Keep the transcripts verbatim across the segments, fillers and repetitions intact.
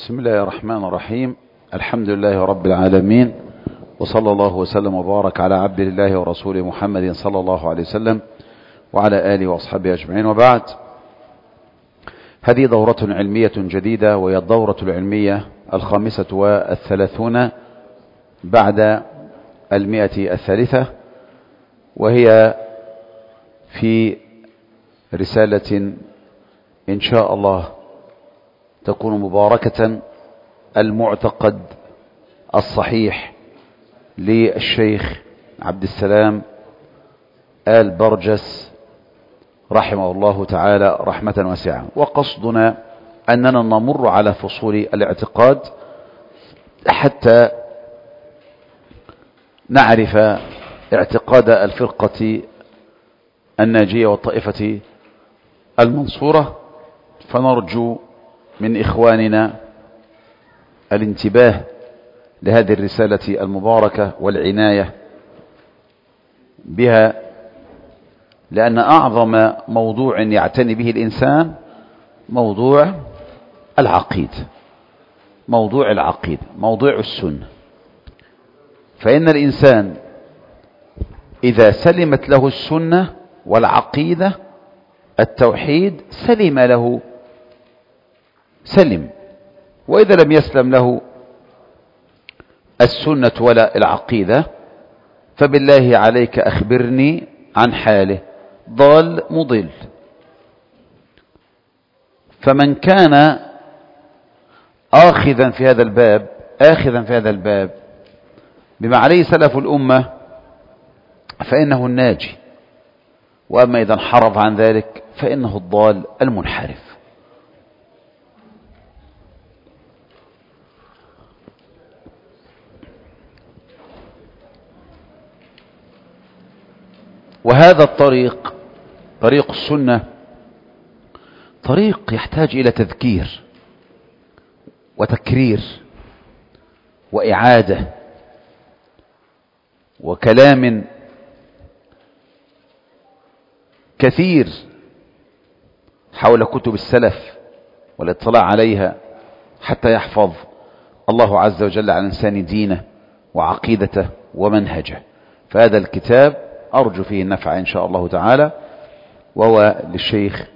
بسم الله الرحمن الرحيم. الحمد لله رب العالمين، وصلى الله وسلم وبارك على عبد الله ورسوله محمد صلى الله عليه وسلم وعلى آله وأصحابه أجمعين، وبعد. هذه دورة علمية جديدة، وهي الدورة العلمية الخامسة والثلاثون بعد المئة الثالثة، وهي في رسالة إن شاء الله تكون مباركة، المعتقد الصحيح للشيخ عبد السلام آل برجس رحمه الله تعالى رحمة واسعة. وقصدنا أننا نمر على فصول الاعتقاد حتى نعرف اعتقاد الفرقة الناجية والطائفة المنصورة، فنرجو من إخواننا الانتباه لهذه الرسالة المباركة والعناية بها، لأن أعظم موضوع يعتني به الإنسان موضوع العقيدة، موضوع العقيدة، موضوع السنة. فإن الإنسان إذا سلمت له السنة والعقيدة التوحيد سلم له سلم، وإذا لم يسلم له السنة ولا العقيدة فبالله عليك أخبرني عن حاله، ضال مضل. فمن كان آخذا في هذا الباب آخذا في هذا الباب بما عليه سلف الأمة فإنه الناجي، وأما إذا انحرف عن ذلك فإنه الضال المنحرف. وهذا الطريق، طريق السنة، طريق يحتاج إلى تذكير وتكرير وإعادة وكلام كثير حول كتب السلف والاطلاع عليها حتى يحفظ الله عز وجل على الإنسان دينه وعقيدته ومنهجه. فهذا الكتاب أرجو فيه النفع إن شاء الله تعالى، وهو للشيخ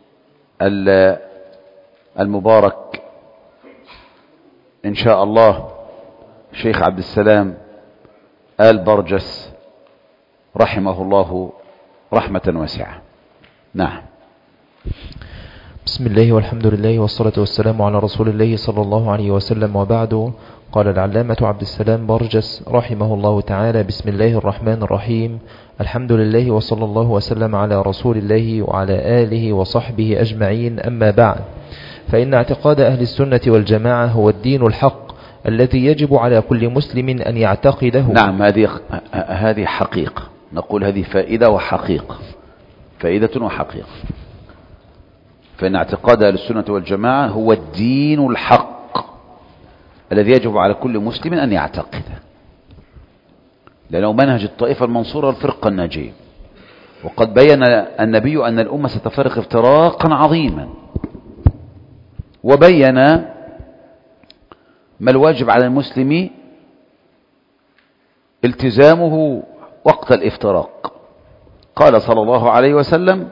المبارك إن شاء الله الشيخ عبد السلام آل برجس رحمه الله رحمة واسعة. نعم. بسم الله والحمد لله والصلاة والسلام على رسول الله صلى الله عليه وسلم، وبعد. قال العلامة عبد السلام برجس رحمه الله تعالى: بسم الله الرحمن الرحيم، الحمد لله وصلى الله وسلم على رسول الله وعلى آله وصحبه أجمعين، أما بعد، فإن اعتقاد أهل السنة والجماعة هو الدين الحق الذي يجب على كل مسلم أن يعتقده. نعم، هذه هذه حقيقة، نقول هذه فائدة وحقيقة، فائدة وحقيقة. فإن اعتقاد أهل السنة والجماعة هو الدين الحق الذي يجب على كل مسلم أن يعتقده، لأنه منهج الطائفة المنصورة الفرقة الناجية. وقد بين النبي أن الأمة ستفترق افتراقا عظيما، وبين ما الواجب على المسلم التزامه وقت الافتراق. قال صلى الله عليه وسلم: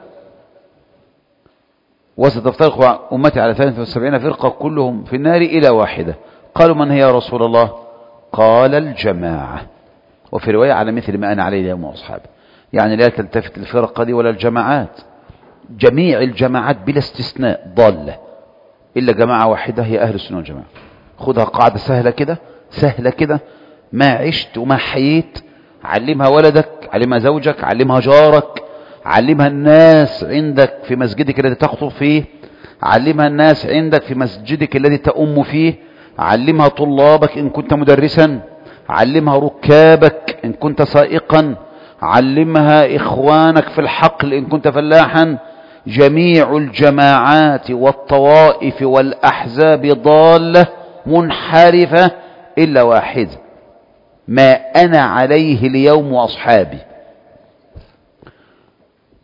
وستفترق أمتي على ثلاثة وسبعين فرقة كلهم في النار إلى واحدة. قالوا: من هي يا رسول الله؟ قال: الجماعة. وفي رواية: على مثل ما أنا عليه اليوم وأصحابي. يعني لا تلتفت الفرقة دي ولا الجماعات، جميع الجماعات بلا استثناء ضالة، إلا جماعة واحدة هي أهل السنة والجماعة. خذها قاعدة سهلة كده، سهلة كده، ما عشت وما حييت علمها ولدك، علمها زوجك، علمها جارك، علمها الناس عندك في مسجدك الذي تخطب فيه، علمها الناس عندك في مسجدك الذي تؤم فيه، علمها طلابك إن كنت مدرسا، علمها ركابك إن كنت سائقا، علمها إخوانك في الحقل إن كنت فلاحا. جميع الجماعات والطوائف والأحزاب ضالة منحرفة إلا واحد: ما أنا عليه اليوم وأصحابي.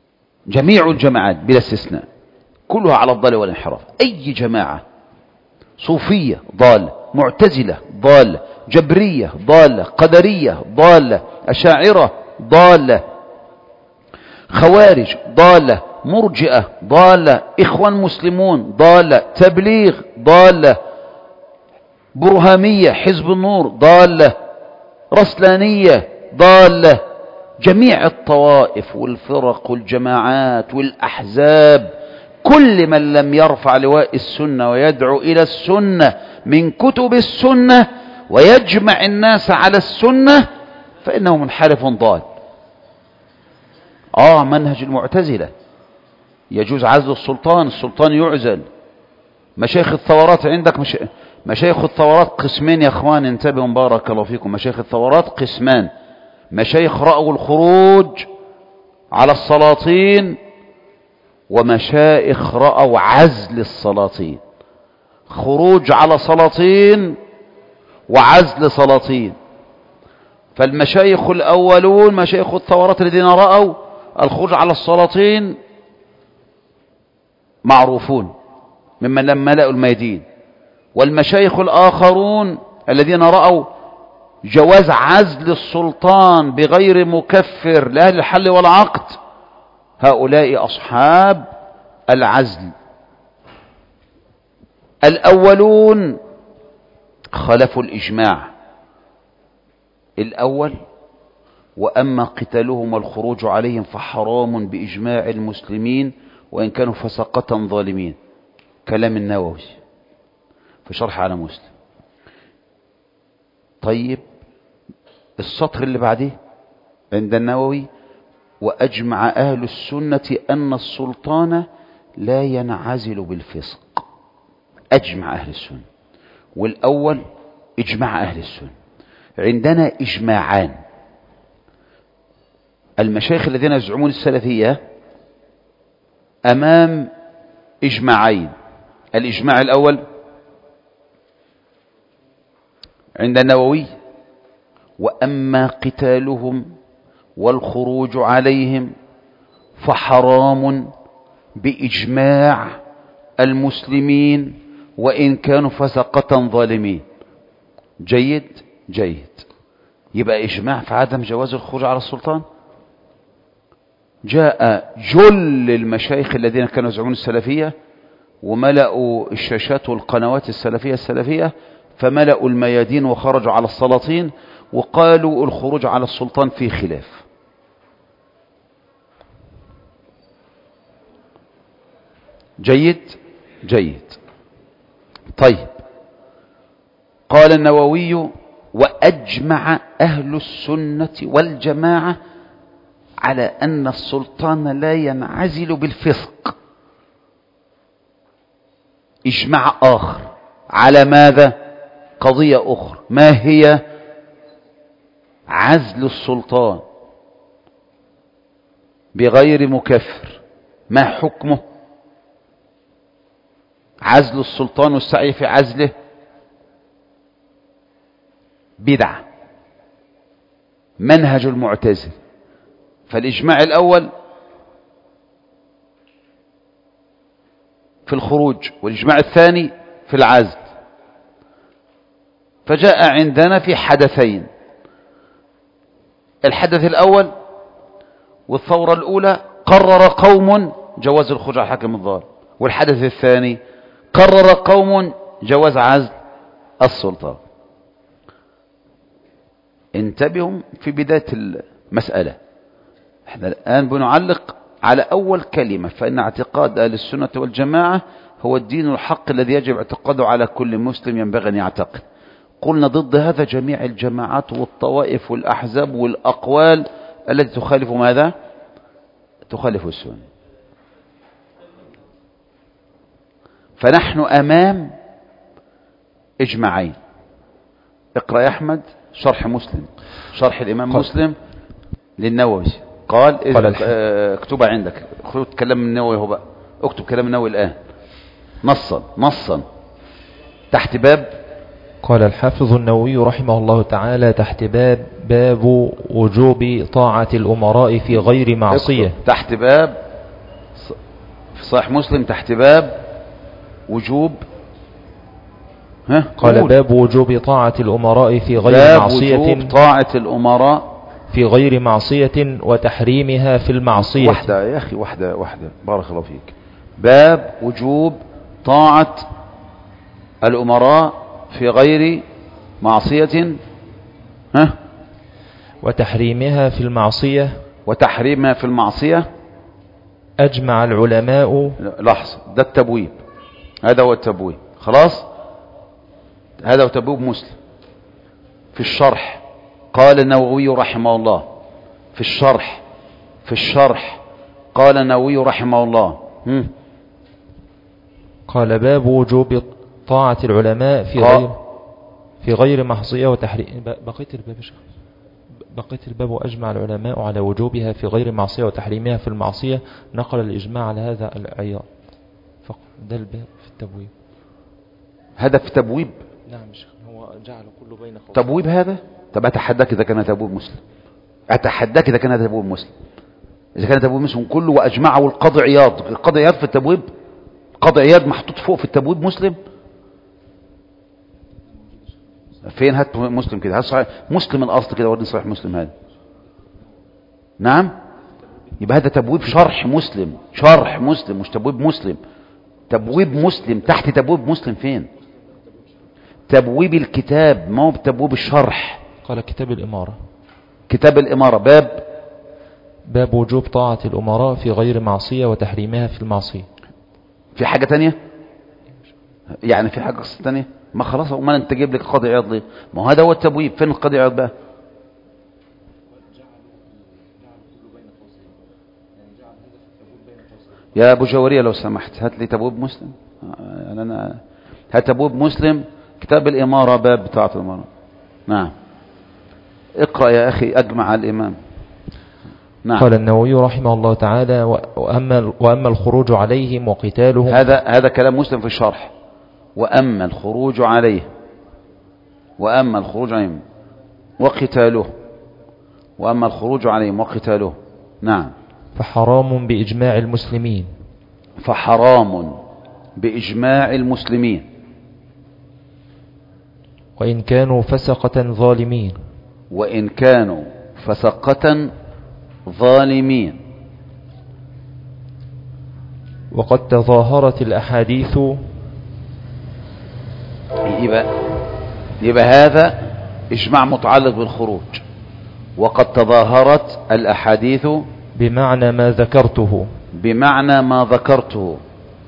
جميع الجماعات بلا استثناء كلها على الضلال والانحراف. أي جماعة صوفية ضالة، معتزلة ضالة، جبرية ضالة، قدرية ضالة، أشاعرة ضالة، خوارج ضالة، مرجئة ضالة، إخوان مسلمون ضالة، تبليغ ضالة، برهامية، حزب النور ضالة، رسلانية ضالة. جميع الطوائف والفرق والجماعات والأحزاب، كل من لم يرفع لواء السنة ويدعو إلى السنة من كتب السنة ويجمع الناس على السنة فإنه منحرف ضال. آه منهج المعتزلة يجوز عزل السلطان، السلطان يعزل. مشايخ الثورات عندك مش... مشايخ الثورات قسمين يا اخوان، انتبهوا بارك الله فيكم. مشايخ الثورات قسمان: مشايخ رأوا الخروج على السلاطين، ومشايخ رأوا عزل السلاطين. خروج على سلاطين وعزل سلاطين. فالمشايخ الأولون مشايخ الثورات الذين رأوا الخروج على السلاطين معروفون ممن لم ملأوا الميادين، والمشايخ الآخرون الذين رأوا جواز عزل السلطان بغير مكفر لأهل الحل والعقد، هؤلاء أصحاب العزل. الأولون خلفوا الإجماع الأول: وأما قتالهم والخروج عليهم فحرام بإجماع المسلمين وإن كانوا فسقة ظالمين. كلام النووي في شرح على مسلم. طيب السطر اللي بعده عند النووي: وأجمع أهل السنة أن السلطان لا ينعزل بالفسق. أجمع أهل السنة. والأول إجماع أهل السنة. عندنا إجماعان. المشايخ الذين يزعمون السلفية أمام إجماعين. الإجماع الأول عند النووي: وأما قتالهم والخروج عليهم فحرام بإجماع المسلمين وإن كانوا فسقة ظالمين. جيد جيد. يبقى إجماع في عدم جواز الخروج على السلطان. جاء جل المشايخ الذين كانوا يزعمون السلفية وملأوا الشاشات والقنوات السلفية السلفية، فملأوا الميادين وخرجوا على السلاطين وقالوا الخروج على السلطان فيه خلاف. جيد جيد. طيب قال النووي: وأجمع أهل السنة والجماعة على أن السلطان لا ينعزل بالفسق. إجماع آخر على ماذا؟ قضية أخرى. ما هي؟ عزل السلطان بغير مكفر. ما حكمه؟ عزل السلطان والسعي في عزله بدعة، منهج المعتزلة. فالإجماع الأول في الخروج والإجماع الثاني في العزل. فجاء عندنا في حدثين: الحدث الأول والثورة الأولى قرر قوم جواز الخروج على الحاكم الظالم، والحدث الثاني قرر قوم جواز عزل السلطان. انتبهوا في بداية المسألة. احنا الآن بنعلق على أول كلمة: فإن اعتقاد أهل السنة والجماعة هو الدين الحق الذي يجب اعتقاده على كل مسلم ينبغي أن يعتقد. قلنا ضد هذا جميع الجماعات والطوائف والأحزاب والأقوال التي تخالف ماذا؟ تخالف السنة. فنحن أمام إجماعين. اقرأ يا أحمد شرح مسلم، شرح الإمام قال. مسلم للنووي. قال, قال اكتبها عندك. خذ كلام النووي هو بقى. اكتب كلام النووي الآن نصا نصا تحت باب. قال الحافظ النووي رحمه الله تعالى تحت باب باب وجوب طاعة الأمراء في غير معصية. تحت باب في صحيح مسلم تحت باب وجوب ها؟ قال قول. باب وجوب طاعة الأمراء في غير باب معصية وجوب طاعة الأمراء في غير معصية وتحريمها في المعصية. واحدة يا أخي، واحدة واحدة، بارك الله فيك. باب وجوب طاعة الأمراء في غير معصية، ها؟ وتحريمها في المعصية. وتحريمها في المعصية. أجمع العلماء. لحظة، ده التبويب، هذا هو التبويب، خلاص. هذا هو تبويب مسلم. في الشرح قال النووي رحمه الله، في الشرح في الشرح قال النووي رحمه الله هم. قال باب وجوب طاعة العلماء في غير في غير معصية وتحريم. بقيت الباب بقيت الباب وأجمع العلماء على وجوبها في غير معصية وتحريمها في المعصية. نقل الإجماع على هذا العيار. ده الباب في التبويب. هذا في تبويب. نعم شيخ، هو جعل كله بين قوسين. تبويب هذا؟ طب أتحداك إذا كان تبويب مسلم، أتحداك إذا كان تبويب مسلم، إذا كان تبويب مسلم كله وأجمعه القاضي عياض. القاضي عياض في التبويب، قاضي عياض محطوط فوق في التبويب مسلم. فين؟ هات مسلم كده، هات صحيح مسلم الأصل كده، ورني صحيح مسلم هذا. نعم، يبقى هذا تبويب شرح مسلم، شرح مسلم مش تبويب مسلم. تبويب مسلم تحت تبويب مسلم فين؟ تبويب الكتاب، ما هو تبويب الشرح. قال كتاب الإمارة. كتاب الإمارة باب باب وجوب طاعة الأمراء في غير معصية وتحريمها في المعصية. في حاجة تانية؟ يعني في حاجة تانية؟ ما خلاص، ما انت جايب لك قاضي عياض ليه؟ ما هو هذا هو التبويب. فين القاضي عياض بقى؟ يا ابو جوارية لو سمحت هات لي تبويب مسلم. يعني انا هات تبويب مسلم كتاب الإمارة باب بتاعة الإمارة. نعم، اقرأ يا أخي. أجمع الإمام. نعم. قال النووي رحمه الله تعالى وأما, وأما الخروج عليهم وقتالهم. هذا هذا كلام مسلم في الشرح. وأما الخروج عليه وأما الخروج عليهم وقتاله وأما الخروج عليهم وقتاله. نعم. فحرام بإجماع المسلمين. فحرام بإجماع المسلمين. وإن كانوا فسقة ظالمين. وإن كانوا فسقة ظالمين. وقد تظاهرت الأحاديث. يبقى, يبقى هذا إجماع متعلق بالخروج. وقد تظاهرت الأحاديث بمعنى ما ذكرته. بمعنى ما ذكرته.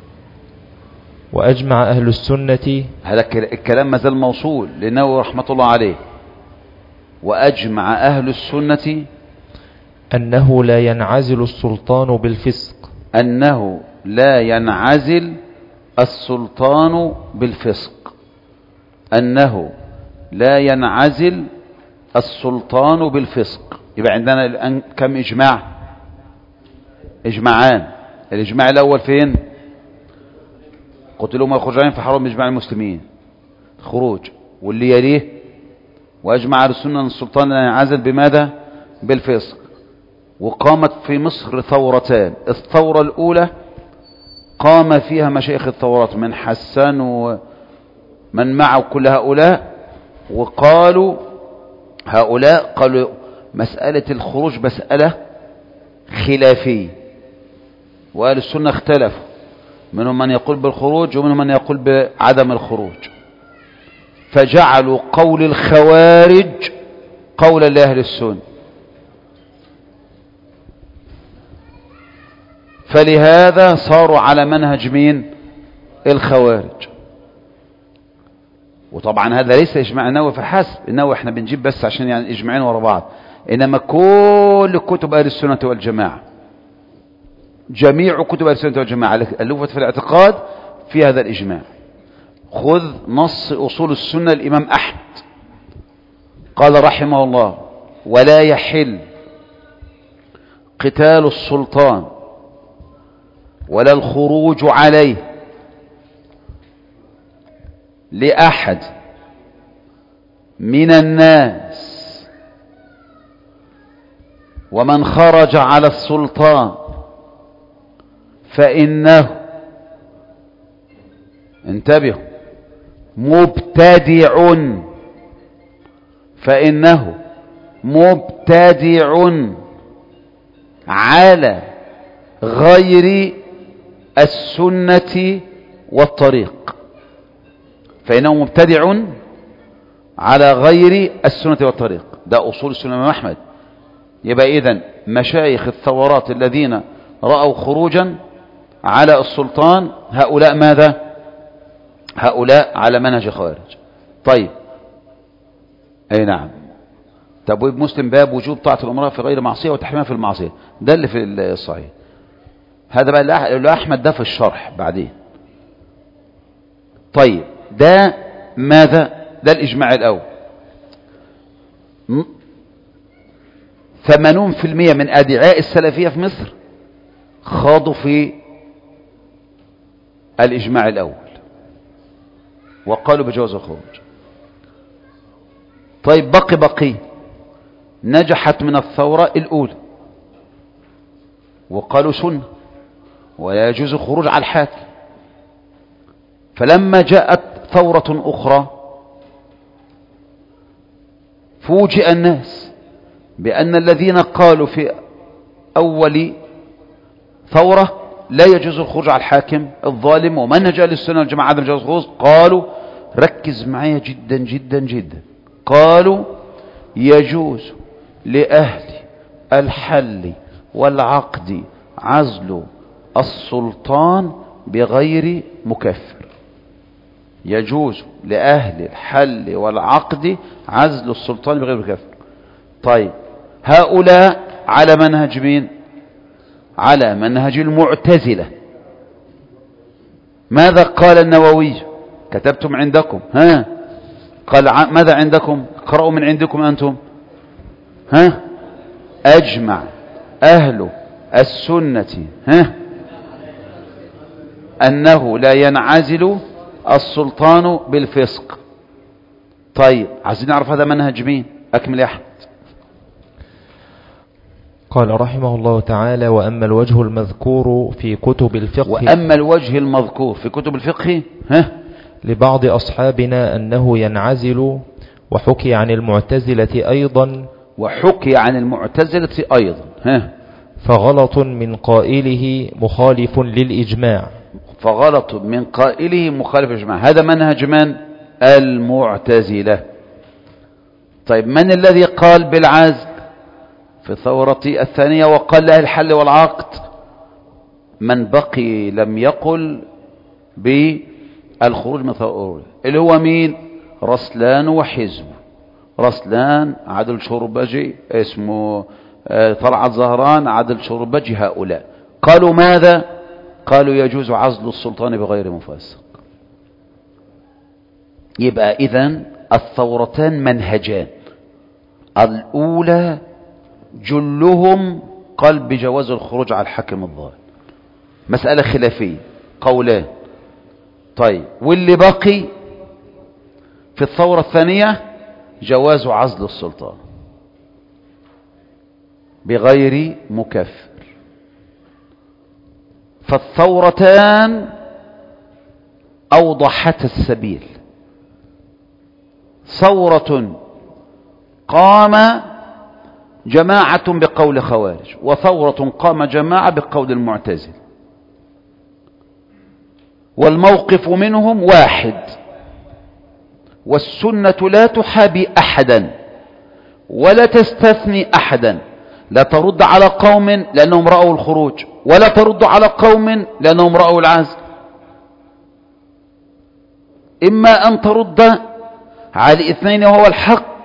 وأجمع أهل السنة. هذا الكلام ما زال موصول لأنه رحمة الله عليه. وأجمع أهل السنة أنه لا ينعزل السلطان بالفسق. أنه لا ينعزل السلطان بالفسق. أنه لا ينعزل السلطان بالفسق. يبقى عندنا الآن كم إجماع؟ إجماعان. الإجماع الأول فين؟ قتلوا ما يخرجون فحرام بإجماع المسلمين خروج. واللي يليه وأجمع أهل السنة أن السلطان لا ينعزل بماذا؟ بالفسق. وقامت في مصر ثورتان. الثورة الأولى قام فيها مشايخ الثورات من حسان ومن معه كل هؤلاء، وقالوا هؤلاء قالوا مسألة الخروج مسألة خلافية، وأهل السنة اختلفوا، منهم من يقول بالخروج ومنهم من يقول بعدم الخروج، فجعلوا قول الخوارج قولا لأهل السنة. فلهذا صاروا على منهج مين؟ الخوارج. وطبعا هذا ليس إجماع النووي فحسب، النووي احنا بنجيب بس عشان يعني إجماعين ورا بعض، إنما كل كتب أهل السنة والجماعة، جميع كتب أهل السنة والجماعة الألوفة في الاعتقاد في هذا الإجماع. خذ نص أصول السنة الإمام أحمد قال رحمه الله: ولا يحل قتال السلطان ولا الخروج عليه لأحد من الناس ومن خرج على السلطان فإنه، انتبهوا، مبتدع فإنه مبتدع على غير السنة والطريق فإنه مبتدع على غير السنة والطريق. ده أصول السنة الإمام أحمد. يبقى إذن مشايخ الثورات الذين رأوا خروجا على السلطان هؤلاء ماذا؟ هؤلاء على منهج خوارج. طيب أي نعم. تبويب مسلم باب وجوب طاعة الأمراء في غير معصية وتحريمها في المعصية، ده اللي في الصحيح. هذا بقى اللي أحمد ده في الشرح بعدين. طيب ده ماذا؟ ده الإجماع الأول. ثمانون في المئة من أدعاء السلفية في مصر خاضوا في الإجماع الأول وقالوا بجواز الخروج. طيب بقي بقي نجحت من الثورة الأولى وقالوا سنة ولا يجوز الخروج على الحاكم. فلما جاءت ثورة أخرى فوجئ الناس بأن الذين قالوا في أول ثورة لا يجوز الخروج على الحاكم الظالم ومنهج أهل السنة والجماعة عدم جواز الخروج، قالوا ركز معايا جدا جدا جدا، قالوا يجوز لأهل الحل والعقد عزل السلطان بغير مكفر. يجوز لأهل الحل والعقد عزل السلطان بغير مكفر. طيب هؤلاء على منهج مين؟ على منهج المعتزلة. ماذا قال النووي؟ كتبتم عندكم، ها قال ماذا عندكم؟ اقرأوا من عندكم أنتم. ها أجمع أهل السنة ها أنه لا ينعزل السلطان بالفسق. طيب عايزين نعرف هذا منهج مين؟ أكمل يا أحمد. قال رحمه الله تعالى: وأما الوجه المذكور في كتب الفقه وأما الوجه المذكور في كتب الفقه ها لبعض أصحابنا أنه ينعزل، وحكي عن المعتزلة أيضا وحكي عن المعتزلة أيضا ها فغلط من قائله مخالف للإجماع. فغلط من قائله مخالف للإجماع، هذا منهج من؟ المعتزلة. طيب من الذي قال بالعزل في الثورة الثانية وقال له الحل والعقد؟ من بقي لم يقل بالخروج من الثورة اللي هو مين؟ رسلان وحزب. رسلان عدل شربجي اسمه طلعت زهران عدل شربجي. هؤلاء قالوا ماذا؟ قالوا يجوز عزل السلطان بغير مفسق. يبقى إذن الثورتان منهجان. الأولى جلهم قال بجواز الخروج على الحاكم الظالم، مسألة خلافية قولان. طيب واللي بقي في الثورة الثانية جواز عزل السلطان بغير مكفر. فالثورتان أوضحت السبيل. ثورة قام جماعة بقول خوارج، وثورة قام جماعة بقول المعتزل، والموقف منهم واحد، والسنة لا تحابي أحدا ولا تستثني أحدا. لا ترد على قوم لأنهم رأوا الخروج، ولا ترد على قوم لأنهم رأوا العزل. إما أن ترد على الاثنين وهو الحق،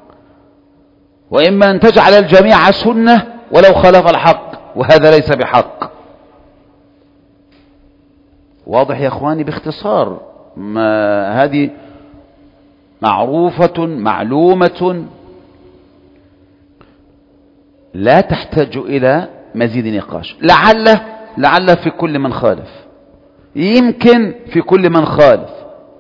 وإما أن تجعل الجميع سنة ولو خالف الحق، وهذا ليس بحق. واضح يا أخواني؟ باختصار ما هذه معروفة معلومة لا تحتاج إلى مزيد نقاش. لعل لعل في كل من خالف، يمكن في كل من خالف،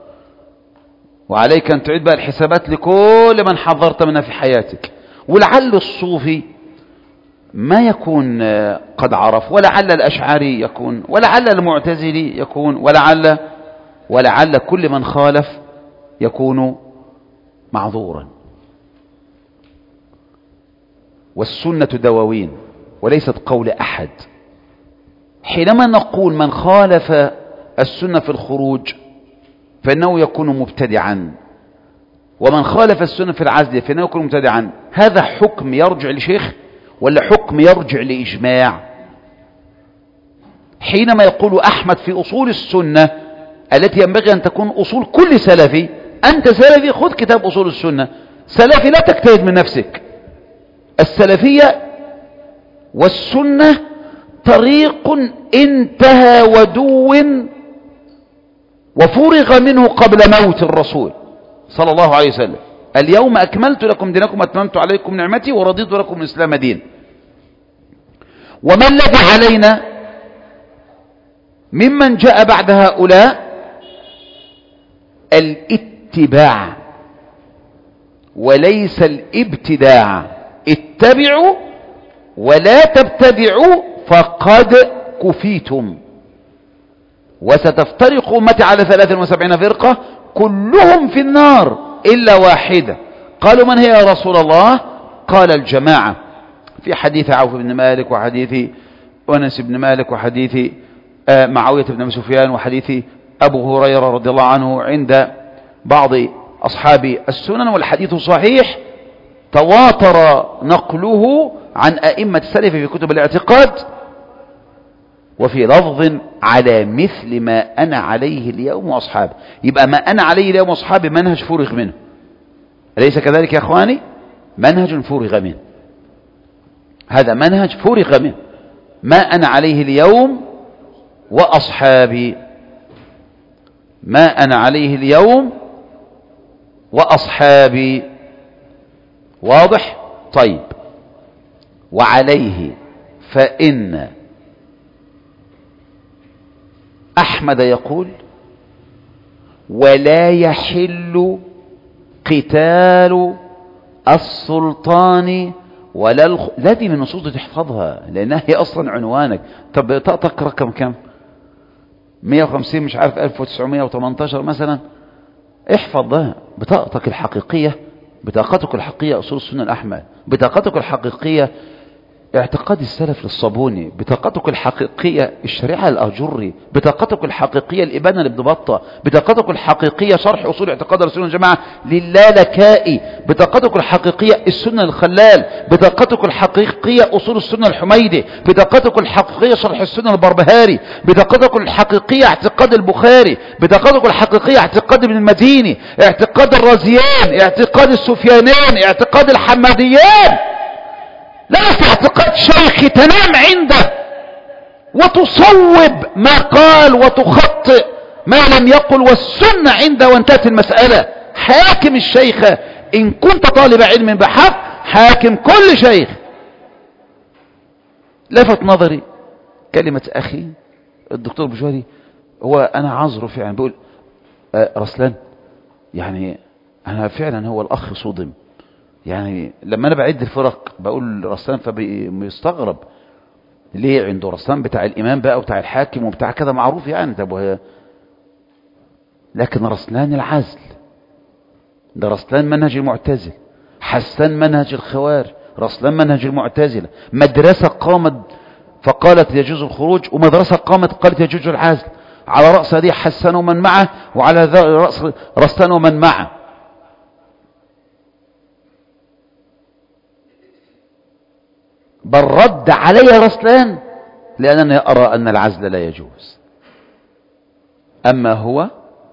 وعليك أن تعيد بقى الحسابات لكل من حضرت منها في حياتك. ولعل الصوفي ما يكون قد عرف، ولعل الأشعري يكون، ولعل المعتزلي يكون، ولعل ولعل كل من خالف يكون معذورا. والسنة دواوين وليست قول أحد. حينما نقول من خالف السنة في الخروج فإنه يكون مبتدعا، ومن خالف السنة في العزل فإنه يكون مبتدعا، هذا حكم يرجع لشيخ ولا حكم يرجع لإجماع؟ حينما يقول أحمد في أصول السنة التي ينبغي أن تكون أصول كل سلفي، أنت سلفي خذ كتاب أصول السنة، سلفي لا تجتهد من نفسك. السلفية والسنة طريق انتهى ودو وفرغ منه قبل موت الرسول صلى الله عليه وسلم. اليوم أكملت لكم دينكم وأتممت عليكم نعمتي ورضيت لكم الإسلام دين. وما الذي علينا ممن جاء بعد هؤلاء؟ الاتباع وليس الابتداع. اتبعوا ولا تبتدعوا فقد كفيتم. وستفترق أمتي على ثلاث وسبعين فرقة كلهم في النار إلا واحدة. قالوا من هي يا رسول الله؟ قال الجماعة، في حديث عوف بن مالك وحديث أنس بن مالك وحديث معاوية بن سفيان وحديث أبو هريرة رضي الله عنه عند بعض أصحاب السنن، والحديث صحيح تواتر نقله عن أئمة السلف في كتب الاعتقاد. وفي لفظ على مثل ما أنا عليه اليوم وأصحابي. يبقى ما أنا عليه اليوم وأصحابي منهج فرغ منه، أليس كذلك يا أخواني؟ منهج فرغ منه، هذا منهج فرغ منه. ما أنا عليه اليوم وأصحابي، ما أنا عليه اليوم وأصحابي. واضح؟ طيب. وعليه فإن أحمد يقول ولا يحل قتال السلطان ولا الخ... لا دي من النصوص دي تحفظها لأنها هي أصلا عنوانك. طب بطاقتك رقم كم؟ مية وخمسين مش عارف ألف وتسعمية وتمنتاشر مثلا. احفظ ده. بطاقتك الحقيقية، بطاقتك الحقيقية أصول السنة الأحمد، بطاقتك الحقيقية اعتقاد السلف للصابوني، بطاقتك الحقيقية الشريعة الأجري، بطاقتك الحقيقية الإبانة لابن بطة، بطاقتك الحقيقية شرح أصول اعتقاد رسول الجماعة للالكائي، بطاقتك الحقيقية السنة الخلال، بطاقتك الحقيقية أصول السنة الحميدي، بطاقتك الحقيقية شرح السنة البربهاري، بطاقتك الحقيقية اعتقاد البخاري، بطاقتك الحقيقية اعتقاد ابن المديني، اعتقاد الرازيان، اعتقاد السفيانين، اعتقاد الحماديان. لا اعتقاد شيخ تنام عنده وتصوب ما قال وتخطئ ما لم يقل، والسنة عنده وانتهت المسألة. حاكم الشيخ إن كنت طالب علم بحق، حاكم كل شيخ. لفت نظري كلمة أخي الدكتور بجواري، هو أنا عذره فعلا، بيقول آه رسلان يعني أنا فعلا هو الأخ صدم. يعني لما انا بعد الفرق بقول رسلان فبيستغرب ليه عنده رسلان بتاع الامام بقى وبتاع الحاكم وبتاع كذا معروف يعني. طب لكن رسلان العزل ده، رسلان منهج المعتزله، حسان منهج الخوارج، رسلان منهج المعتزله. مدرسه قامت فقالت يجوز الخروج، ومدرسه قامت قالت يجوز العزل. على راس هذه حسان ومن معه، وعلى راس رسلان ومن معه. بل رد علي رسلان لأنني أرى أن العزل لا يجوز. أما هو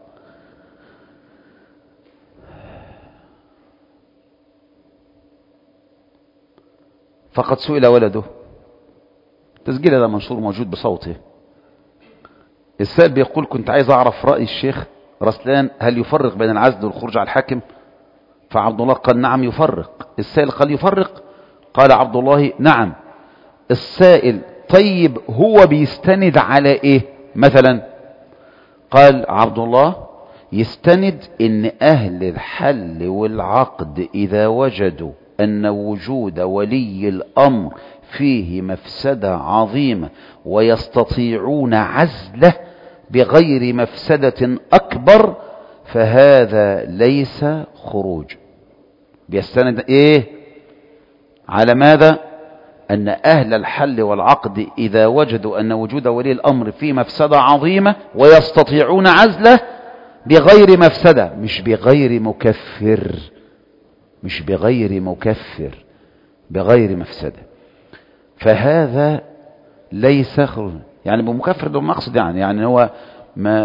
فقد سئل ولده، تسجيل هذا منشور موجود بصوته. السائل بيقول كنت عايز أعرف رأي الشيخ رسلان، هل يفرق بين العزل والخروج على الحاكم؟ فعبد الله قال نعم يفرق. السائل قال يفرق؟ قال عبد الله نعم. السائل طيب هو بيستند على ايه مثلا؟ قال عبد الله يستند ان اهل الحل والعقد اذا وجدوا ان وجود ولي الامر فيه مفسدة عظيمة ويستطيعون عزله بغير مفسدة اكبر فهذا ليس خروج. بيستند ايه على ماذا؟ أن أهل الحل والعقد إذا وجدوا أن وجود ولي الأمر فيه مفسدة عظيمة ويستطيعون عزله بغير مفسدة، مش بغير مكفر، مش بغير مكفر، بغير مفسدة، فهذا ليس خروج. يعني بمكفر ده مقصد، يعني يعني هو ما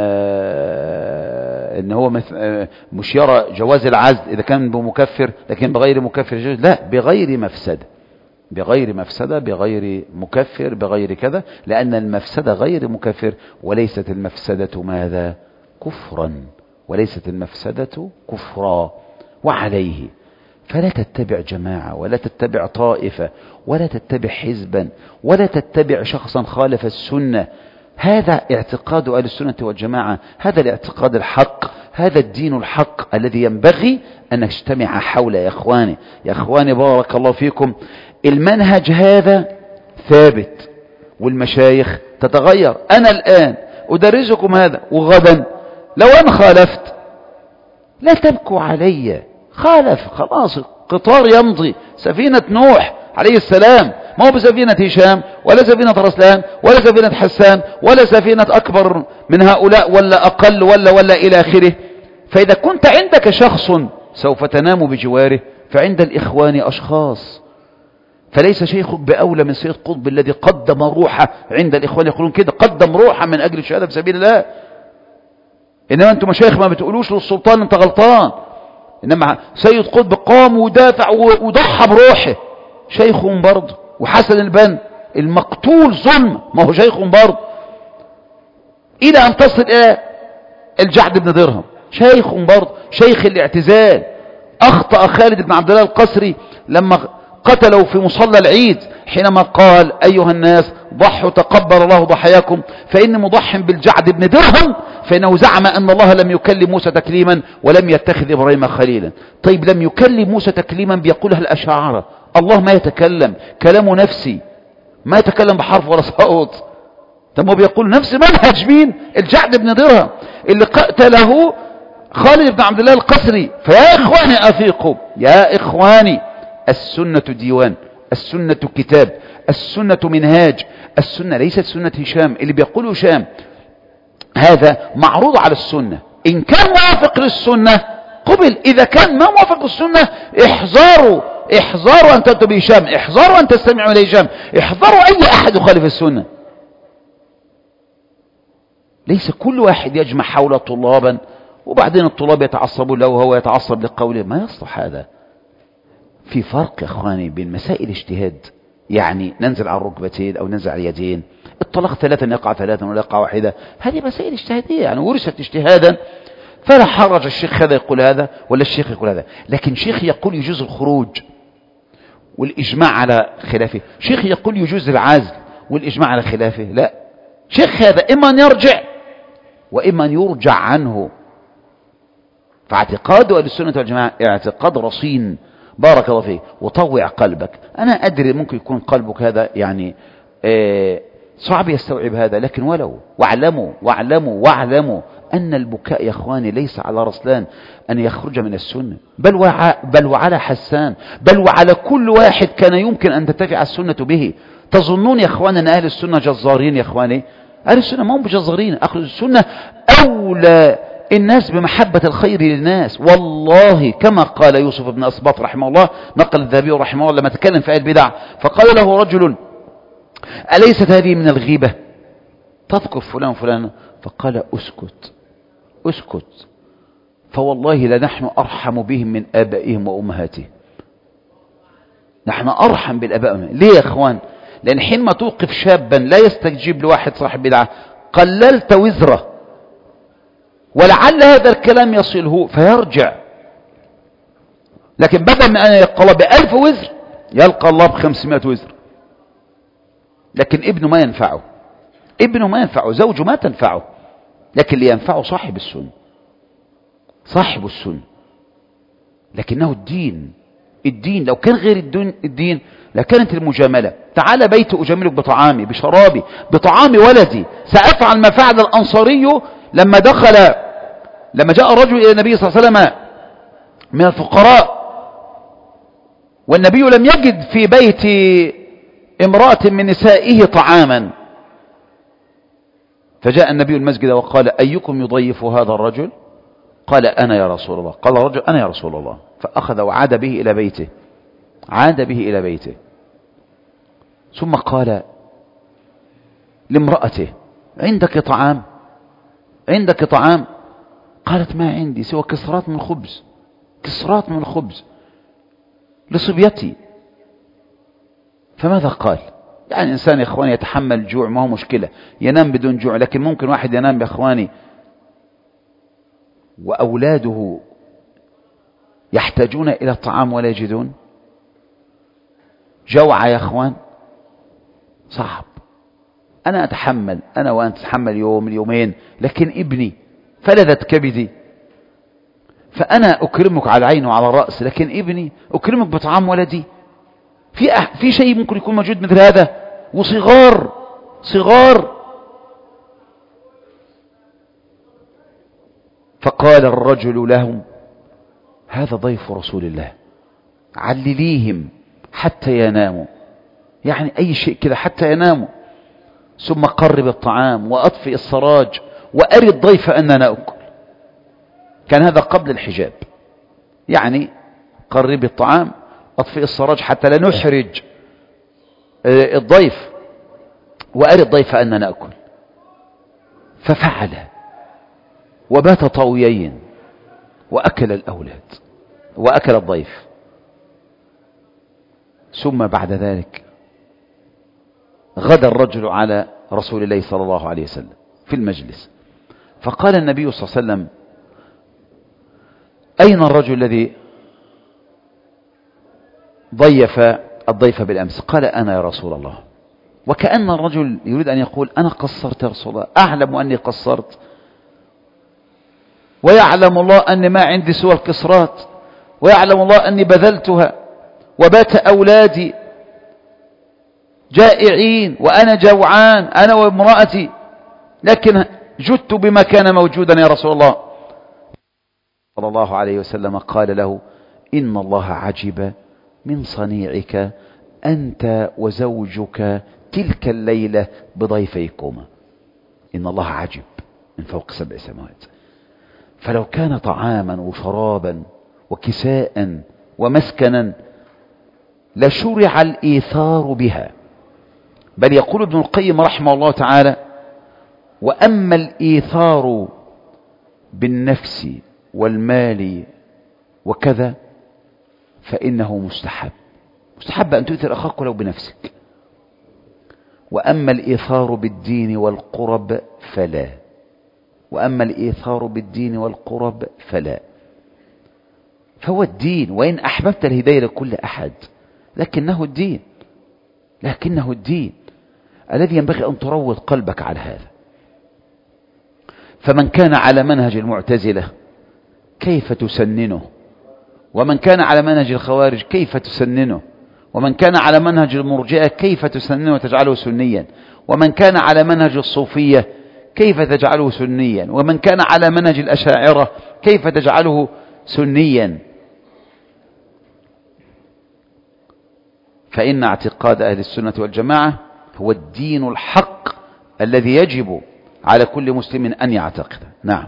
ان هو مش يرى جواز العزل اذا كان بمكفر، لكن بغير مكفر لا، بغير مفسده، بغير مفسده، بغير مكفر، بغير كذا، لان المفسده غير مكفر، وليست المفسده ماذا؟ كفرا، وليست المفسده كفرا. وعليه فلا تتبع جماعه، ولا تتبع طائفه، ولا تتبع حزبا، ولا تتبع شخصا خالف السنه. هذا اعتقاد أهل السنة والجماعة، هذا الاعتقاد الحق، هذا الدين الحق الذي ينبغي أن نجتمع حوله. يا إخواني يا إخواني بارك الله فيكم، المنهج هذا ثابت والمشايخ تتغير. أنا الآن أدرسكم هذا، وغدا لو أنا خالفت لا تبكوا علي، خالف خلاص، قطار يمضي، سفينة نوح عليه السلام، ما هو بسفينة هشام ولا سفينة رسلان ولا سفينة حسان ولا سفينة أكبر من هؤلاء ولا أقل ولا ولا إلى آخره. فإذا كنت عندك شخص سوف تنام بجواره، فعند الإخوان أشخاص، فليس شيخ بأولى من سيد قطب الذي قدم روحه. عند الإخوان يقولون كده، قدم روحه من أجل الشهادة في سبيل الله. إنما أنتم مشايخ ما بتقولوش للسلطان أنت غلطان، إنما سيد قطب قام ودافع وضحى بروحه، شيخ برضه. وحسن البنا المقتول ظلم، ما هو شيخ برضه، إلى أن تصل إلى الجعد بن درهم، شيخ برضه، شيخ الاعتزال. أخطأ خالد بن عبد الله القسري لما قتلوا في مصلى العيد، حينما قال أيها الناس ضحوا تقبل الله ضحاياكم، فإني مضح بالجعد بن درهم، فإنه زعم أن الله لم يكلم موسى تكليما ولم يتخذ إبراهيم خليلا. طيب لم يكلم موسى تكليما بيقولها الأشاعرة، الله ما يتكلم، كلامه نفسي، ما يتكلم بحرف ولا صوت. طب هو بيقول نفس منهج مين؟ الجعد بن درهم اللي قتله خالد بن عبد الله القسري. فيا إخواني أفيقوا، يا إخواني، السنة ديوان، السنة كتاب، السنة منهاج، السنة ليست سنة هشام. اللي بيقول هشام هذا معروض على السنة، إن كان موافق للسنة قبل، إذا كان ما موافق للسنة احذروا، احذروا أن تأتوا بهشام، احذروا أن تستمعوا لهشام، احذروا أي أحد يخالف السنة. ليس كل واحد يجمع حول طلابا وبعدين الطلاب يتعصبون له وهو يتعصب لقوله، ما يصلح هذا. في فرق يا اخواني بين مسائل اجتهاد، يعني ننزل على الركبتين او ننزل على اليدين، الطلاق ثلاثا يقع ثلاثا ولا يقع واحدة، هذه مسائل اجتهادية يعني ورثت اجتهادا، فلا حرج الشيخ هذا يقول هذا ولا الشيخ يقول هذا. لكن شيخ يقول يجوز الخروج والإجماع على خلافه، شيخ يقول يجوز العزل والإجماع على خلافه، لا. شيخ هذا إما أن يرجع وإما أن يرجع عنه. فاعتقاد أهل السنة والجماعة اعتقاد رصين، بارك الله فيك، وطوع قلبك. أنا أدري ممكن يكون قلبك هذا يعني آه صعب يستوعب هذا، لكن ولو واعلموا واعلموا واعلموا أن البكاء يا أخواني ليس على رسلان أن يخرج من السنة، بل, وع بل وعلى حسان، بل وعلى كل واحد كان يمكن أن تتبع السنة به. تظنون يا أخواني أن أهل السنة جزارين؟ يا أخواني أهل السنة ما هم بجزارين، أهل السنة أولى الناس بمحبة الخير للناس. والله كما قال يوسف بن أسباط رحمه الله، نقل الذهبي رحمه الله لما تكلم في البدع، فقال له رجل أليست هذه من الغيبة؟ تذكر فلان فلان، فقال أسكت أسكت، فوالله لنحن أرحم بهم من آبائهم وأمهاتهم. نحن أرحم بالآباء. ليه يا أخوان؟ لأن حينما توقف شابا لا يستجيب لواحد صاحب بدعة قللت وزره، ولعل هذا الكلام يصله فيرجع. لكن بدل من أن يلقى الله بألف وزر يلقى الله بخمسمائة وزر. لكن ابنه ما ينفعه، ابنه ما ينفعه، زوجه ما تنفعه، لكن اللي ينفعه صاحب السنة، صاحب السنة. لكنه الدين، الدين لو كان غير الدين, الدين لكانت المجاملة. تعال بيت أجاملك بطعامي بشرابي بطعام ولدي، سأفعل ما فعل الأنصاري لما دخل لما جاء رجل إلى النبي صلى الله عليه وسلم من الفقراء، والنبي لم يجد في بيت امرأة من نسائه طعاما، فجاء النبي المسجد وقال: أيكم يضيف هذا الرجل؟ قال: أنا يا رسول الله. قال الرجل: أنا يا رسول الله. فأخذ وعاد به إلى بيته، عاد به إلى بيته، ثم قال لامرأته: عندك طعام؟ عندك طعام؟ قالت: ما عندي سوى كسرات من خبز، كسرات من خبز لصبيتي. فماذا قال؟ يعني إنسان يا إخواني يتحمل جوع، ما هو مشكلة، ينام بدون جوع، لكن ممكن واحد ينام يا إخواني وأولاده يحتاجون إلى الطعام ولا يجدون؟ جوع يا إخوان صعب. أنا أتحمل، أنا وأنت تتحمل يوم اليومين، لكن ابني فلذت كبدي، فأنا أكرمك على العين وعلى الرأس، لكن ابني أكرمك بطعام ولدي؟ في أح في شيء ممكن يكون موجود مثل هذا؟ وصغار صغار. فقال الرجل لهم: هذا ضيف رسول الله، علليهم حتى يناموا، يعني أي شيء كده حتى يناموا، ثم قرب الطعام وأطفئ السراج وأري الضيف أننا نأكل. كان هذا قبل الحجاب، يعني قرب الطعام، أطفئ السراج حتى لا نحرج الضيف، وأري الضيف أننا نأكل. ففعل وبات طاويين، وأكل الأولاد وأكل الضيف. ثم بعد ذلك غدا الرجل على رسول الله صلى الله عليه وسلم في المجلس، فقال النبي صلى الله عليه وسلم: أين الرجل الذي ضيف الضيف بالأمس؟ قال: أنا يا رسول الله. وكأن الرجل يريد أن يقول: أنا قصرت يا رسول الله، أعلم أني قصرت، ويعلم الله أني ما عندي سوى الكسرات، ويعلم الله أني بذلتها، وبات أولادي جائعين وأنا جوعان أنا وامرأتي، لكن جدت بما كان موجودا يا رسول الله. صلى الله عليه وسلم قال له: إن الله عجب من صنيعك أنت وزوجك تلك الليلة بضيفيكما. إن الله عجب من فوق سبع سماوات. فلو كان طعاما وشرابا وكساء ومسكنا لشرع الإيثار بها. بل يقول ابن القيم رحمه الله تعالى: وأما الإيثار بالنفس والمال وكذا فإنه مستحب، مستحب أن تؤثر أخاك ولو بنفسك. وأما الإيثار بالدين والقرب فلا، وأما الإيثار بالدين والقرب فلا. فهو الدين، وإن أحببت الهداية لكل أحد، لكنه الدين، لكنه الدين الذي ينبغي أن تروض قلبك على هذا. فمن كان على منهج المعتزلة كيف تسننه؟ ومن كان على منهج الخوارج كيف تسننه؟ ومن كان على منهج المرجئة كيف تسننه وتجعله سنيا؟ ومن كان على منهج الصوفية كيف تجعله سنيا؟ ومن كان على منهج الأشاعرة كيف تجعله سنيا؟ فإن اعتقاد أهل السنة والجماعة هو الدين الحق الذي يجب على كل مسلم أن يعتقده. نعم.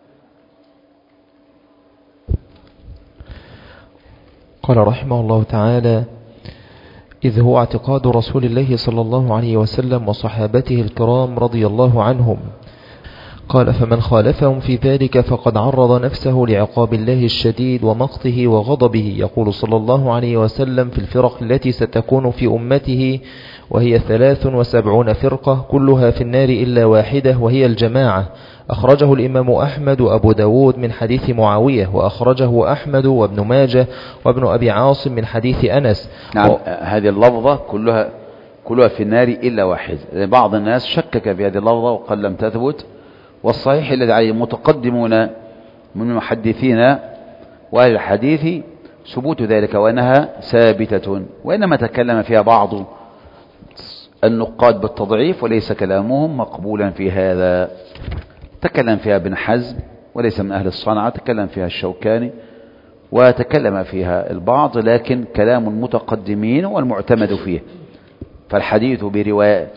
قال رحمه الله تعالى: إذ هو اعتقاد رسول الله صلى الله عليه وسلم وصحابته الكرام رضي الله عنهم. قال: فمن خالفهم في ذلك فقد عرض نفسه لعقاب الله الشديد ومقته وغضبه. يقول صلى الله عليه وسلم في الفرق التي ستكون في أمته، وهي ثلاث وسبعون فرقة كلها في النار إلا واحدة وهي الجماعة. أخرجه الإمام أحمد وأبو داود من حديث معاوية، وأخرجه أحمد وابن ماجه وابن أبي عاصم من حديث أنس. نعم. و... هذه اللفظة كلها كلها في النار إلا واحد. بعض الناس شكك في هذه اللفظة وقال لم تثبت، والصحيح الذي عليه متقدمون من المحدثين وأهل الحديث ثبوت ذلك وأنها ثابتة، وإنما تكلم فيها بعض النقاد بالتضعيف وليس كلامهم مقبولا في هذا. تكلم فيها ابن حزم وليس من أهل الصنعة، تكلم فيها الشوكاني وتكلم فيها البعض، لكن كلام المتقدمين والمعتمد فيه. فالحديث برواية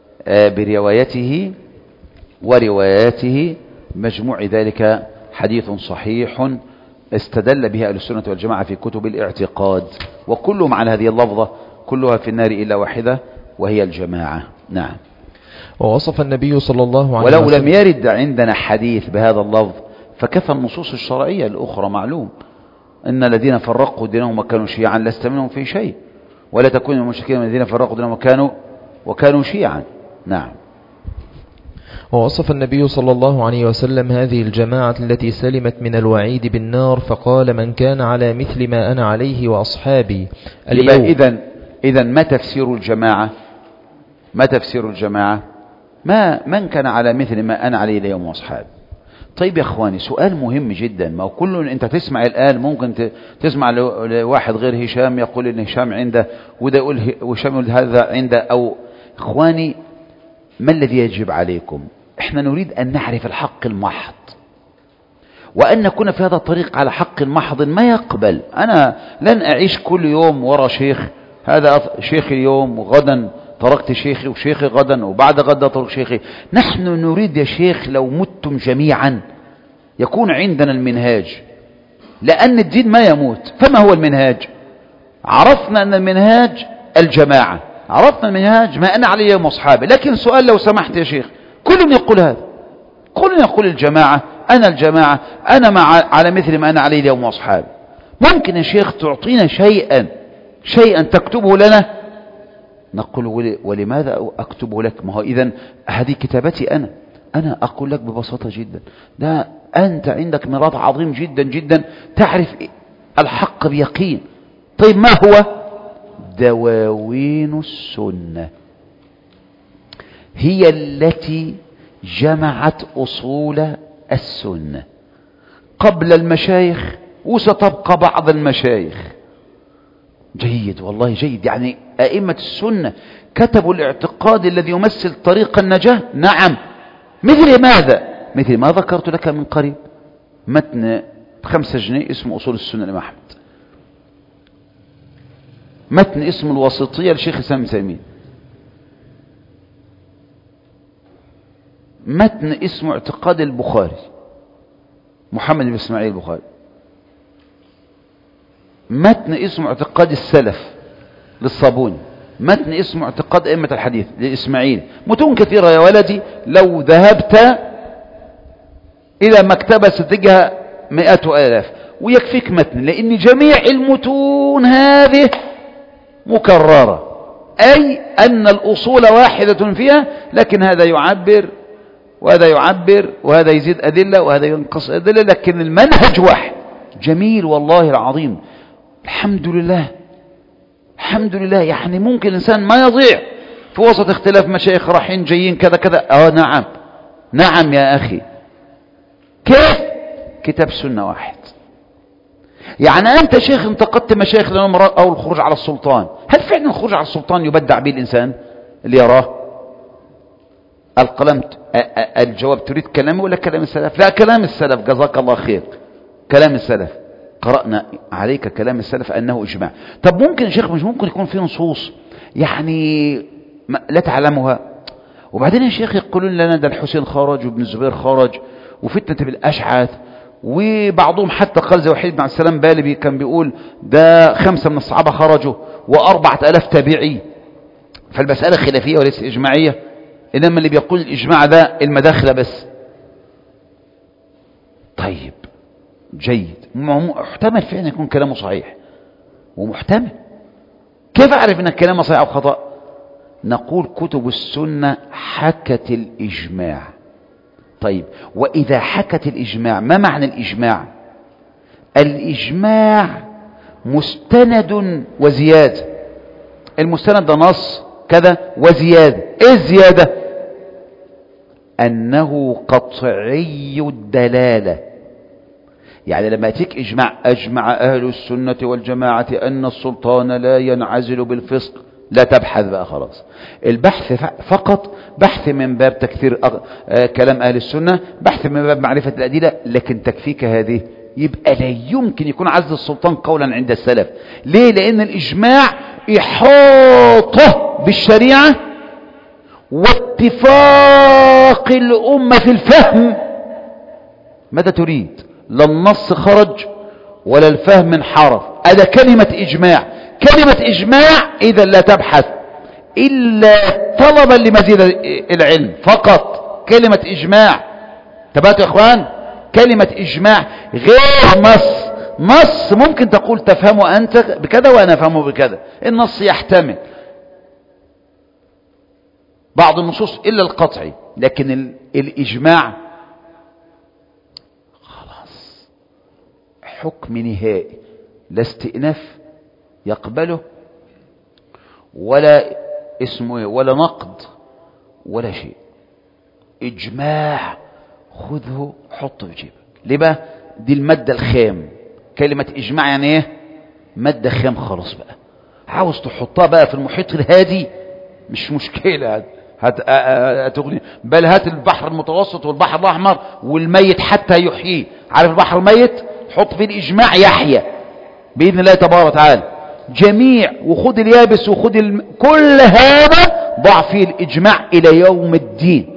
بروايته ورواياته مجموع ذلك حديث صحيح استدل بها أهل السنة والجماعة في كتب الاعتقاد، وكلهم على هذه اللفظة، كلها في النار إلا واحدة وهي الجماعة. نعم. ووصف النبي صلى الله عليه ولو وسلم لم يرد عندنا حديث بهذا اللفظ فكفى النصوص الشرعية الأخرى. معلوم إن الذين فرقوا دينهم وكانوا شيعا لست منهم في شيء، ولا تكون من المشركين الذين فرقوا دينهم وكانوا وكانوا شيعا. نعم. ووصف النبي صلى الله عليه وسلم هذه الجماعة التي سلمت من الوعيد بالنار فقال: من كان على مثل ما أنا عليه وأصحابي اليوم. إذن إذن ما تفسير الجماعة؟ ما تفسير الجماعة؟ ما من كان على مثل ما أنا عليه اليوم وأصحابي. طيب يا أخواني، سؤال مهم جدا. ما هو كل أنت تسمع الآن، ممكن تسمع لواحد غير هشام يقول إن هشام عنده، وده يقول هشام هذا عنده. أو إخواني، ما الذي يجب عليكم؟ إحنا نريد أن نعرف الحق المحض، وأن نكون في هذا الطريق على حق محض ما يقبل. أنا لن أعيش كل يوم وراء شيخ، هذا شيخي اليوم وغدا تركت شيخي، وشيخي غدا وبعد غدا ترك شيخي. نحن نريد يا شيخ لو متم جميعا يكون عندنا المنهاج، لأن الدين ما يموت. فما هو المنهاج؟ عرفنا أن المنهاج الجماعة، عرفنا المنهاج ما أنا عليه يوم أصحابي. لكن سؤال لو سمحت يا شيخ، كل يقول هذا، كل يقول الجماعة، أنا الجماعة، أنا مع على مثل ما أنا عليه اليوم وأصحابي. ممكن يا شيخ تعطينا شيئا شيئا تكتبه لنا؟ نقول ولماذا أكتبه لك؟ ما هو إذن هذه كتابتي أنا أنا أقول لك ببساطة جدا، ده أنت عندك ميراث عظيم جدا جدا، تعرف الحق بيقين. طيب ما هو؟ دواوين السنة هي التي جمعت أصول السنة قبل المشايخ، وستبقى بعض المشايخ. جيد والله جيد. يعني أئمة السنة كتبوا الاعتقاد الذي يمثل طريق النجاة. نعم. مثل ماذا؟ مثل ما ذكرت لك من قريب، متن بخمسة جنيه اسمه أصول السنة لإمام أحمد، متن اسمه الوسطية للشيخ الإسلام ابن تيمية، متن اسمه اعتقاد البخاري محمد بن إسماعيل البخاري، متن اسمه اعتقاد السلف للصابوني، متن اسمه اعتقاد أئمة الحديث للإسماعيلي. متون كثيرة يا ولدي، لو ذهبت إلى مكتبة ستجها مئات آلاف، ويكفيك متن، لأن جميع المتون هذه مكررة، أي أن الأصول واحدة فيها، لكن هذا يعبر وهذا يعبر وهذا يزيد أدلة وهذا ينقص أدلة، لكن المنهج واحد. جميل والله العظيم. الحمد لله الحمد لله. يعني ممكن الإنسان ما يضيع في وسط اختلاف مشايخ رايحين جايين كذا كذا. اه نعم نعم يا أخي. كيف؟ كتاب سنة واحد. يعني أنت شيخ انتقدت مشايخ لهم أو الخروج على السلطان، هل فعلا الخروج على السلطان يبدع به الإنسان اللي يراه؟ القلم الجواب تريد كلامي ولا كلام السلف؟ لا كلام السلف، جزاك الله خير، كلام السلف. قرأنا عليك كلام السلف أنه إجماع. طب ممكن يا شيخ، مش ممكن يكون في نصوص يعني لا تعلمها؟ وبعدين يا شيخ يقولون لنا ده الحسين خرج وابن الزبير خرج وفتنة بالأشعث، وبعضهم حتى قال زي وحيد بن عبد السلام بالبي كان بيقول ده خمسة من الصحابة خرجوا وأربعة ألاف تابعي. فالمسألة خلافية وليس إجماعية، إنما اللي بيقول الإجماع ده المداخلة بس. طيب جيد، محتمل فعلا يكون كلامه صحيح ومحتمل. كيف أعرف أن كلامه صحيح أو خطأ؟ نقول كتب السنة حكت الإجماع. طيب وإذا حكت الإجماع، ما معنى الإجماع؟ الإجماع مستند وزيادة. المستند ده نص كذا وزيادة. إيه الزيادة؟ أنه قطعي الدلالة. يعني لما يأتيك إجماع، أجمع أهل السنة والجماعة أن السلطان لا ينعزل بالفسق، لا تبحث بقى خلاص. البحث فقط بحث من باب تكثير كلام أهل السنة، بحث من باب معرفة الأدلة، لكن تكفيك هذه. يبقى لا يمكن يكون عز السلطان قولا عند السلف. ليه؟ لأن الإجماع إحاطة بالشريعة واتفاق الأمة في الفهم. ماذا تريد؟ لا النص خرج ولا الفهم انحرف. هذا كلمة إجماع. كلمة إجماع إذا لا تبحث إلا طلبا لمزيد العلم فقط. كلمة إجماع، تبعتوا يا إخوان؟ كلمة إجماع غير نص. نص ممكن تقول تفهمه أنت بكذا وأنا أفهمه بكذا، النص يحتمل بعض النصوص إلا القطعي، لكن الإجماع خلاص حكم نهائي، لا استئناف يقبله ولا اسمه ولا نقد ولا شيء. إجماع خذه حطه في جيبك. ليه بقى؟ دي المادة الخام. كلمة إجماع يعني إيه؟ مادة خام خلاص بقى. عاوز تحطها بقى في المحيط الهادي مش مشكلة، هتغني. بل هات البحر المتوسط والبحر الأحمر والميت حتى يحييه. عارف البحر الميت؟ حط فيه الإجماع يحيى بإذن الله تبارك وتعالى. جميع وخد اليابس وخد الم... كل هذا ضع فيه الإجماع إلى يوم الدين.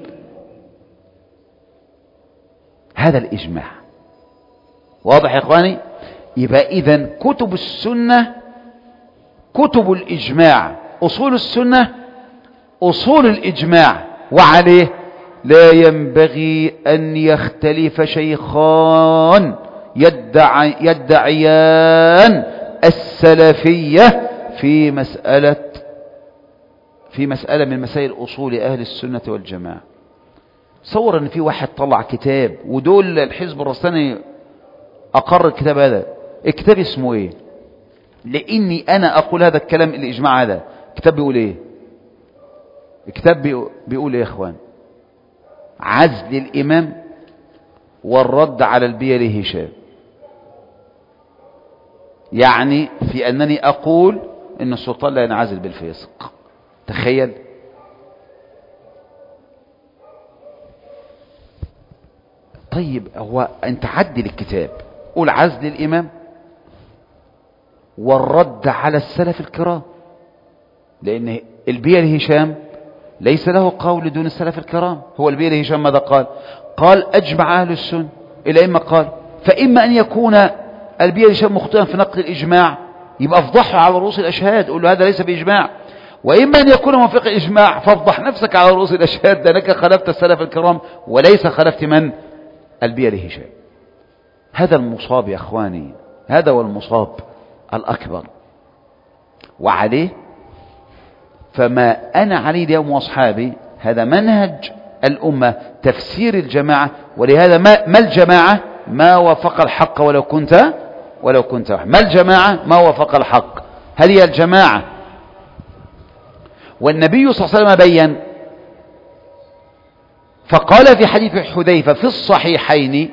هذا الإجماع واضح يا إخواني؟ يبقى إذن كتب السنة كتب الإجماع، أصول السنة أصول الإجماع، وعليه لا ينبغي أن يختلف شيخان يدعي يدعيان السلفية في مسألة في مسألة من مسائل أصول أهل السنة والجماعة. صور أن في واحد طلع كتاب، ودول الحزب الرساني أقر الكتاب هذا. الكتاب اسمه إيه؟ لإني أنا أقول هذا الكلام الإجماع هذا. الكتاب بيقول إيه؟ الكتاب بيقول إيه يا إخوان؟ عزل الإمام والرد على البيلي هشام. يعني في أنني أقول إن السلطان لا ينعزل بالفسق. تخيل. طيب هو أنت عدل الكتاب، قول عزل الإمام والرد على السلف الكرام، لأن البيلي هشام ليس له قول دون السلف الكرام. هو البيلي هشام ماذا قال؟ قال أجمع أهل السنة. إلى إما قال فإما أن يكون البيلي هشام مخطئا في نقل الإجماع يبقى افضحه على رؤوس الأشهاد، قول له هذا ليس بإجماع. وإما أن يكون موافق الإجماع فافضح نفسك على رؤوس الأشهاد لأنك خلفت السلف الكرام وليس خلفت من؟ البيلي هشام. هذا المصاب يا أخواني، هذا هو المصاب الأكبر. وعليه فما أنا عليه اليوم وأصحابي هذا منهج الأمة، تفسير الجماعة. ولهذا ما, ما الجماعة؟ ما وافق الحق ولو كنت ولو كنت ما الجماعة؟ ما وافق الحق. هل هي الجماعة؟ والنبي صلى الله عليه وسلم بين فقال في حديث حذيفة في الصحيحين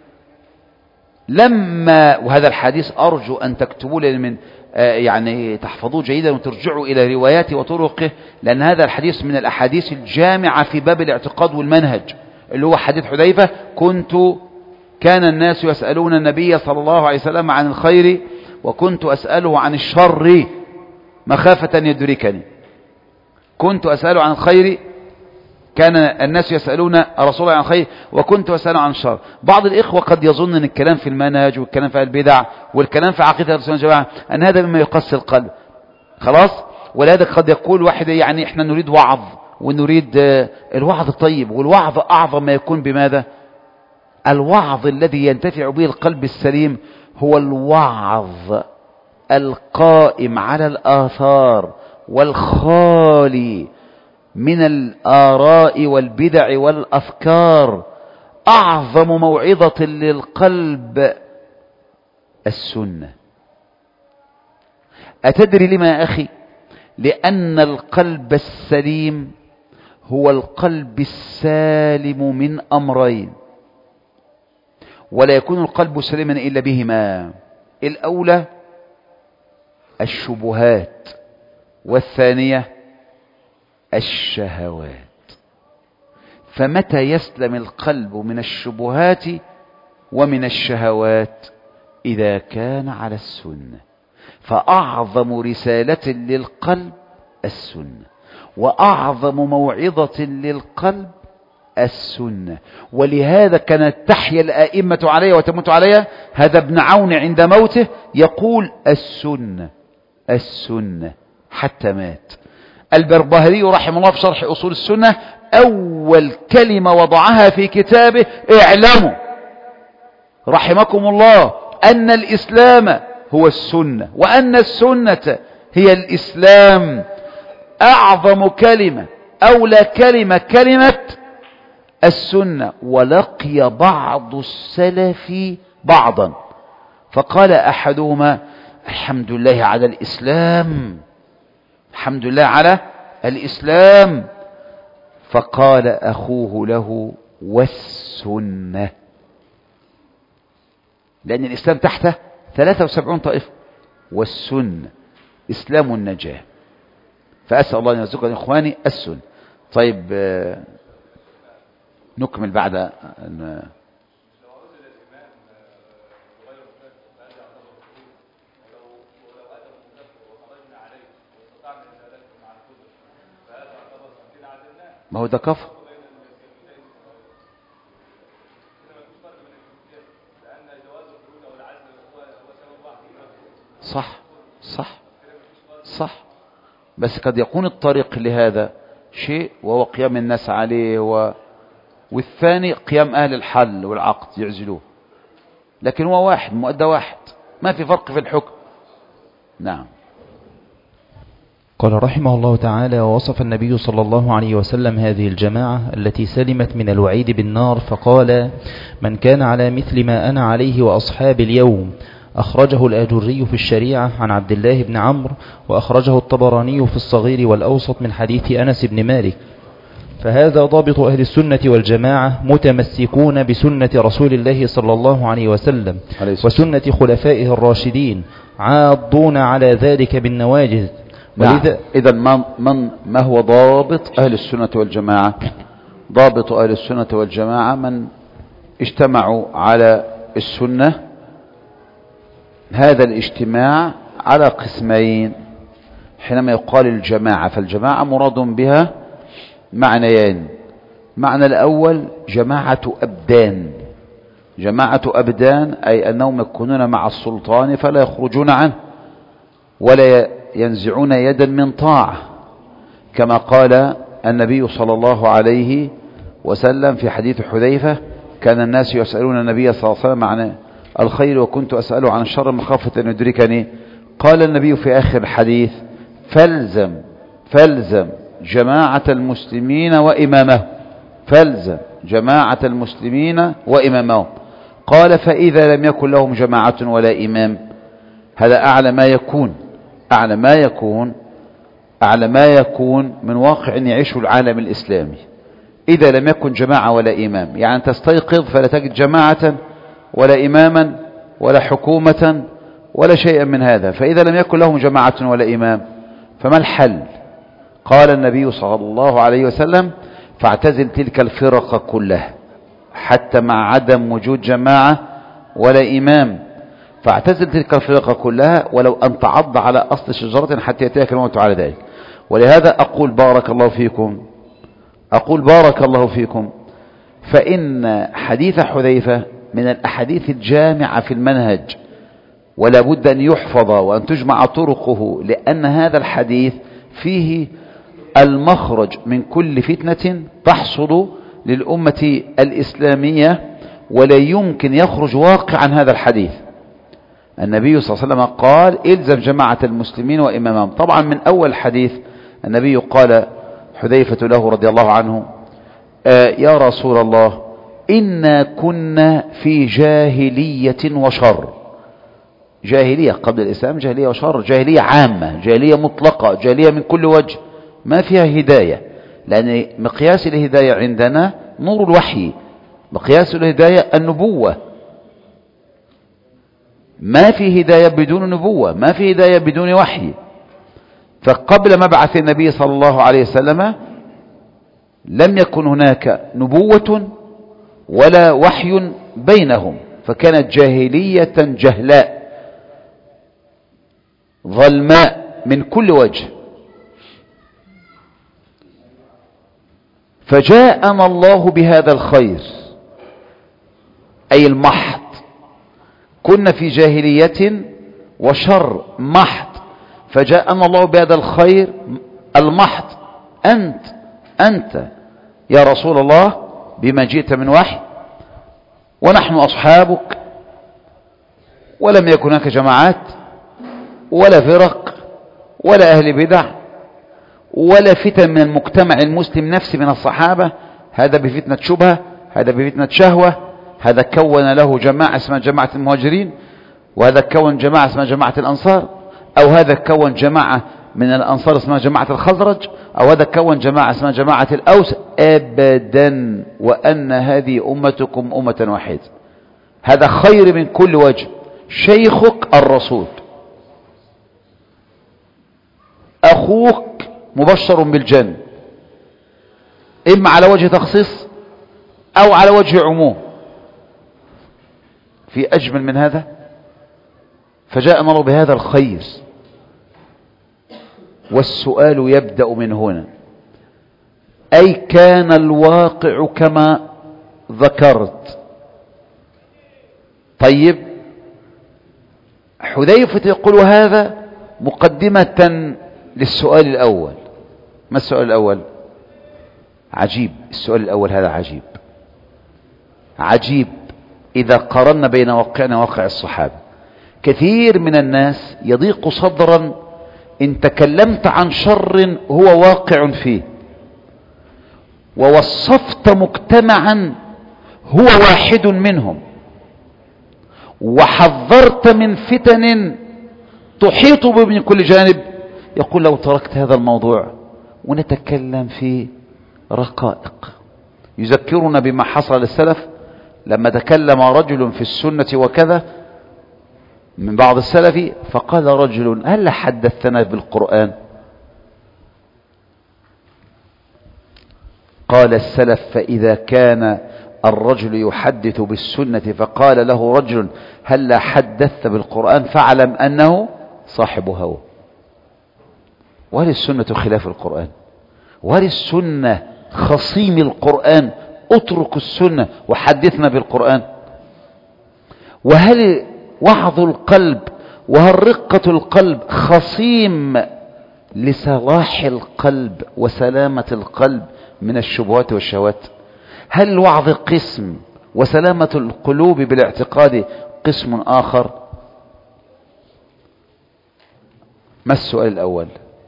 لما، وهذا الحديث أرجو أن تكتبوا لي من آه يعني تحفظوه جيدا وترجعوا إلى رواياته وطرقه، لأن هذا الحديث من الأحاديث الجامعة في باب الاعتقاد والمنهج، اللي هو حديث حذيفة كنت كان الناس يسألون النبي صلى الله عليه وسلم عن الخير وكنت أسأله عن الشر مخافة أن يدركني. كنت أسأله عن الخير، كان الناس يسألون الرسول عن الخير وكنت أسأله عن الشر. بعض الإخوة قد يظن أن الكلام في المنهج والكلام في البدع والكلام في عقيدة الرسول والجماعة أن هذا مما يقسي القلب خلاص. ولهذا قد يقول واحد يعني إحنا نريد وعظ ونريد الوعظ الطيب، والوعظ أعظم ما يكون بماذا؟ الوعظ الذي ينتفع به القلب السليم هو الوعظ القائم على الآثار والخالي من الآراء والبدع والأفكار. أعظم موعظة للقلب السنة. أتدري لما يا أخي؟ لأن القلب السليم هو القلب السالم من أمرين، ولا يكون القلب سليما إلا بهما. الأولى الشبهات والثانية الشهوات. فمتى يسلم القلب من الشبهات ومن الشهوات؟ إذا كان على السنة. فأعظم رسالة للقلب السنة، وأعظم موعظة للقلب السنة. ولهذا كانت تحيا الآئمة عليها وتموت عليها. هذا ابن عون عند موته يقول السنة السنة حتى مات. البربهاري رحمه الله في شرح أصول السنة أول كلمة وضعها في كتابه: اعلموا رحمكم الله أن الإسلام هو السنة، وأن السنة هي الإسلام. أعظم كلمة، أولى كلمة، كلمة السنة. ولقي بعض السلف بعضا فقال أحدهما: الحمد لله على الإسلام، الحمد لله على الإسلام. فقال أخوه له: والسنة، لأن الإسلام تحته ثلاثة وسبعين طائفة، والسنة إسلام النجاة. فأسأل الله أن يرزقنا إخواني السنة. طيب نكمل بعد أن ما هو ده كفر. صح صح صح، بس قد يكون الطريق لهذا شيء وهو قيام الناس عليه و... والثاني قيام أهل الحل والعقد يعزلوه، لكن هو واحد، مؤدى واحد، ما في فرق في الحكم. نعم. قال رحمه الله تعالى: ووصف النبي صلى الله عليه وسلم هذه الجماعة التي سلمت من الوعيد بالنار فقال: من كان على مثل ما أنا عليه وأصحاب اليوم. أخرجه الآجري في الشريعة عن عبد الله بن عمرو، وأخرجه الطبراني في الصغير والأوسط من حديث أنس بن مالك. فهذا ضابط أهل السنة والجماعة: متمسكون بسنة رسول الله صلى الله عليه وسلم وسنة خلفائه الراشدين، عاضون على ذلك بالنواجذ. نعم. إذا ما, من ما هو ضابط أهل السنة والجماعة؟ ضابط أهل السنة والجماعة من اجتمعوا على السنة. هذا الاجتماع على قسمين. حينما يقال الجماعة فالجماعة مراد بها معنيين. معنى الأول جماعة أبدان. جماعة أبدان أي أنهم يكونون مع السلطان فلا يخرجون عنه ولا ينزعون يدا من طاعة، كما قال النبي صلى الله عليه وسلم في حديث حذيفة: كان الناس يسألون النبي صلى الله عليه وسلم عن الخير وكنت أسأله عن الشر مخافة أن يدركني. قال النبي في آخر الحديث: فالزم فالزم جماعة المسلمين وإمامه، فالزم جماعة المسلمين وإمامهم. قال: فإذا لم يكن لهم جماعة ولا إمام. هذا أعلى ما يكون أعلى ما يكون أعلى ما يكون من واقع يعيشه العالم الإسلامي. إذا لم يكن جماعة ولا إمام، يعني تستيقظ فلا تجد جماعة ولا إماما ولا حكومة ولا شيئا من هذا. فإذا لم يكن لهم جماعة ولا إمام فما الحل؟ قال النبي صلى الله عليه وسلم: فاعتزل تلك الفرق كلها حتى مع عدم وجود جماعة ولا إمام. فاعتزل تلك الفرق كلها ولو أن تعض على أصل شجرة حتى يأتيك الموت على ذلك. ولهذا أقول بارك الله فيكم أقول بارك الله فيكم فإن حديث حذيفة من الأحاديث الجامعة في المنهج، ولا بد أن يحفظ وأن تجمع طرقه، لأن هذا الحديث فيه المخرج من كل فتنة تحصل للأمة الإسلامية، ولا يمكن يخرج واقع عن هذا الحديث. النبي صلى الله عليه وسلم قال: إلزم جماعة المسلمين وإمامهم. طبعا من أول حديث النبي قال حذيفة له رضي الله عنه: آه يا رسول الله، إنا كنا في جاهلية وشر. جاهلية قبل الإسلام، جاهلية وشر، جاهلية عامة، جاهلية مطلقة، جاهلية من كل وجه، ما فيها هداية. لأن مقياس الهداية عندنا نور الوحي، مقياس الهداية النبوة. ما في هداية بدون نبوة، ما في هداية بدون وحي. فقبل مبعث النبي صلى الله عليه وسلم لم يكن هناك نبوة ولا وحي بينهم، فكانت جاهلية جهلاء ظلماء من كل وجه. فجاءنا الله بهذا الخير أي المحض. كنا في جاهلية وشر محض، فجاءنا الله بهذا الخير المحض. أنت أنت يا رسول الله بما جئت من وحي، ونحن أصحابك، ولم يكن هناك جماعات ولا فرق ولا أهل بدع ولا فتن من المجتمع المسلم نفسه من الصحابة. هذا بفتنة شبهة، هذا بفتنة شهوة، هذا كون له جماعة اسمها جماعة المهاجرين، وهذا كون جماعة اسمها جماعة الأنصار، أو هذا كون جماعة من الأنصار اسمها جماعة الخزرج، أو هذا كون جماعة اسمها جماعة الأوس. أبدا، وأن هذه أمتكم أمة واحدة. هذا خير من كل وجه. شيخك الرسول، أخوك مبشر بالجنة، إما على وجه تخصيص أو على وجه عموم. في أجمل من هذا؟ فجاء الله بهذا الخير. والسؤال يبدأ من هنا، أي كان الواقع كما ذكرت؟ طيب، حذيفة يقول هذا مقدمة للسؤال الأول. ما السؤال الأول؟ عجيب. السؤال الأول هذا عجيب عجيب إذا قارنا بين واقعنا وواقع الصحابة. كثير من الناس يضيق صدرا إن تكلمت عن شر هو واقع فيه، ووصفت مجتمعا هو واحد منهم، وحذرت من فتن تحيط به من كل جانب، يقول لو تركت هذا الموضوع ونتكلم في رقائق. يذكرنا بما حصل للسلف لما تكلم رجل في السنة وكذا من بعض السلف، فقال رجل هل حدثنا بالقرآن؟ قال السلف فإذا كان الرجل يحدث بالسنة فقال له رجل هل حدثت بالقرآن فاعلم أنه صاحب هوى. وهل السنة خلاف القرآن؟ وهل السنة خصيم القرآن؟ اترك السنة وحدثنا بالقرآن. وهل وعظ القلب وهل رقة القلب خصيم لصلاح القلب وسلامة القلب من الشبهات والشهوات؟ هل الوعظ قسم وسلامة القلوب بالاعتقاد قسم آخر؟ ما السؤال الأول؟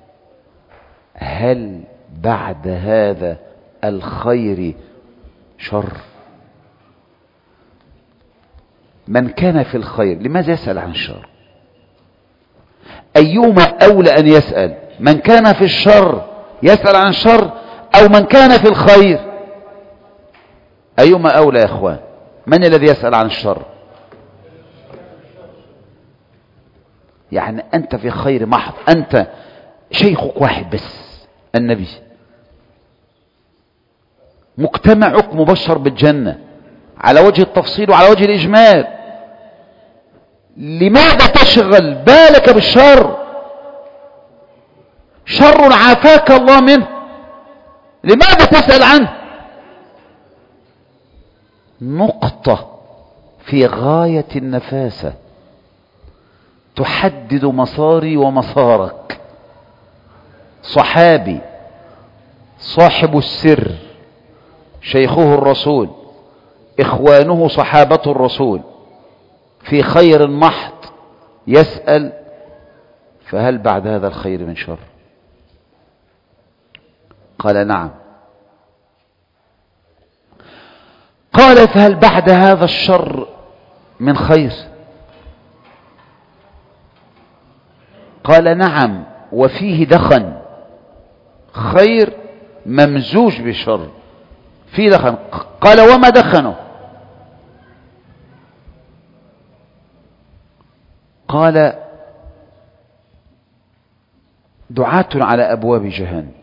هل بعد هذا الخير شر؟ من كان في الخير لماذا يسأل عن الشر؟ أيهما أولى أن يسأل؟ من كان في الشر يسأل عن الشر أو من كان في الخير؟ أيهما أولى يا أخوان؟ من الذي يسأل عن الشر؟ يعني أنت في خير محض، أنت شيخك واحد بس النبي، مجتمعك مبشر بالجنة على وجه التفصيل وعلى وجه الإجمال. لماذا تشغل بالك بالشر؟ شر عافاك الله منه، لماذا تسأل عنه؟ نقطة في غاية النفاسة تحدد مصاري ومسارك. صحابي صاحب السر، شيخه الرسول، إخوانه صحابة الرسول، في خير محض، يسأل فهل بعد هذا الخير من شر؟ قال نعم. قال فهل بعد هذا الشر من خير؟ قال نعم وفيه دخن، خير ممزوج بشر، فيه دخن. قال وما دخنه؟ قال دعاة على أبواب جهنم،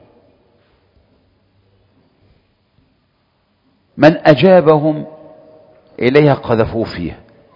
من أجابهم إليها قذفوه فيها.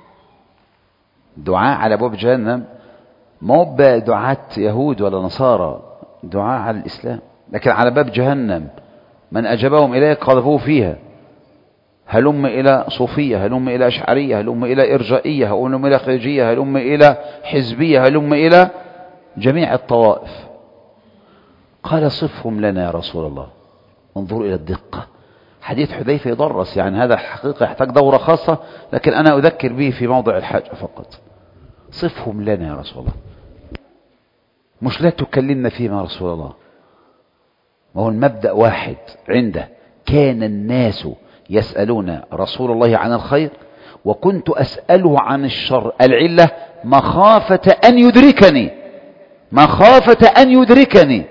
دعاء على أبواب جهنم ما هو دعاة يهود ولا نصارى، دعاء على الإسلام، لكن على باب جهنم من أجابهم إليها قذفوه فيها. هلم إلى صوفية، هلم إلى أشعرية، هلم إلى إرجائية، هلم إلى خارجية، هلم إلى حزبية، هلم إلى جميع الطوائف. قال صفهم لنا يا رسول الله. انظروا إلى الدقة، حديث حذيفة يدرس، يعني هذا الحقيقة يحتاج دورة خاصة، لكن أنا أذكر به في موضع الحاجة فقط. صفهم لنا يا رسول الله، مش لا تكلمنا فيما يا رسول الله. ما هو المبدأ واحد عنده، كان الناس يسألون رسول الله عن الخير وكنت أسأله عن الشر. العلة مخافة أن يدركني، مخافة أن يدركني.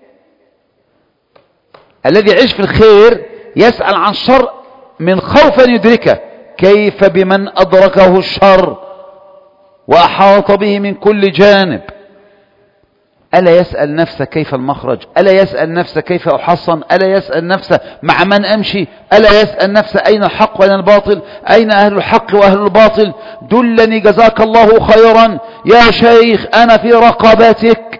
الذي يعيش في الخير يسأل عن الشر من خوف أن يدركه. كيف بمن أدركه الشر وأحاط به من كل جانب؟ ألا يسأل نفسه كيف المخرج؟ ألا يسأل نفسه كيف أحصن؟ ألا يسأل نفسه مع من أمشي؟ ألا يسأل نفسه أين الحق وأين الباطل؟ أين أهل الحق وأهل الباطل؟ دلني جزاك الله خيرا يا شيخ، أنا في رقبتك،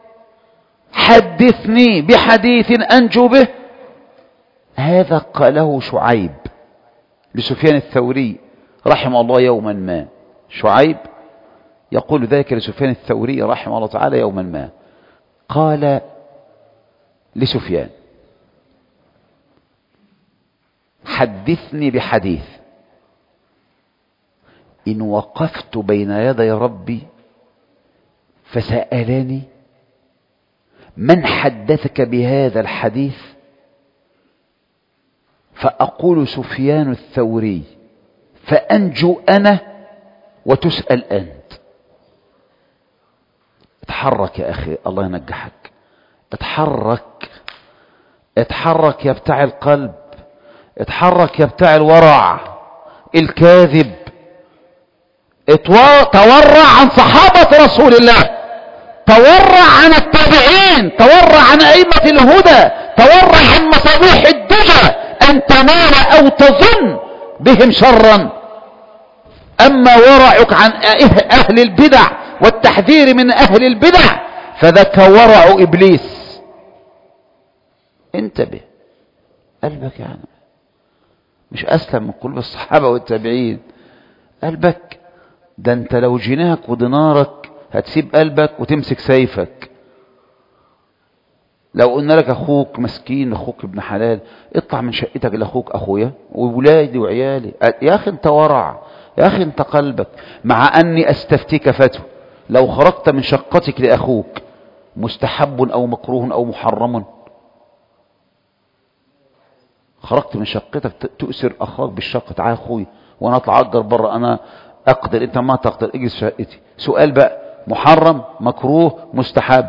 حدثني بحديث أنجو به. هذا قاله شعيب لسفيان الثوري رحمه الله يوما ما. شعيب يقول ذلك لسفيان الثوري رحمه الله تعالى يوما ما. قال لسفيان حدثني بحديث إن وقفت بين يدي ربي فسألني من حدثك بهذا الحديث فأقول سفيان الثوري فأنجو أنا وتسأل أنت. اتحرك يا أخي، الله ينجحك، اتحرك، اتحرك يا بتاع القلب، اتحرك يا بتاع الورع الكاذب. تورع عن صحابة رسول الله، تورع عن التابعين، تورع عن أئمة الهدى، تورع عن مصابيح الدجى أن تنال أو تظن بهم شرا. أما ورعك عن أهل البدع والتحذير من أهل البدع فذاك ورع إبليس. انتبه، قلبك يعني مش أسلم من قلوب الصحابة والتابعين. قلبك ده انت لو جناك ودينارك هتسيب قلبك وتمسك سيفك. لو قلنا لك اخوك مسكين، اخوك ابن حلال، اطلع من شقتك لاخوك اخويا وولادي وعيالي، يا اخي انت ورع، يا اخي انت قلبك. مع اني استفتيك فتوى، لو خرجت من شقتك لاخوك مستحب او مكروه او محرم؟ خرجت من شقتك تؤثر اخاك بالشقة، تعال اخوي وانا اطلع اجر بره، انا اقدر انت ما تقدر، اجلس في شقتي. سؤال بقى، محرم مكروه مستحب؟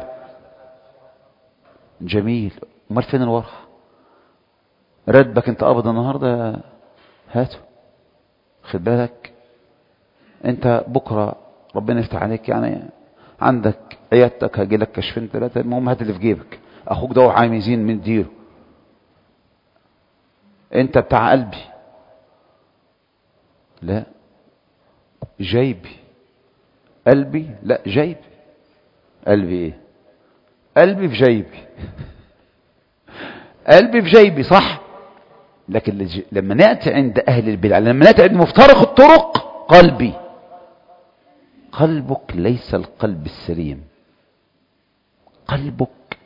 جميل، امال فين الورع؟ ردبك انت قبض النهارده هاته، خد بالك. انت بكره ربنا يفتح عليك، يعني عندك عيادتك هاجي لك كشفين ثلاثه، المهم هات اللي في جيبك. اخوك ده عايزين من ديره، انت بتاع قلبي، لا جيبي. قلبي لا جيبي. قلبي ايه؟ قلبي في جيبي. قلبي في جيبي صح، لكن لما نأتي عند أهل البدع، لما نأتي عند مفترق الطرق، قلبي. قلبك ليس القلب السليم، قلبك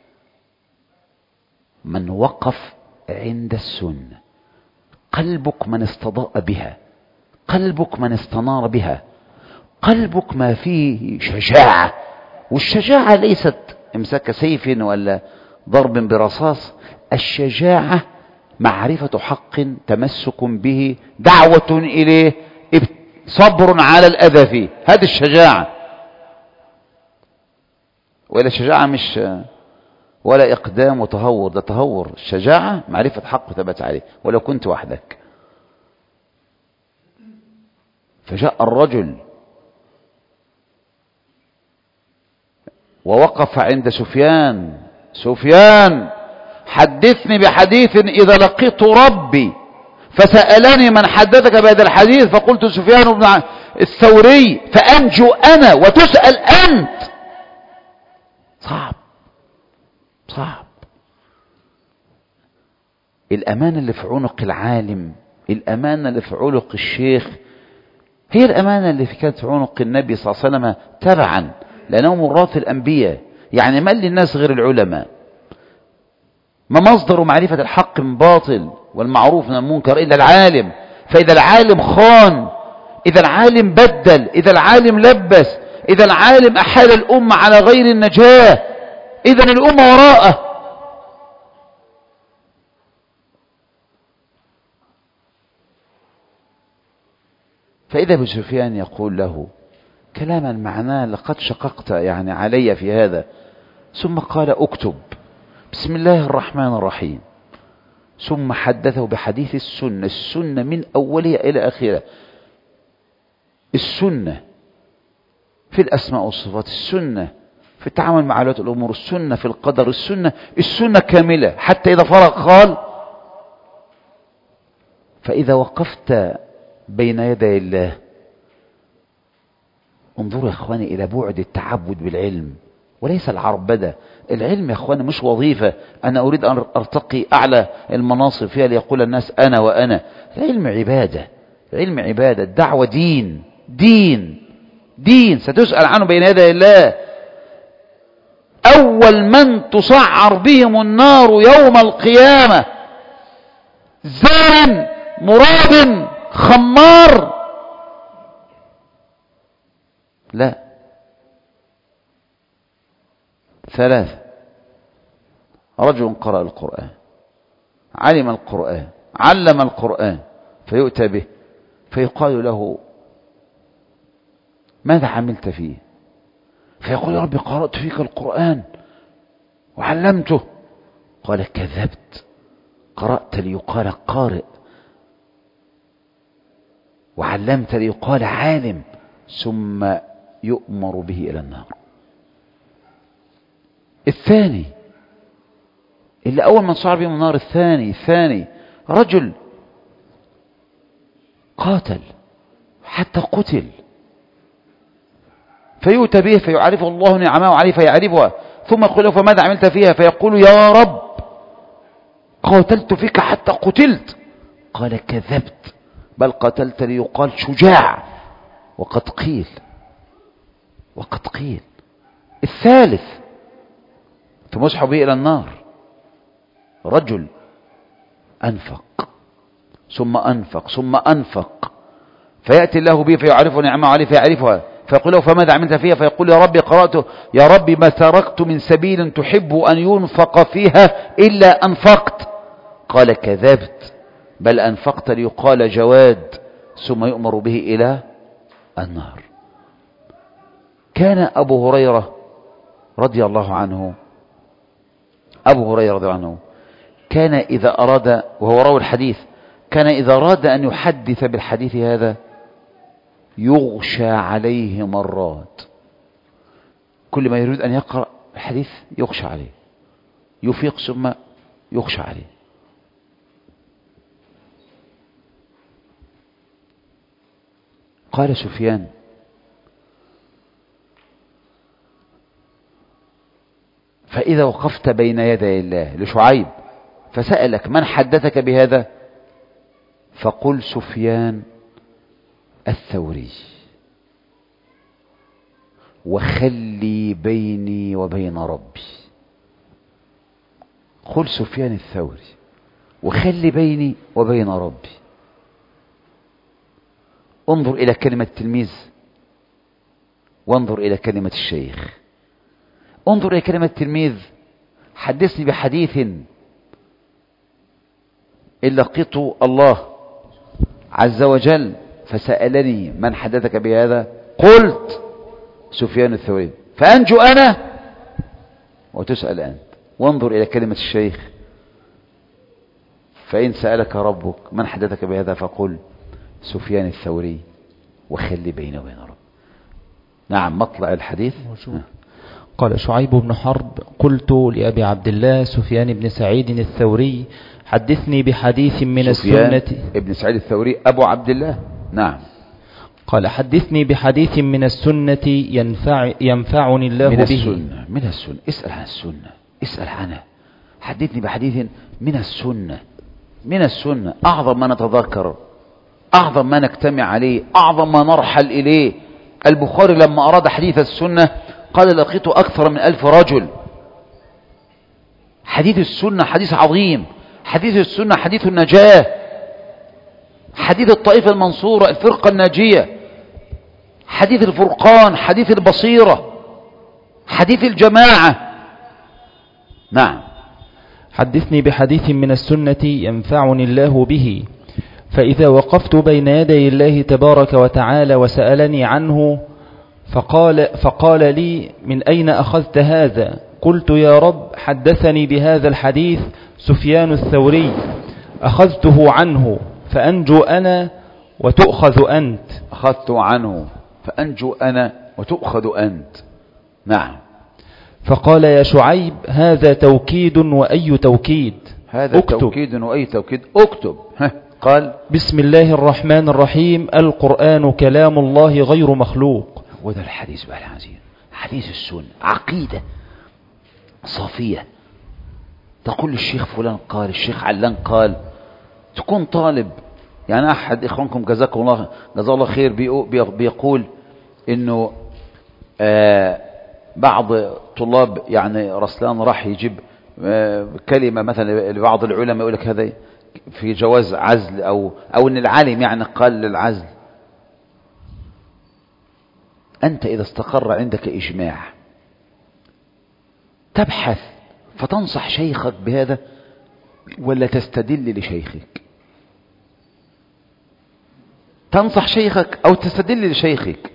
من وقف عند السنة، قلبك من استضاء بها، قلبك من استنار بها، قلبك ما فيه شجاعة. والشجاعة ليست امساك سيف ولا ضرب برصاص، الشجاعة معرفة حق تمسك به، دعوة إليه، صبر على الأذى فيه، هذه الشجاعة. ولا الشجاعة مش ولا إقدام وتهور، ده تهور. الشجاعة معرفة حق ثبت عليه ولو كنت وحدك. فجاء الرجل ووقف عند سفيان. سفيان حدثني بحديث إذا لقيت ربي فسألني من حدثك بهذا الحديث فقلت سفيان بن الثوري فأنجو أنا وتسأل أنت. صعب صعب. الأمانة اللي في عنق العالم، الأمانة اللي في عنق الشيخ، هي الأمانة اللي كانت في عنق النبي صلى الله عليه وسلم تبعا، لأنه مراث الأنبياء. يعني ما للناس غير العلماء؟ ما مصدر معرفة الحق من باطل والمعروف من المنكر إلا العالم. فإذا العالم خان، إذا العالم بدل، إذا العالم لبس، إذا العالم أحال الأمة على غير النجاة، إذا الأمة وراءه. فإذا أبو سفيان يقول له كلاما معناه لقد شققت يعني علي في هذا، ثم قال اكتب بسم الله الرحمن الرحيم، ثم حدثه بحديث السنة، السنة من أولها إلى آخرها، السنة في الأسماء والصفات، السنة في التعامل مع ولاة الأمور، السنة في القدر، السنة السنة كاملة. حتى إذا فرغ قال فإذا وقفت بين يدي الله، انظروا يا اخواني الى بعد التعبد بالعلم وليس العربدة. العلم يا اخواني مش وظيفة انا اريد ان ارتقي اعلى المناصب فيها ليقول الناس انا وانا. العلم عبادة، العلم عبادة، الدعوة دين، دين دين ستسأل عنه بين يدي الله. اول من تصعر بهم النار يوم القيامة زان مراد خمار. لا، ثلاثة: رجل قرأ القرآن، علم القرآن، علم القرآن، فيؤتى به فيقال له ماذا عملت فيه؟ فيقول يا ربي قرأت فيك القرآن وعلمته. قال كذبت، قرأت ليقال قارئ وعلمت ليقال عالم، ثم يؤمر به إلى النار. الثاني اللي أول من صعر بهم النار، الثاني الثاني رجل قاتل حتى قتل، فيؤتى به فيعرفه الله نعمه عليه فيعرفها، ثم يقول له فماذا عملت فيها؟ فيقول يا رب قاتلت فيك حتى قتلت. قال كذبت، بل قتلت ليقال شجاع، وقد قيل وقد قيل. الثالث ثم يسحب به إلى النار رجل أنفق ثم أنفق ثم أنفق، فيأتي الله به فيعرفه نعمه عليه فيعرفها، فيقول له فماذا عملت فيها؟ فيقول يا ربي قرأت، يا ربي ما تركت من سبيل تحب أن ينفق فيها إلا أنفقت. قال كذبت، بل أنفقت ليقال جواد، ثم يؤمر به إلى النار. كان أبو هريرة رضي الله عنه أبو هريرة رضي الله عنه كان إذا أراد، وهو راوي الحديث، كان إذا أراد أن يحدث بالحديث هذا يغشى عليه مرات. كل ما يريد أن يقرأ الحديث يغشى عليه، يفيق ثم يغشى عليه. قال سفيان فإذا وقفت بين يدي الله لشعيب فسألك من حدثك بهذا؟ فقل سفيان الثوري، وخلي بيني وبين ربي. قل سفيان الثوري وخلي بيني وبين ربي. انظر إلى كلمة التلميذ وانظر إلى كلمة الشيخ. انظر إلى كلمة التلميذ حدثني بحديث إن لقيت الله عز وجل فسألني من حدثك بهذا؟ قلت سفيان الثوري، فأنجو أنا وتسأل أنت. وانظر إلى كلمة الشيخ فإن سألك ربك من حدثك بهذا فقل سفيان الثوري وخلي بينه وبين ربك. نعم، مطلع الحديث. قال شعيب بن حرب: قلت لأبي عبد الله سفيان بن سعيد الثوري: حدثني بحديث من سفيان السنة. ابن سعيد الثوري أبو عبد الله. نعم. قال: حدثني بحديث من السنة ينفع ينفعني الله من به. السنة. من السنة. اسأل عن السنة، اسأل عنها. حدثني بحديث من السنة. من السنة أعظم ما نتذكر، أعظم ما نجتمع عليه، أعظم ما نرحل إليه. البخاري لما أراد حديث السنة قال: لقيت أكثر من ألف رجل. حديث السنة حديث عظيم، حديث السنة حديث النجاة، حديث الطائفة المنصورة، الفرقة الناجية، حديث الفرقان، حديث البصيرة، حديث الجماعة. نعم. حدثني بحديث من السنة ينفعني الله به، فإذا وقفت بين يدي الله تبارك وتعالى وسألني عنه فقال, فقال لي: من أين أخذت هذا؟ قلت: يا رب، حدثني بهذا الحديث سفيان الثوري، أخذته عنه فأنجو أنا وتؤخذ أنت. أخذت عنه فأنجو أنا وتؤخذ أنت. نعم. فقال: يا شعيب، هذا توكيد وأي توكيد؟ هذا اكتب. توكيد وأي توكيد؟ اكتب. قال: بسم الله الرحمن الرحيم، القرآن كلام الله غير مخلوق. وده الحديث بقى العزيز، حديث السنة، عقيدة صافية. تقول الشيخ فلان قال، الشيخ علان قال، تكون طالب. يعني أحد إخوانكم جزاكم الله جزاه الله خير بيقول إنه آه بعض طلاب يعني رسلان راح يجيب آه كلمة مثلا لبعض العلماء يقول لك هذا في جواز عزل، أو أو إن العالم يعني قال للعزل. أنت إذا استقر عندك إجماع تبحث فتنصح شيخك بهذا ولا تستدل لشيخك؟ تنصح شيخك أو تستدل لشيخك؟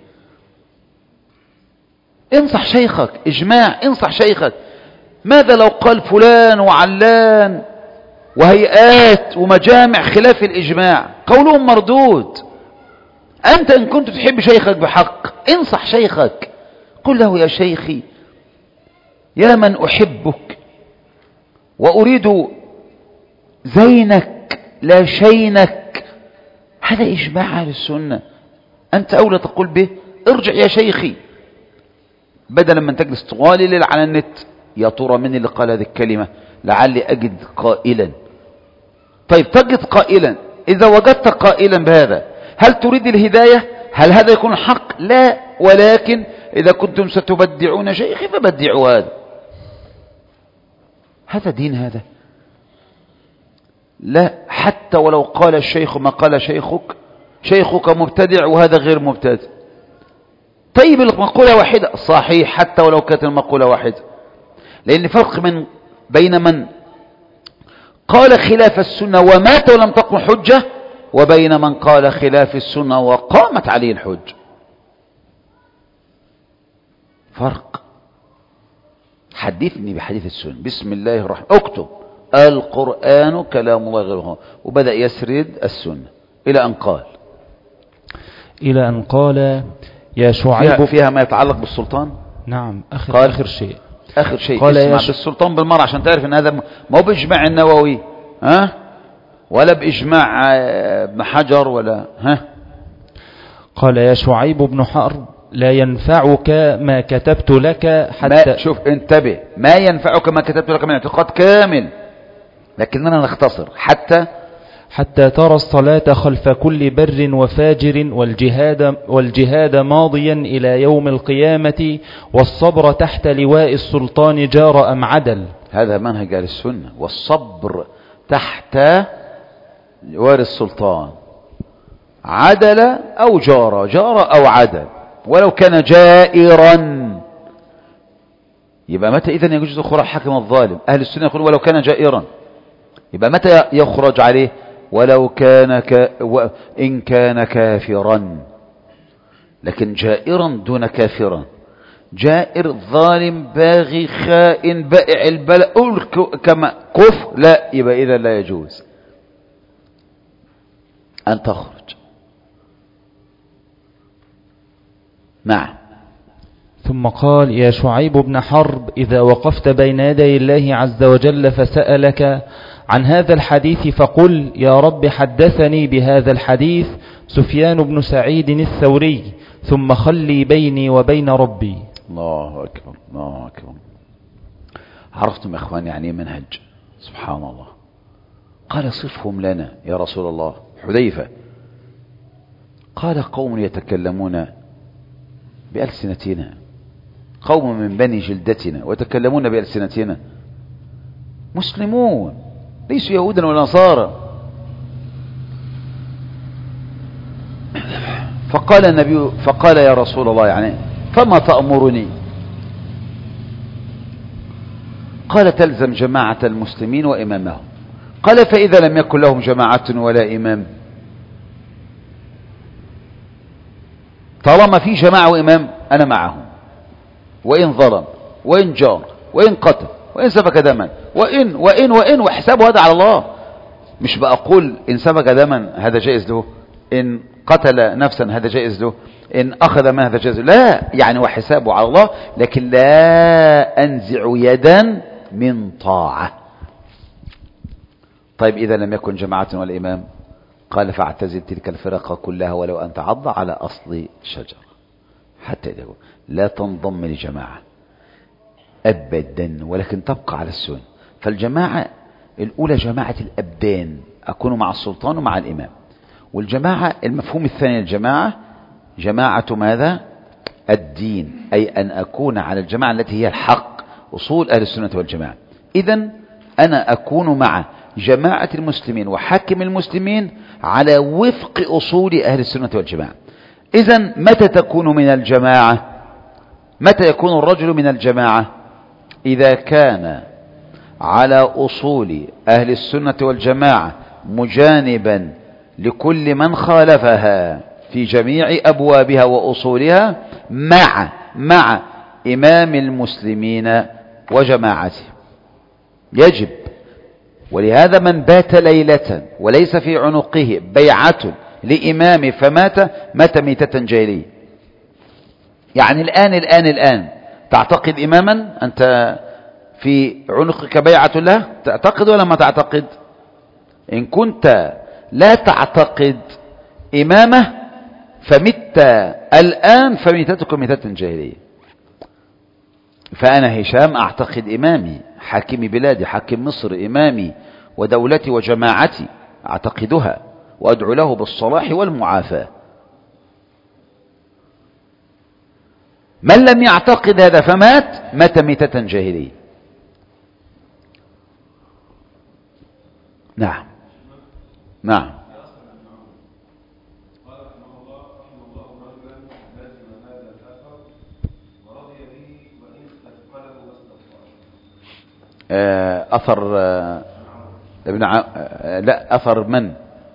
انصح شيخك، إجماع، انصح شيخك. ماذا لو قال فلان وعلان وهيئات ومجامع خلاف الإجماع؟ قولهم مردود. أنت إن كنت تحب شيخك بحق انصح شيخك، قل له: يا شيخي، يا من أحبك وأريد زينك لا شينك، هذا إجماع أهل السنة، أنت أولى تقول به. ارجع يا شيخي، بدلا من تجلس طوال الليل على النت: يا ترى من اللي قال هذه الكلمة، لعلي أجد قائلا. طيب تجد قائلا، إذا وجدت قائلا بهذا هل تريد الهداية؟ هل هذا يكون حق؟ لا، ولكن إذا كنتم ستبدعون شيخي فبدعوا هذا. هذا دين هذا؟ لا، حتى ولو قال الشيخ ما قال شيخك، شيخك مبتدع وهذا غير مبتدع. طيب المقولة واحدة، صحيح، حتى ولو كانت المقولة واحدة، لأن فرق من بين من قال خلاف السنة ومات ولم تقم حجة، وبين من قال خلاف السنة وقامت عليه الحجة. فرق. حدثني بحديث السنة. بسم الله الرحمن، اكتب: القرآن كلام الله غير مخلوق. وبدأ يسرد السنة إلى أن قال إلى أن قال: يا شعيب. فيها, فيها ما يتعلق بالسلطان. نعم. آخر, قال آخر شيء آخر شيء قال: اسمع يا ش... بالسلطان بالمرة عشان تعرف أن هذا ما هو بإجماع النووي، ها، ولا بإجماع ابن حجر، ولا ها. قال: يا شعيب بن حرب، لا ينفعك ما كتبت لك حتى ما شوف انتبه، ما ينفعك ما كتبت لك من اعتقاد كامل، لكننا نختصر حتى حتى ترى الصلاة خلف كل بر وفاجر، والجهاد, والجهاد ماضيا إلى يوم القيامة، والصبر تحت لواء السلطان جار أم عدل. هذا منهج أهل السنة، والصبر تحت لواء السلطان، عدل أو جار، جار أو عدل، ولو كان جائرا. يبقى متى إذن يجوز خروج الحاكم الظالم؟ أهل السنة يقولون ولو كان جائرا. يبقى متى يخرج عليه؟ ولو كان ك... و... إن كان كافرا. لكن جائرا دون كافرا. جائر ظالم باغي خائن بائع البلاء كما كفر، لا، يبقى إذا لا يجوز أن تخرج. نعم. ثم قال: يا شعيب بن حرب، إذا وقفت بين يدي الله عز وجل فسألك عن هذا الحديث فقل: يا رب حدثني بهذا الحديث سفيان بن سعيد الثوري، ثم خلي بيني وبين ربي. الله أكبر، الله أكبر. عرفتم يا إخوان يعني منهج؟ سبحان الله. قال: صفهم لنا يا رسول الله. حذيفة قال: قوم يتكلمون بألسنتنا، قوم من بني جلدتنا ويتكلمون بألسنتنا، مسلمون ليسوا يهودا ولا نصارى. فقال النبي فقال: يا رسول الله يعني فما تأمرني؟ قال: تلزم جماعة المسلمين وإمامهم. قال: فإذا لم يكن لهم جماعة ولا إمام؟ طالما في جماعة وإمام أنا معهم، وإن ظلم وإن جار وإن قتل وإن سفك دما وإن وإن وإن وحسابه هذا على الله. مش بقول إن سفك دما هذا جائز له، إن قتل نفسا هذا جائز له، إن أخذ ما هذا جائز له، لا، يعني وحسابه على الله، لكن لا أنزع يدا من طاعة. طيب إذا لم يكن جماعة والإمام؟ قال: فاعتزل تلك الفرق كلها ولو أن تعض على أصل شجرة، حتى إذا لا تنضم لجماعة أبدا، ولكن تبقى على السنة. فالجماعة الأولى جماعة الأبدان، أكون مع السلطان ومع الإمام. والجماعة المفهوم الثاني الجماعة جماعة ماذا؟ الدين، أي أن أكون على الجماعة التي هي الحق، أصول أهل السنة والجماعة. إذن أنا أكون مع جماعة المسلمين وحاكم المسلمين على وفق أصول أهل السنة والجماعة. إذن متى تكون من الجماعة؟ متى يكون الرجل من الجماعة؟ إذا كان على أصول أهل السنة والجماعة مجانبا لكل من خالفها في جميع أبوابها وأصولها، مع مع إمام المسلمين وجماعته. يجب. ولهذا من بات ليلة وليس في عنقه بيعة لإمام فمات، مات ميتة جاهلية. يعني الآن الآن الآن تعتقد إماما أنت في عنقك بيعة له، تعتقد ولا ما تعتقد؟ إن كنت لا تعتقد إمامه فمت الآن فميتتك ميتة جاهلية. فأنا هشام أعتقد إمامي، حاكم بلادي، حاكم مصر، إمامي ودولتي وجماعتي، أعتقدها وأدعو له بالصلاح والمعافاة. من لم يعتقد هذا فمات، مات ميتة جاهلية. نعم نعم. أثر ابن ع... لا أثر من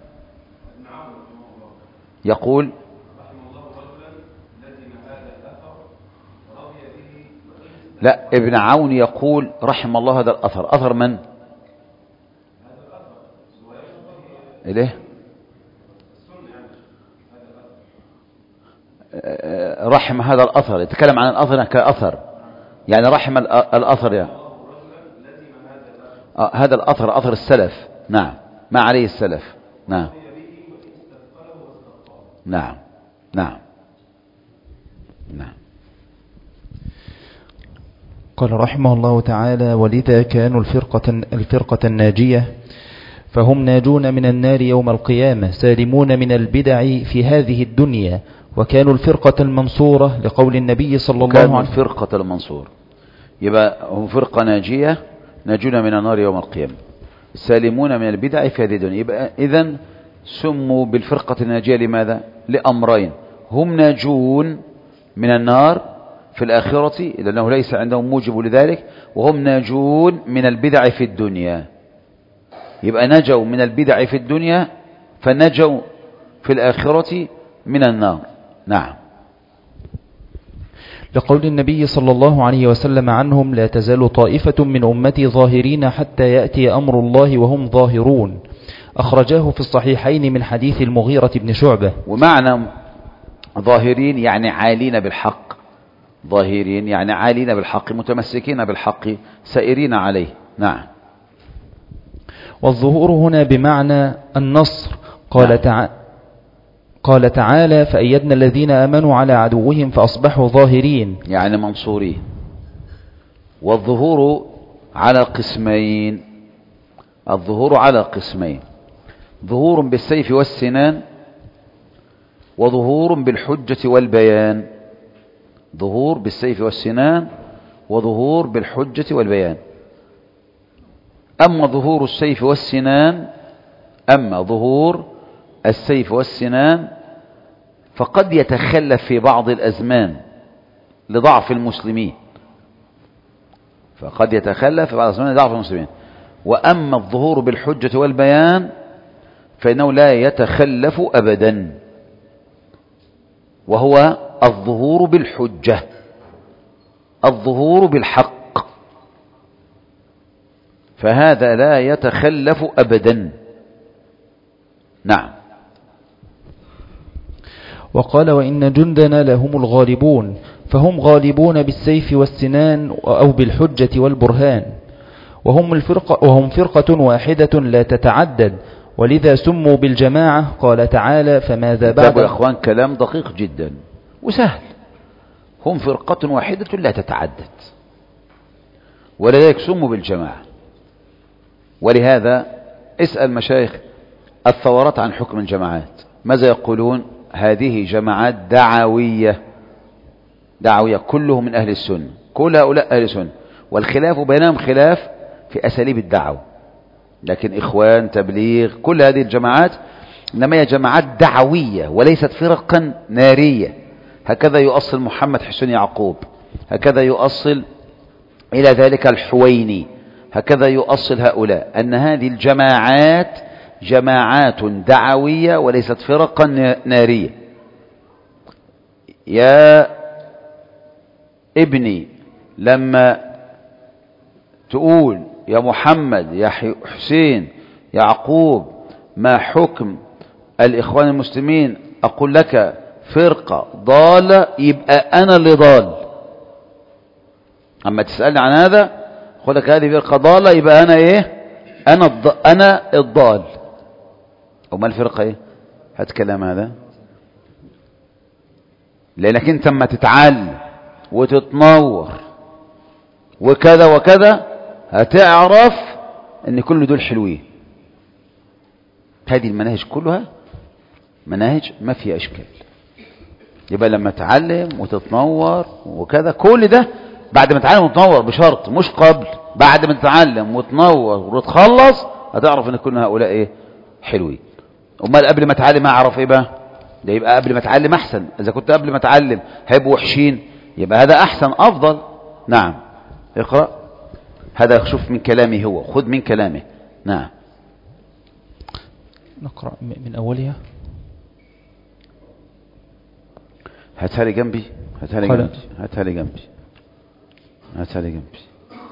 يقول لا ابن عون يقول رحم الله هذا الأثر. أثر من إليه؟ رحم هذا الأثر، يتكلم عن الأثر كأثر، يعني رحم الأثر يعني. آه هذا الأثر أثر السلف. نعم، ما عليه السلف. نعم نعم نعم نعم. قال رحمه الله تعالى: ولذا كانوا الفرقة, الفرقة الناجية، فهم ناجون من النار يوم القيامة، سالمون من البدع في هذه الدنيا، وكانوا الفرقة المنصورة لقول النبي صلى الله عليه وسلم. كانوا الفرقة المنصورة، يبقى هم فرقة ناجية، ناجون من النار يوم القيامة، سالمون من البدع في هذه الدنيا. يبقى إذن سموا بالفرقة الناجية لماذا؟ لأمرين: هم ناجون من النار في الآخرة لأنه ليس عندهم موجب لذلك، وهم ناجون من البدع في الدنيا. يبقى نجوا من البدع في الدنيا فنجوا في الآخرة من النار. نعم. لقول النبي صلى الله عليه وسلم عنهم: لا تزال طائفة من أمتي ظاهرين حتى يأتي أمر الله وهم ظاهرون. أخرجاه في الصحيحين من حديث المغيرة بن شعبة. ومعنى ظاهرين يعني عالين بالحق، ظاهرين يعني عالين بالحق متمسكين بالحق سائرين عليه. نعم. والظهور هنا بمعنى النصر. قال نعم. تعالى قال تعالى فأيدنا الذين آمنوا على عدوهم فأصبحوا ظاهرين يعني منصورين. والظهور على قسمين، الظهور على قسمين، ظهور بالسيف والسنان وظهور بالحجة والبيان. ظهور بالسيف والسنان وظهور بالحجة والبيان. أما ظهور السيف والسنان أما ظهور السيف والسنان فقد يتخلف في بعض الأزمان لضعف المسلمين، فقد يتخلف في بعض الأزمان لضعف المسلمين. وأما الظهور بالحجة والبيان فإنه لا يتخلف أبدا، وهو الظهور بالحجة، الظهور بالحق، فهذا لا يتخلف أبدا. نعم. وقال وإن جندنا لهم الغالبون، فهم غالبون بالسيف والسنان أو بالحجة والبرهان، وهم, الفرقة وهم فرقة واحدة لا تتعدد، ولذا سموا بالجماعة. قال تعالى فماذا بعد. يا أخوان كلام دقيق جدا وسهل. هم فرقة واحدة لا تتعدد ولذلك سموا بالجماعة. ولهذا اسأل مشايخ الثورات عن حكم الجماعات ماذا يقولون؟ هذه جماعات دعوية، دعوية كلهم من أهل السنة، كل هؤلاء أهل السنة، والخلاف بينهم خلاف في أساليب الدعوة، لكن إخوان تبليغ كل هذه الجماعات إنما هي جماعات دعوية وليست فرقا نارية. هكذا يؤصل محمد حسين يعقوب، هكذا يؤصل إلى ذلك الحويني، هكذا يؤصل هؤلاء أن هذه الجماعات جماعات دعوية وليست فرقا نارية. يا ابني لما تقول يا محمد يا حسين يعقوب ما حكم الإخوان المسلمين، أقول لك فرقة ضالة، يبقى أنا اللي ضال. أما تسألني عن هذا أقول لك هذه فرقة ضالة، يبقى أنا إيه؟ أنا الض... أنا الضال. وما الفرقة إيه؟ هات كلام هذا. لأنك أنت لما تتعلم وتتنور وكذا وكذا هتعرف أن كل دول حلوين. هذه المناهج كلها مناهج ما فيها إشكال. يبقى لما تتعلم وتتنور وكذا كل ده بعد ما تتعلم وتنور بشرط، مش قبل، بعد ما تتعلم وتنور وتخلص هتعرف ان كل هؤلاء ايه؟ حلوين. امال قبل ما اتعلم اعرف ايه بقى؟ ده يبقى قبل ما اتعلم احسن. اذا كنت قبل ما اتعلم هيبقوا وحشين يبقى هذا احسن افضل. نعم. اقرأ. هذا شوف من كلامه هو، خذ من كلامه. نعم. نقرأ من اولها. هاتها لي جنبي، هاتها لي جنبي، هاتها لي جنبي، هاتها لي جنبي.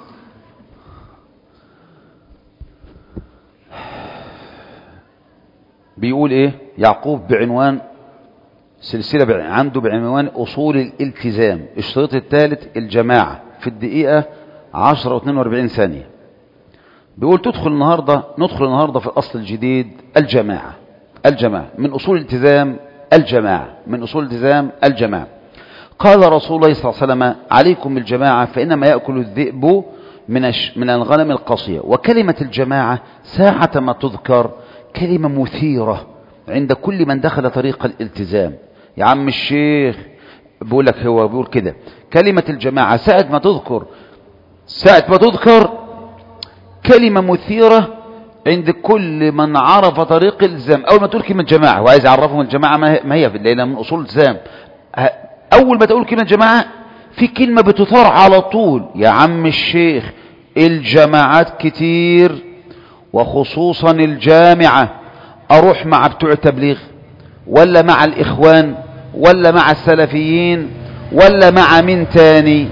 بيقول ايه يعقوب بعنوان سلسلة بعنوان عنده بعنوان أصول الالتزام، الشريط الثالث الجماعة، في الدقيقة عشرة واثنين واربعين ثانية. بيقول تدخل النهاردة ندخل النهاردة في الأصل الجديد الجماعة. الجماعة من أصول الالتزام، الجماعة من أصول الالتزام الجماعة. قال رسول الله صلى الله عليه وسلم عليكم بالجماعة فإنما يأكل الذئب من من الغنم القصية. وكلمة الجماعة ساعة ما تذكر كلمة مثيرة عند كل من دخل طريق الالتزام. يا عم الشيخ بيقول لك هو بيقول كده كلمة الجماعة ساعة ما تذكر ساعة ما تذكر كلمة مثيرة عند كل من عرف طريق الالتزام. أول ما تقول كلمة جماعة وعايز يعرفهم الجماعة ما هي في الليلة من أصول الالتزام. أول ما تقول كلمة جماعة في كلمة بتثار على طول. يا عم الشيخ الجماعات كتير وخصوصا الجامعة. أروح مع بتوع التبليغ ولا مع الإخوان ولا مع السلفيين ولا مع من تاني؟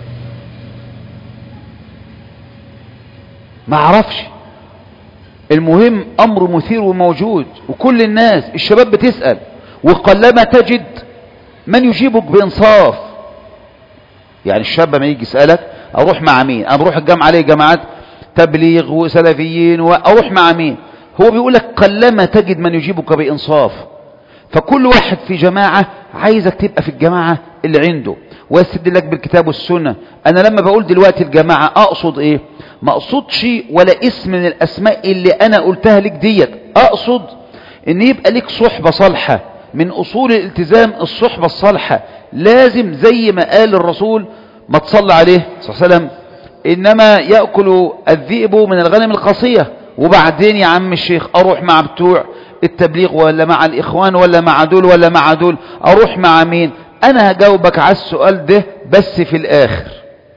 ما عرفش. المهم أمر مثير وموجود وكل الناس الشباب بتسأل، وقلما تجد من يجيبك بإنصاف. يعني الشاب ما يجي يسألك اروح مع مين؟ انا بروح الجامعة ليه؟ جامعات تبليغ وسلفيين، واروح مع مين؟ هو بيقول لك قلما تجد من يجيبك بإنصاف. فكل واحد في جماعة عايزك تبقى في الجماعة اللي عنده ويستدل لك بالكتاب والسنة. انا لما بقول دلوقتي الجماعة اقصد ايه؟ ما اقصدش ولا اسم من الاسماء اللي انا قلتها لك ديت، اقصد ان يبقى لك صحبة صالحة. من اصول الالتزام الصحبة الصالحة، لازم زي ما قال الرسول ما تصلى عليه صلى الله عليه وسلم انما يأكل الذئب من الغنم القصية. وبعدين يا عم الشيخ اروح مع بتوع التبليغ ولا مع الاخوان ولا مع دول ولا مع دول؟ اروح مع مين؟ انا هجاوبك على السؤال ده بس في الاخر.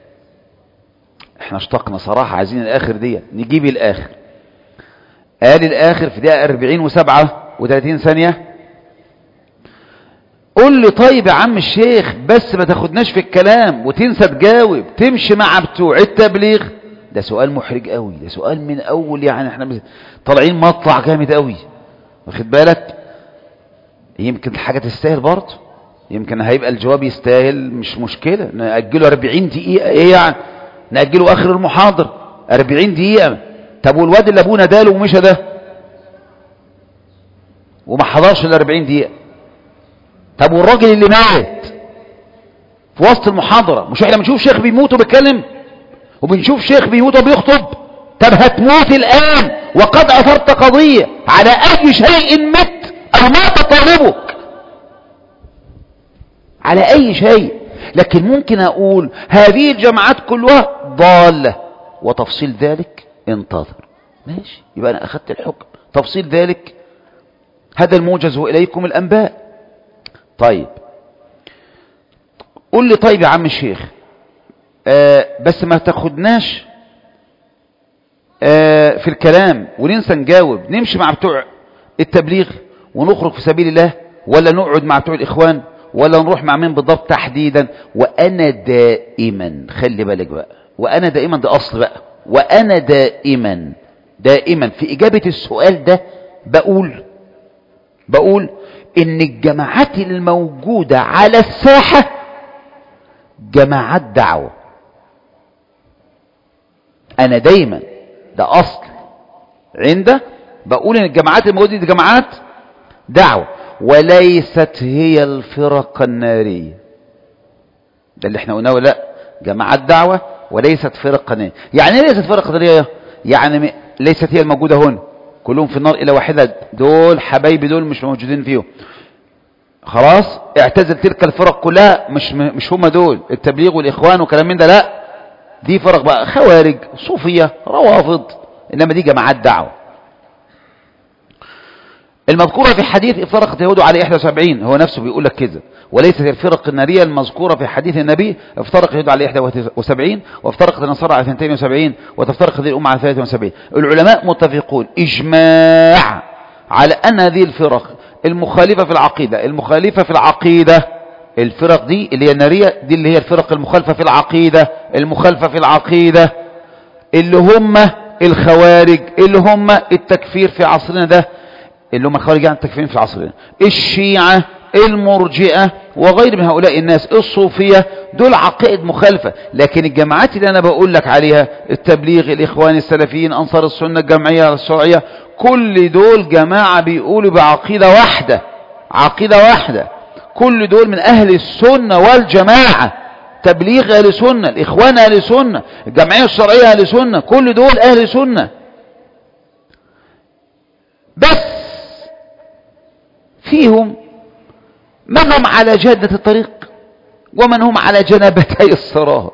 احنا اشتقنا صراحة، عايزين الاخر دي نجيب الاخر. قال الاخر في دقيقة اربعين وسبعة وثلاثين ثانية. قول لي طيب يا عم الشيخ بس ما تاخدناش في الكلام وتنسى تجاوب، تمشي مع بتوع التبليغ؟ ده سؤال محرج قوي، ده سؤال من اول يعني احنا طالعين مطلع جامد قوي، واخد بالك؟ يمكن الحاجة تستاهل برضه، يمكن هيبقى الجواب يستاهل، مش مشكلة نأجله أربعين دقيقة. ايه يعني نأجله اخر المحاضر أربعين دقيقة؟ طب والواد اللي ابونا داله ومشى ده وما حضرش ال أربعين دقيقة؟ طب والراجل اللي مات في وسط المحاضرة؟ مش احنا بنشوف شيخ بيموت وبيتكلم وبنشوف شيخ بيموت وبيخطب؟ طب هتموت الآن وقد أثرت قضية، على أي شيء مت أو مات طالبك؟ على أي شيء؟ لكن ممكن أقول هذه الجماعات كلها ضالة، وتفصيل ذلك انتظر، ماشي، يبقى أنا أخذت الحكم. تفصيل ذلك هذا الموجز إليكم الأنباء. طيب قول لي طيب يا عم الشيخ آه بس ما تاخدناش آه في الكلام وننسى نجاوب، نمشي مع بتوع التبليغ ونخرج في سبيل الله، ولا نقعد مع بتوع الإخوان، ولا نروح مع مين بالضبط تحديدا؟ وأنا دائما، خلي بالك بقى، وأنا دائما ده أصل بقى، وأنا دائما دائما في إجابة السؤال ده بقول بقول إن الجماعات الموجودة على الساحة جماعات دعوة. أنا دايما ده أصل عنده بقول إن الجماعات الموجودة دي جماعات دعوة، وليست هي الفرق النارية. ده اللي احنا قلناه، لا، جماعات دعوة وليست فرق نارية. يعني ايه ليست فرق نارية؟ يعني ليست هي الموجودة هنا كلهم في النار إلى واحدة، دول حبايبي دول مش موجودين فيهم، خلاص اعتزل تلك الفرق كلها، مش مش هم دول التبليغ والإخوان وكلام من ده، لا، دي فرق بقى خوارج صوفية روافض، إنما دي جماعات دعوة. المذكورة في حديث افترقت يهود على إحدى وسبعين، هو نفسه بيقول لك كده، وليست الفرق النارية المذكورة في حديث النبي افترق يهود على إحدى وسبعين وافترقت النصارى على اثنتين وسبعين وتفترق هذه الأمة على ثلاثة وسبعين. العلماء متفقون إجماع على أن هذه الفرق المخالفة في العقيدة المخالفة في العقيدة الفرق دي اللي هي النارية دي اللي هي الفرق المخالفة في العقيدة المخالفة في العقيدة اللي هم الخوارج، اللي هم التكفير في عصرنا ده، اللي هم الخوارج يعني التكفيرين في عصرنا، الشيعة، المرجئة وغير من هؤلاء الناس، الصوفية، دول عقائد مخالفة. لكن الجماعات اللي أنا بقول لك عليها التبليغ، الإخوان، السلفيين، أنصار السنة، الجمعية الشرعية، كل دول جماعة بيقولوا بعقيدة واحدة، عقيدة واحدة، كل دول من أهل السنة والجماعة، تبليغ أهل سنة، الإخوان أهل سنة، الجمعية الشرعية أهل سنة، كل دول أهل سنة. بس فيهم من هم على جادة الطريق ومن هم على جنبتي الصراط.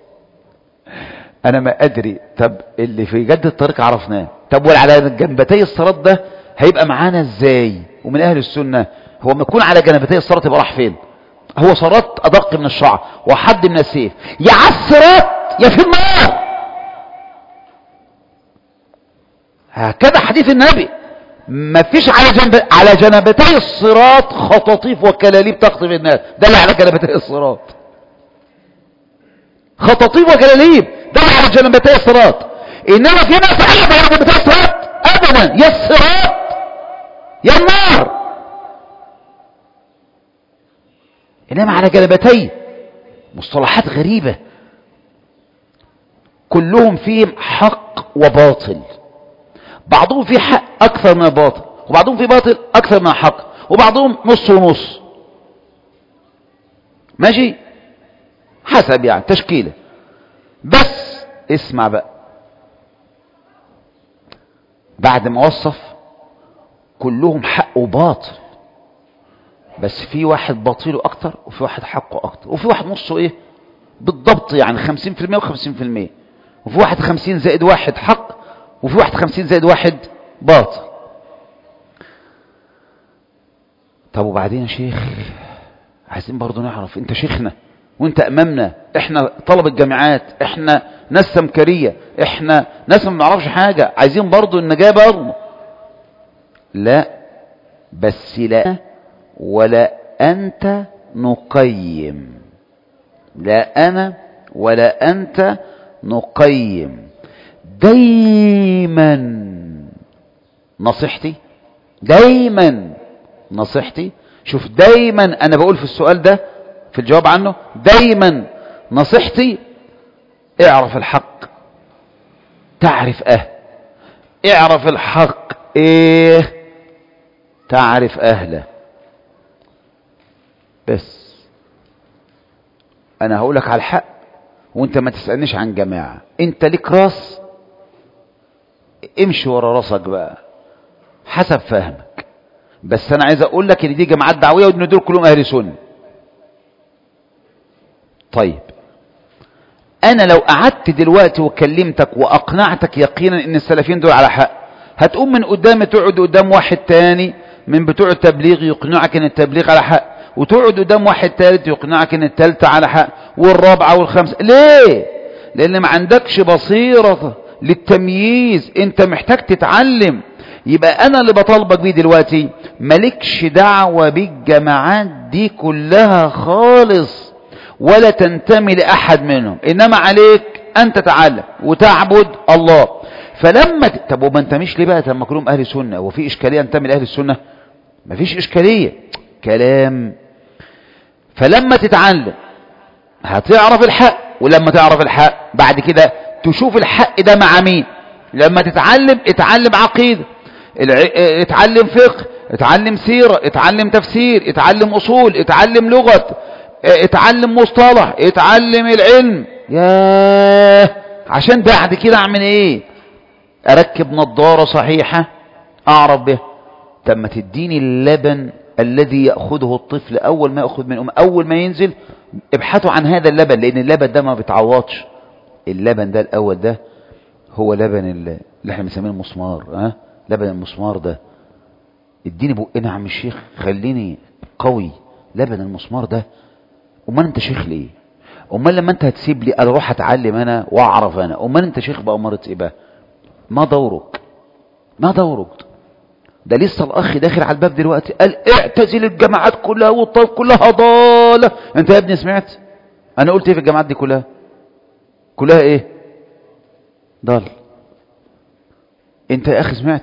أنا ما أدري، طب اللي في جادة الطريق عرفناه، طب وعلى جنبتي الصراط ده هيبقى معانا ازاي ومن أهل السنة؟ هو ما يكون على جنبتي الصراط يبقى راح فين؟ هو صراط أدق من الشعر وحد من السيف، يا على الصراط يا في النار، هكذا حديث النبي. ما فيش على جنب على جنبتي الصراط خطاطيف وكلاليب تخطف الناس، ده اللي على جنبتي الصراط، خطاطيف وكلاليب ده اللي على جنبتي الصراط. انما في ناس على جنبتي الصراط ابدا، يا الصراط يا النار، انما على جنبتي مصطلحات غريبة، كلهم فيهم حق وباطل، بعضهم فيه حق أكثر من باطل، وبعضهم فيه باطل أكثر من حق، وبعضهم نص ونص، ماشي حسب يعني تشكيلة. بس اسمع بقى، بعد ما وصف كلهم حق وباطل، بس في واحد باطله أكتر وفي واحد حقه أكتر، وفي واحد نصه إيه بالضبط، يعني خمسين في المية وخمسين في المية، وفي واحد خمسين زائد واحد حق، وفي واحد خمسين زائد واحد باطل. طب وبعدين يا شيخ عايزين برضو نعرف، انت شيخنا وانت امامنا، احنا طلب الجامعات، احنا ناس سمكرية، احنا ناس ما بنعرفش حاجة، عايزين برضو النجاة برضو. لا بس لا ولا انت نقيم، لا انا ولا انت نقيم. دايما نصيحتي، دايما نصيحتي، شوف دايما انا بقول في السؤال ده في الجواب عنه، دايما نصيحتي اعرف الحق تعرف اه، اعرف الحق ايه تعرف اهله. بس انا هقولك على الحق وانت ما تسألنيش عن جماعة، انت ليك راس امشي ورا راسك بقى حسب فهمك. بس انا عايز اقول لك ان دي جماعات دعويه وان دول كلهم اهل سنه. طيب انا لو قعدت دلوقتي وكلمتك واقنعتك يقينا ان السلفيين دول على حق، هتقوم من قدام تقعد قدام واحد تاني من بتوع التبليغ يقنعك ان التبليغ على حق، وتقعد قدام واحد تالت يقنعك ان التالتة على حق، والرابعة والخامسة. ليه؟ لان ما عندكش بصيرة للتمييز، انت محتاج تتعلم. يبقى انا اللي بطالبك بيه دلوقتي مالكش دعوة بالجماعات دي كلها خالص، ولا تنتمي لاحد منهم، انما عليك ان تتعلم وتعبد الله. فلما ت... طب وما انتميش ليه بقى لما كلهم اهل سنة؟ وفي اشكالية انتمي لاهل السنة؟ مفيش اشكالية، كلام. فلما تتعلم هتعرف الحق، ولما تعرف الحق بعد كده تشوف الحق ده مع مين. لما تتعلم اتعلم عقيدة، اتعلم فقه، اتعلم سيرة، اتعلم تفسير، اتعلم اصول، اتعلم لغة، اتعلم مصطلح، اتعلم العلم. ياه، عشان بعد كده اعمل ايه؟ اركب نظارة صحيحة اعرف بها. طب ما تديني اللبن الذي يأخذه الطفل أول ما يأخذ من أم، أول ما ينزل ابحثوا عن هذا اللبن، لأن اللبن ده ما بيتعوضش. اللبن ده الأول ده هو لبن اللي احنا بنسميه المسمار، ها؟ لبن المسمار ده اديني بقنا يا عم الشيخ، خليني قوي. لبن المسمار ده. امال انت شيخ ليه؟ امال لما انت هتسيب لي اروح اتعلم انا واعرف انا، امال انت شيخ بأمارة ايه بقى؟ ما دورك؟ ما دورك؟ ده لسه الاخ داخل على الباب دلوقتي قال اعتزل الجماعات كلها والطائف كلها ضاله. انت يا ابني سمعت انا قلت ايه في الجماعات دي كلها؟ كلها ايه؟ ضال. انت يا اخي سمعت؟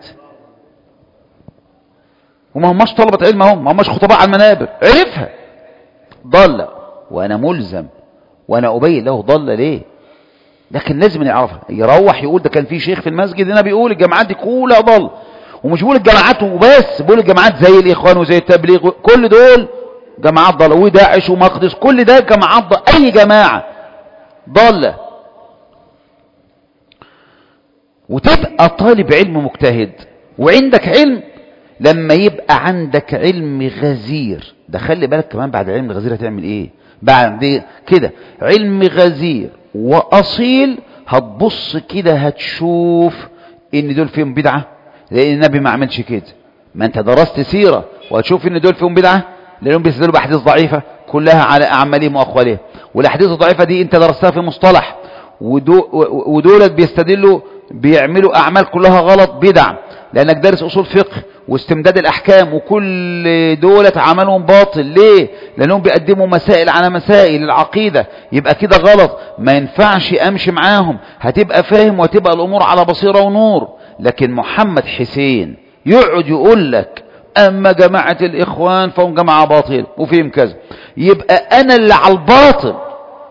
وما هماش طلبة علم، هم ما هماش خطباء على المنابر، عرفها ضالة، وانا ملزم وانا ابين له ضالة ليه، لكن لازم نعرفها. يروح يقول ده كان في شيخ في المسجد هنا بيقول الجماعات دي كلها ضال، ومش بيقول الجماعات وبس، بيقول الجماعات زي الاخوان وزي التبليغ، كل دول جماعات ضالة، وداعش ومقدس، كل ده جماعات ضالة، اي جماعة ضالة. وتبقى طالب علم مجتهد وعندك علم، لما يبقى عندك علم غزير، ده خلي بالك كمان بعد العلم الغزير هتعمل ايه بعد كده؟ علم غزير واصيل، هتبص كده هتشوف ان دول فيهم بدعة، لان النبي ما عملش كده. ما انت درست سيرة وهتشوف ان دول فيهم بدعة، لانهم بيستدلوا باحاديث ضعيفة كلها على اعمالهم واقوالهم، والاحاديث الضعيفة دي انت درستها في مصطلح، ودولت بيستدلوا بيعملوا اعمال كلها غلط بدع، لانك دارس اصول فقه واستمداد الاحكام، وكل دولة عملهم باطل. ليه؟ لانهم بيقدموا مسائل على مسائل العقيدة، يبقى كده غلط، ما ينفعش امشي معاهم. هتبقى فاهم وتبقى الامور على بصيرة ونور. لكن محمد حسين يقعد يقول لك اما جماعة الاخوان فهم جماعة باطل وفيهم كذا، يبقى انا اللي على الباطل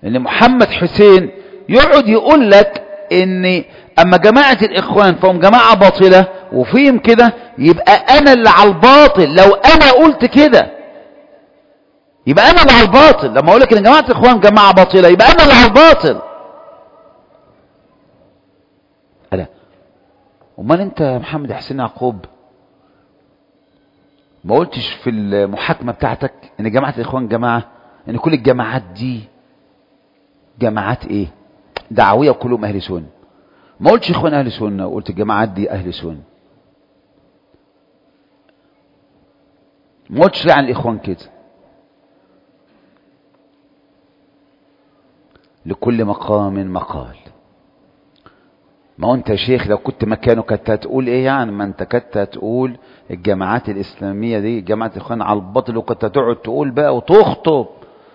ان محمد حسين يقعد يقول لك ان اما جماعة الاخوان فهم جماعة باطلة وفيهم كده، يبقى انا اللي على الباطل. لو انا قلت كده يبقى انا اللي على الباطل. لما اقول لك ان جماعة الاخوان جماعة باطلة يبقى انا اللي على الباطل. لا، امال انت يا محمد حسين يعقوب ما قلتش في المحاكمة بتاعتك ان جماعة الاخوان جماعة، ان كل الجماعات دي جماعات ايه؟ دعوية وكلهم اهل سنة. ما قلتش اخوان اهل سنة وقلت الجماعات دي اهل سنة. ما قلتش ليه عن الاخوان كده. لكل مقام مقال. ما هو انت يا شيخ لو كنت مكانه كنت هتقول ايه يعني؟ ما انت كنت هتقول الجماعات الاسلامية دي جماعة الاخوان على الباطل، وكنت هتقعد تقول بقى وتخطب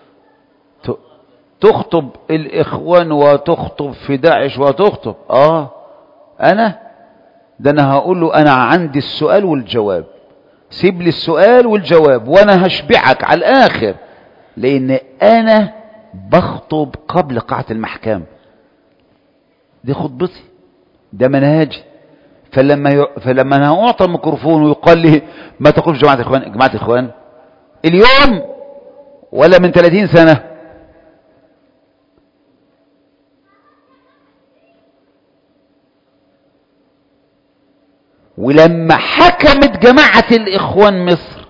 تخطب الاخوان وتخطب في داعش وتخطب. اه انا ده انا هقول له انا عندي السؤال والجواب، سيب لي السؤال والجواب وانا هشبعك على الاخر، لان انا بخطب قبل قاعة المحكمة. دي خطبتي، ده منهجي. فلما ي... فلما انا اعطى الميكروفون ويقال لي ما تقولش جماعة اخوان، جماعة اخوان اليوم ولا من ثلاثين سنة؟ ولما حكمت جماعة الاخوان مصر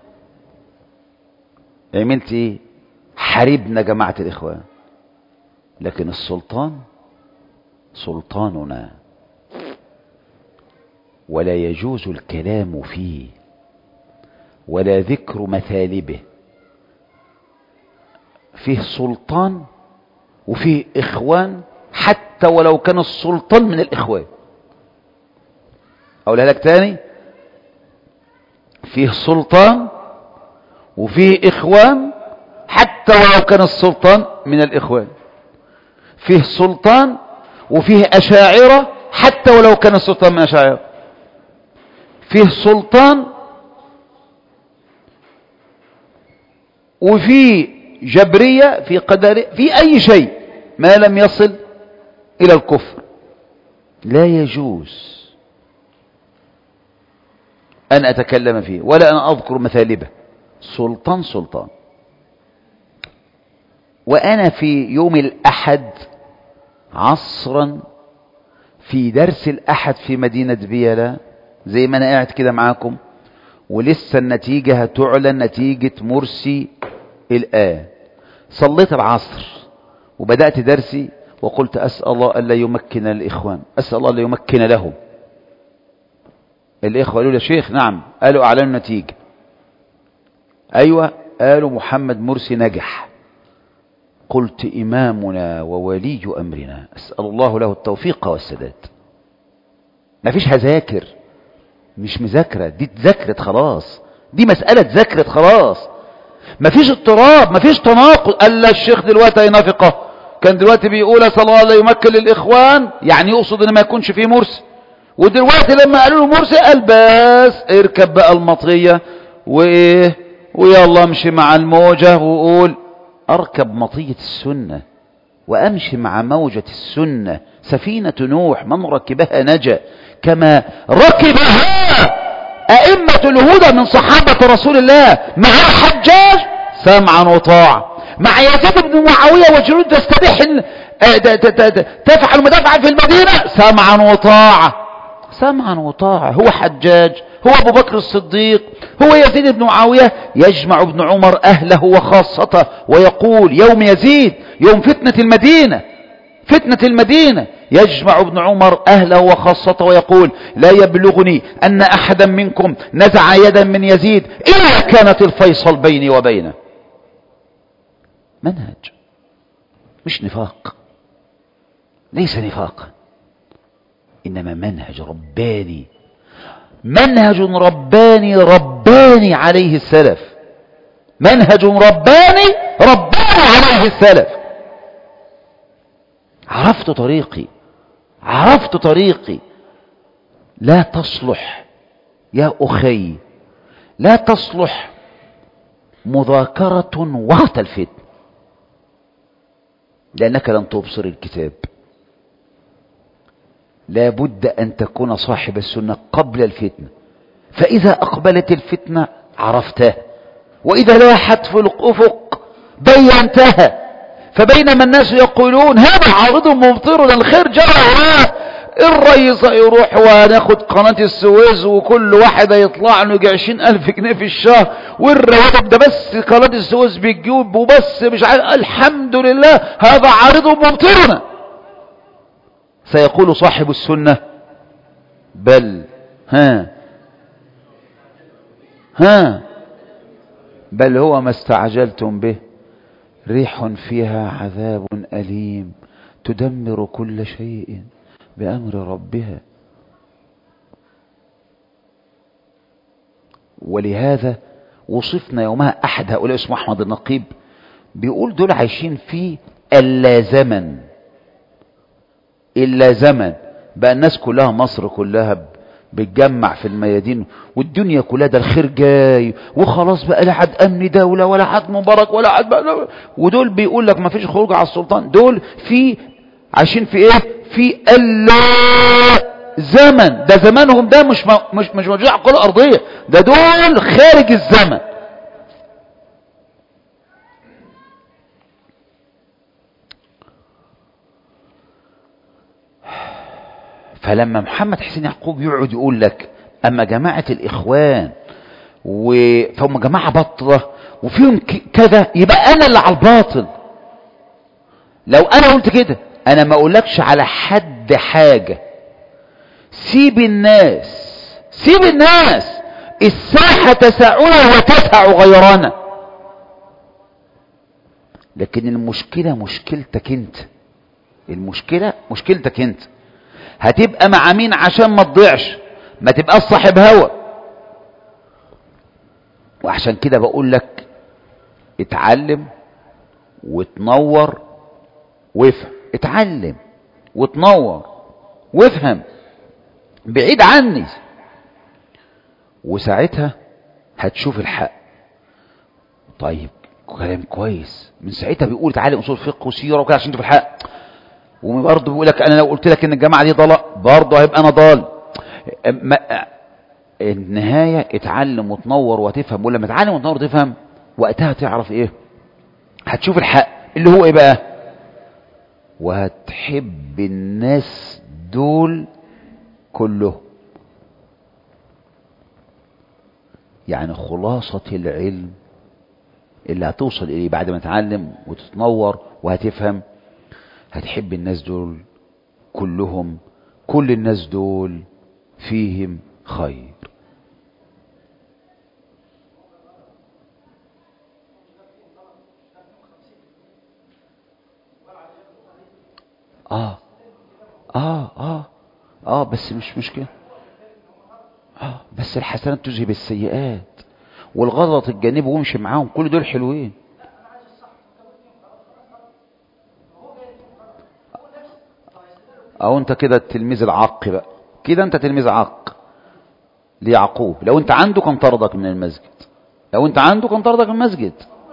عملت ايه؟ حاربنا جماعة الاخوان. لكن السلطان سلطاننا ولا يجوز الكلام فيه ولا ذكر مثالبه. فيه سلطان وفيه اخوان، حتى ولو كان السلطان من الاخوان. اقولها لك تاني، فيه سلطان وفيه اخوان حتى ولو كان السلطان من الاخوان. فيه سلطان وفيه اشاعرة حتى ولو كان السلطان من اشاعرة. فيه سلطان وفيه جبرية في قدر في اي شيء ما لم يصل الى الكفر. لا يجوز ان اتكلم فيه ولا ان اذكر مثالبه. سلطان سلطان. وانا في يوم الاحد عصرا في درس الاحد في مدينة بيلا زي ما انا قاعد كده معاكم، ولسه النتيجة هتعلن، نتيجة مرسي الآن. صليت العصر وبدأت درسي وقلت أسأل الله ألا يمكن الإخوان، أسأل الله ألا يمكن لهم. الإخوة قالوا يا شيخ نعم. قالوا أعلنوا النتيجة. أيوة قالوا محمد مرسي نجح. قلت إمامنا وولي أمرنا أسأل الله له التوفيق والسداد. ما فيش هذاكر، مش مذاكرة، دي اتذكرت خلاص، دي مسألة اتذكرت خلاص. ما فيش اضطراب، ما فيش تناقض. قال لا الشيخ دلوقتي هينافقه، كان دلوقتي بيقول أسأل الله لا يمكن للإخوان، يعني يقصد ان ما يكونش فيه مرسي. ودلوقتي لما قالوا له مرسي قال بس اركب بقى المطية وايه ويلا امشي مع الموجة، وقول اركب مطية السنة وامشي مع موجة السنة. سفينة نوح من ركبها نجا، كما ركبها ائمة الهدى من صحابة رسول الله مع الحجاج سمعا وطاعة، مع يزيد بن معاوية وجنود تستبيح تفعل ما تفعل في المدينة سمعا وطاعة. سمعا وطاعة. هو حجاج، هو ابو بكر الصديق، هو يزيد بن معاوية. يجمع ابن عمر اهله وخاصته ويقول يوم يزيد يوم فتنة المدينة، فتنة المدينة، يجمع ابن عمر اهله وخاصته ويقول لا يبلغني ان احدا منكم نزع يدا من يزيد الا كانت الفيصل بيني وبينه. منهج مش نفاق، ليس نفاقا، انما منهج رباني، منهج رباني رباني عليه السلف، منهج رباني رباني عليه السلف. عرفت طريقي، عرفت طريقي. لا تصلح يا أخي، لا تصلح مذاكرة وقت الفتن. لأنك لن تبصر الكتاب. لا بد أن تكون صاحب السنة قبل الفتنة، فإذا أقبلت الفتنة عرفتها، وإذا لاحت في الأفق بينتها. فبينما الناس يقولون هذا عارض ممطرنا الخير جرى، الرئيس يروح وناخد قناة السويس وكل واحد يطلع له يجي عشرين ألف جنيه في الشهر، والرواتب ده بس قناة السويس بتجيب وبس مش عارف، الحمد لله هذا عارض ممطرنا. سيقول صاحب السنة بل ها ها بل هو ما استعجلتم به، ريح فيها عذاب أليم تدمر كل شيء بأمر ربها. ولهذا وصفنا يومها أحد هؤلاء اسمه أحمد النقيب، بيقول دول عايشين في اللا زمن. إلا زمن بقى الناس كلها، مصر كلها بتجمع في الميادين والدنيا كلها ده الخير جاي وخلاص، بقى لا حد أمن دولة ولا حد مبارك ولا حد بقى، ودول بيقول لك ما فيش خروج على السلطان. دول في عايشين في ايه؟ في اللا زمن. ده زمانهم ده مش مش مش موجود على الكرة الأرضية، ده دول خارج الزمن. فلما محمد حسين يعقوب يقعد يقول لك اما جماعة الاخوان فهم جماعة بطلة وفيهم كذا، يبقى انا اللي على الباطل. لو انا قلت كده انا ما اقولكش على حد حاجة، سيب الناس سيب الناس، الساحة تسعنا وتسع غيرنا. لكن المشكلة مشكلتك انت، المشكلة مشكلتك انت. هتبقى مع مين عشان ما تضيعش؟ ما تبقاش صاحب هوى. وعشان كده بقول لك اتعلم وتنور وافهم، اتعلم وتنور وافهم بعيد عني، وساعتها هتشوف الحق. طيب كلام كويس، من ساعتها بيقول اتعلم اصول فقه وسيره وكده عشان تشوف الحق، وبرضه بيقول لك انا لو قلت لك ان الجماعه دي ضلال برضه هيبقى انا ضال. النهايه اتعلم وتنور وتفهم، ولما تتعلم وتنور وتفهم وقتها تعرف ايه؟ هتشوف الحق اللي هو ايه بقى؟ وهتحب الناس دول كلهم. يعني خلاصة العلم اللي هتوصل اليه بعد ما تتعلم وتتنور وهتفهم، هتحب الناس دول كلهم، كل الناس دول فيهم خير. اه اه اه اه بس مش مشكلة. اه بس الحسنات تذهب السيئات، والغلط الجانبي وامشي معاهم، كل دول حلوين. او انت كده التلميذ العق بقى، كده انت تلميذ عق ليعقوب. لو انت عنده كان طردك من المسجد، لو انت عنده كان طردك من المسجد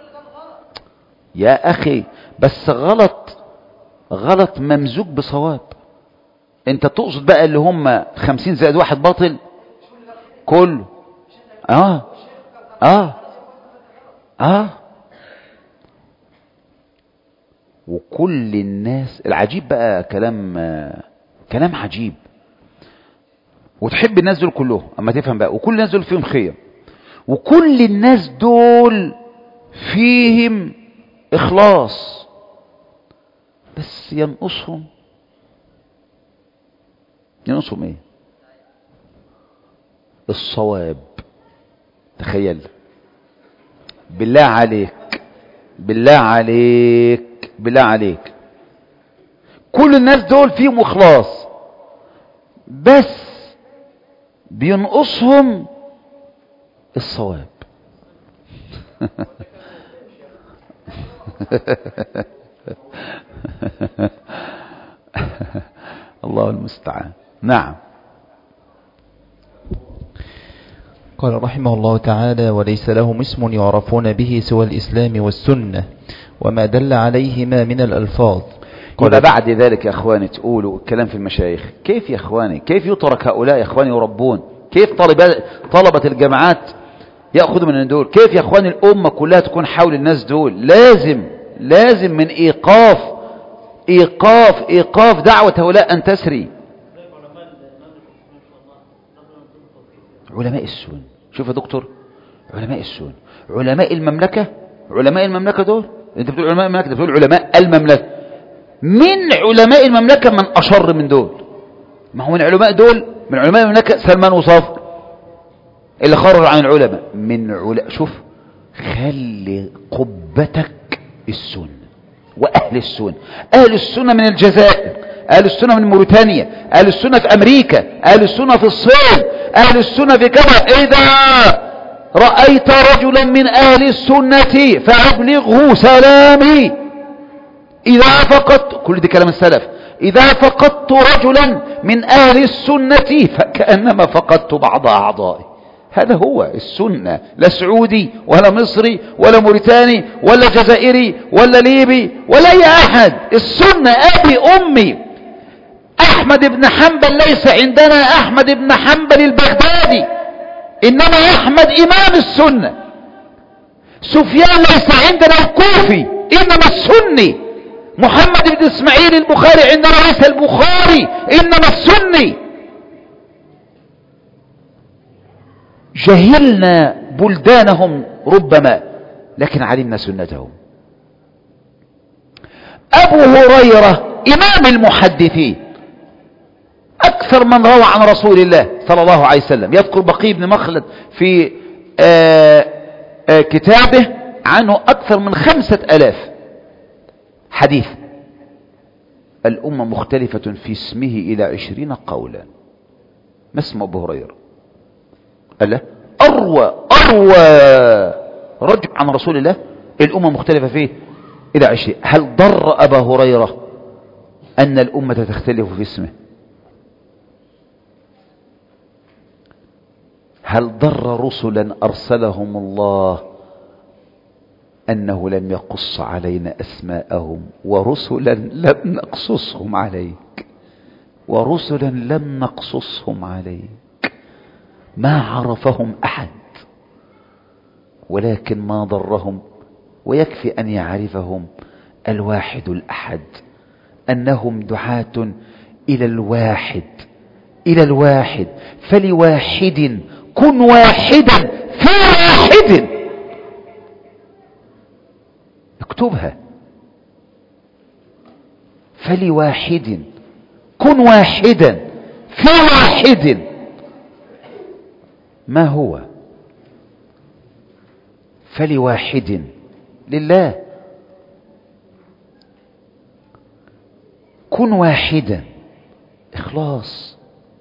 يا اخي. بس غلط، غلط ممزوج بصواب. انت تقصد بقى اللي هم خمسين زائد واحد باطل كله. اه اه اه وكل الناس. العجيب بقى كلام آه كلام عجيب. وتحب الناس دول كلهم اما تفهم بقى، وكل الناس دول فيهم خير، وكل الناس دول فيهم اخلاص، بس ينقصهم ينقصهم ايه؟ الصواب. تخيل بالله عليك، بالله عليك، بالله عليك، كل الناس دول فيهم اخلاص بس بينقصهم الصواب. الله المستعان. نعم. قال رحمه الله تعالى: وليس لهم اسم يعرفون به سوى الإسلام والسنة، وما دل عليهما من الألفاظ. يبقى بعد ذلك يا أخواني تقولوا الكلام في المشايخ. كيف يا أخواني؟ كيف يترك هؤلاء يا أخواني يربون؟ كيف طلبة, طلبة الجامعات يأخذوا من دول؟ كيف يا أخواني الأمة كلها تكون حول الناس دول؟ لازم لازم من إيقاف إيقاف إيقاف دعوة هؤلاء أن تسري. علماء السنة، شوف يا دكتور، علماء السنة، علماء المملكة، علماء المملكة دول، انت بتقول علماء المملكة، انت بتقول علماء المملكة. من علماء المملكة من أشر من دول. ما هو من علماء دول، من علماء المملكة سلمان وصافر اللي خرج عن العلماء. من علماء، شوف، خلي قبتك السنة وأهل السنة. أهل السنة من الجزائر، أهل السنة من موريتانيا، أهل السنة في أمريكا، أهل السنة في الصين، أهل السنة في كذا. إذا رأيت رجلا من أهل السنة فأبلغه سلامي. إذا فقدت، كل دي كلام السلف، إذا فقدت رجلا من أهل السنة فكأنما فقدت بعض أعضائي. هذا هو السنة، لا سعودي ولا مصري ولا موريتاني ولا جزائري ولا ليبي ولا أي أحد. السنة أبي أمي. أحمد بن حنبل ليس عندنا أحمد بن حنبل البغدادي، إنما أحمد إمام السنة. سفيان ليس عندنا الكوفي، إنما السني. محمد بن إسماعيل البخاري عندنا ليس البخاري، إنما السني. جهلنا بلدانهم ربما، لكن علمنا سنتهم. أبو هريرة إمام المحدثين، أكثر من روى عن رسول الله صلى الله عليه وسلم. يذكر بقي بن مخلد في آآ آآ كتابه عنه أكثر من خمسة ألاف حديث. الأمة مختلفة في اسمه إلى عشرين قولا. ما اسم أبو هريرة؟ ألا أروى أروى رجل عن رسول الله، الأمة مختلفة فيه إلى عشرين. هل ضر أبا هريرة أن الأمة تختلف في اسمه؟ هل ضر رسلا أرسلهم الله أنه لم يقص علينا أسماءهم؟ ورسلا لم نقصصهم عليك، ورسلا لم نقصصهم عليك، ما عرفهم أحد، ولكن ما ضرهم. ويكفي أن يعرفهم الواحد الأحد، أنهم دعاة إلى الواحد، إلى الواحد. فلواحد كن واحدا في واحد. اكتبها، فلواحد كن واحدا في واحد. ما هو؟ فلواحد لله. كن واحدا، إخلاص.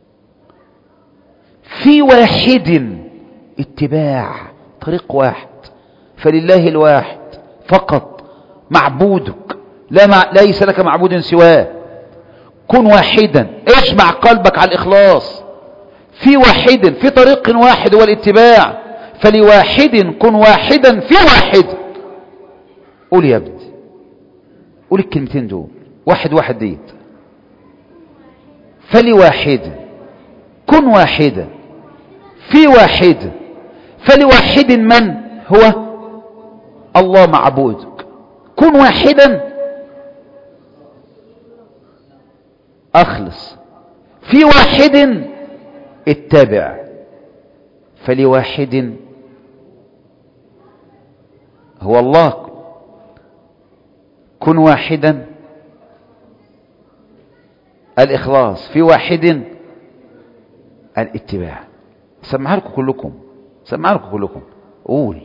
في واحد اتباع، طريق واحد. فلله الواحد فقط معبودك، لا مع... ليس لك معبود سواه. كن واحدا، اجمع قلبك على الإخلاص. في واحد، في طريق واحد والاتباع. فلواحد كن واحدا في واحد. قول يا ابني، قول الكلمتين دول، واحد واحد ديت. فلواحد كن واحدا في واحد. فلواحد من هو؟ الله معبودك. كن واحدا، أخلص. في واحد اتبع. فلواحد هو الله. كن واحدا الإخلاص. في واحد الاتباع. سمعها لكم كلكم، سمعها لكم كلكم. قول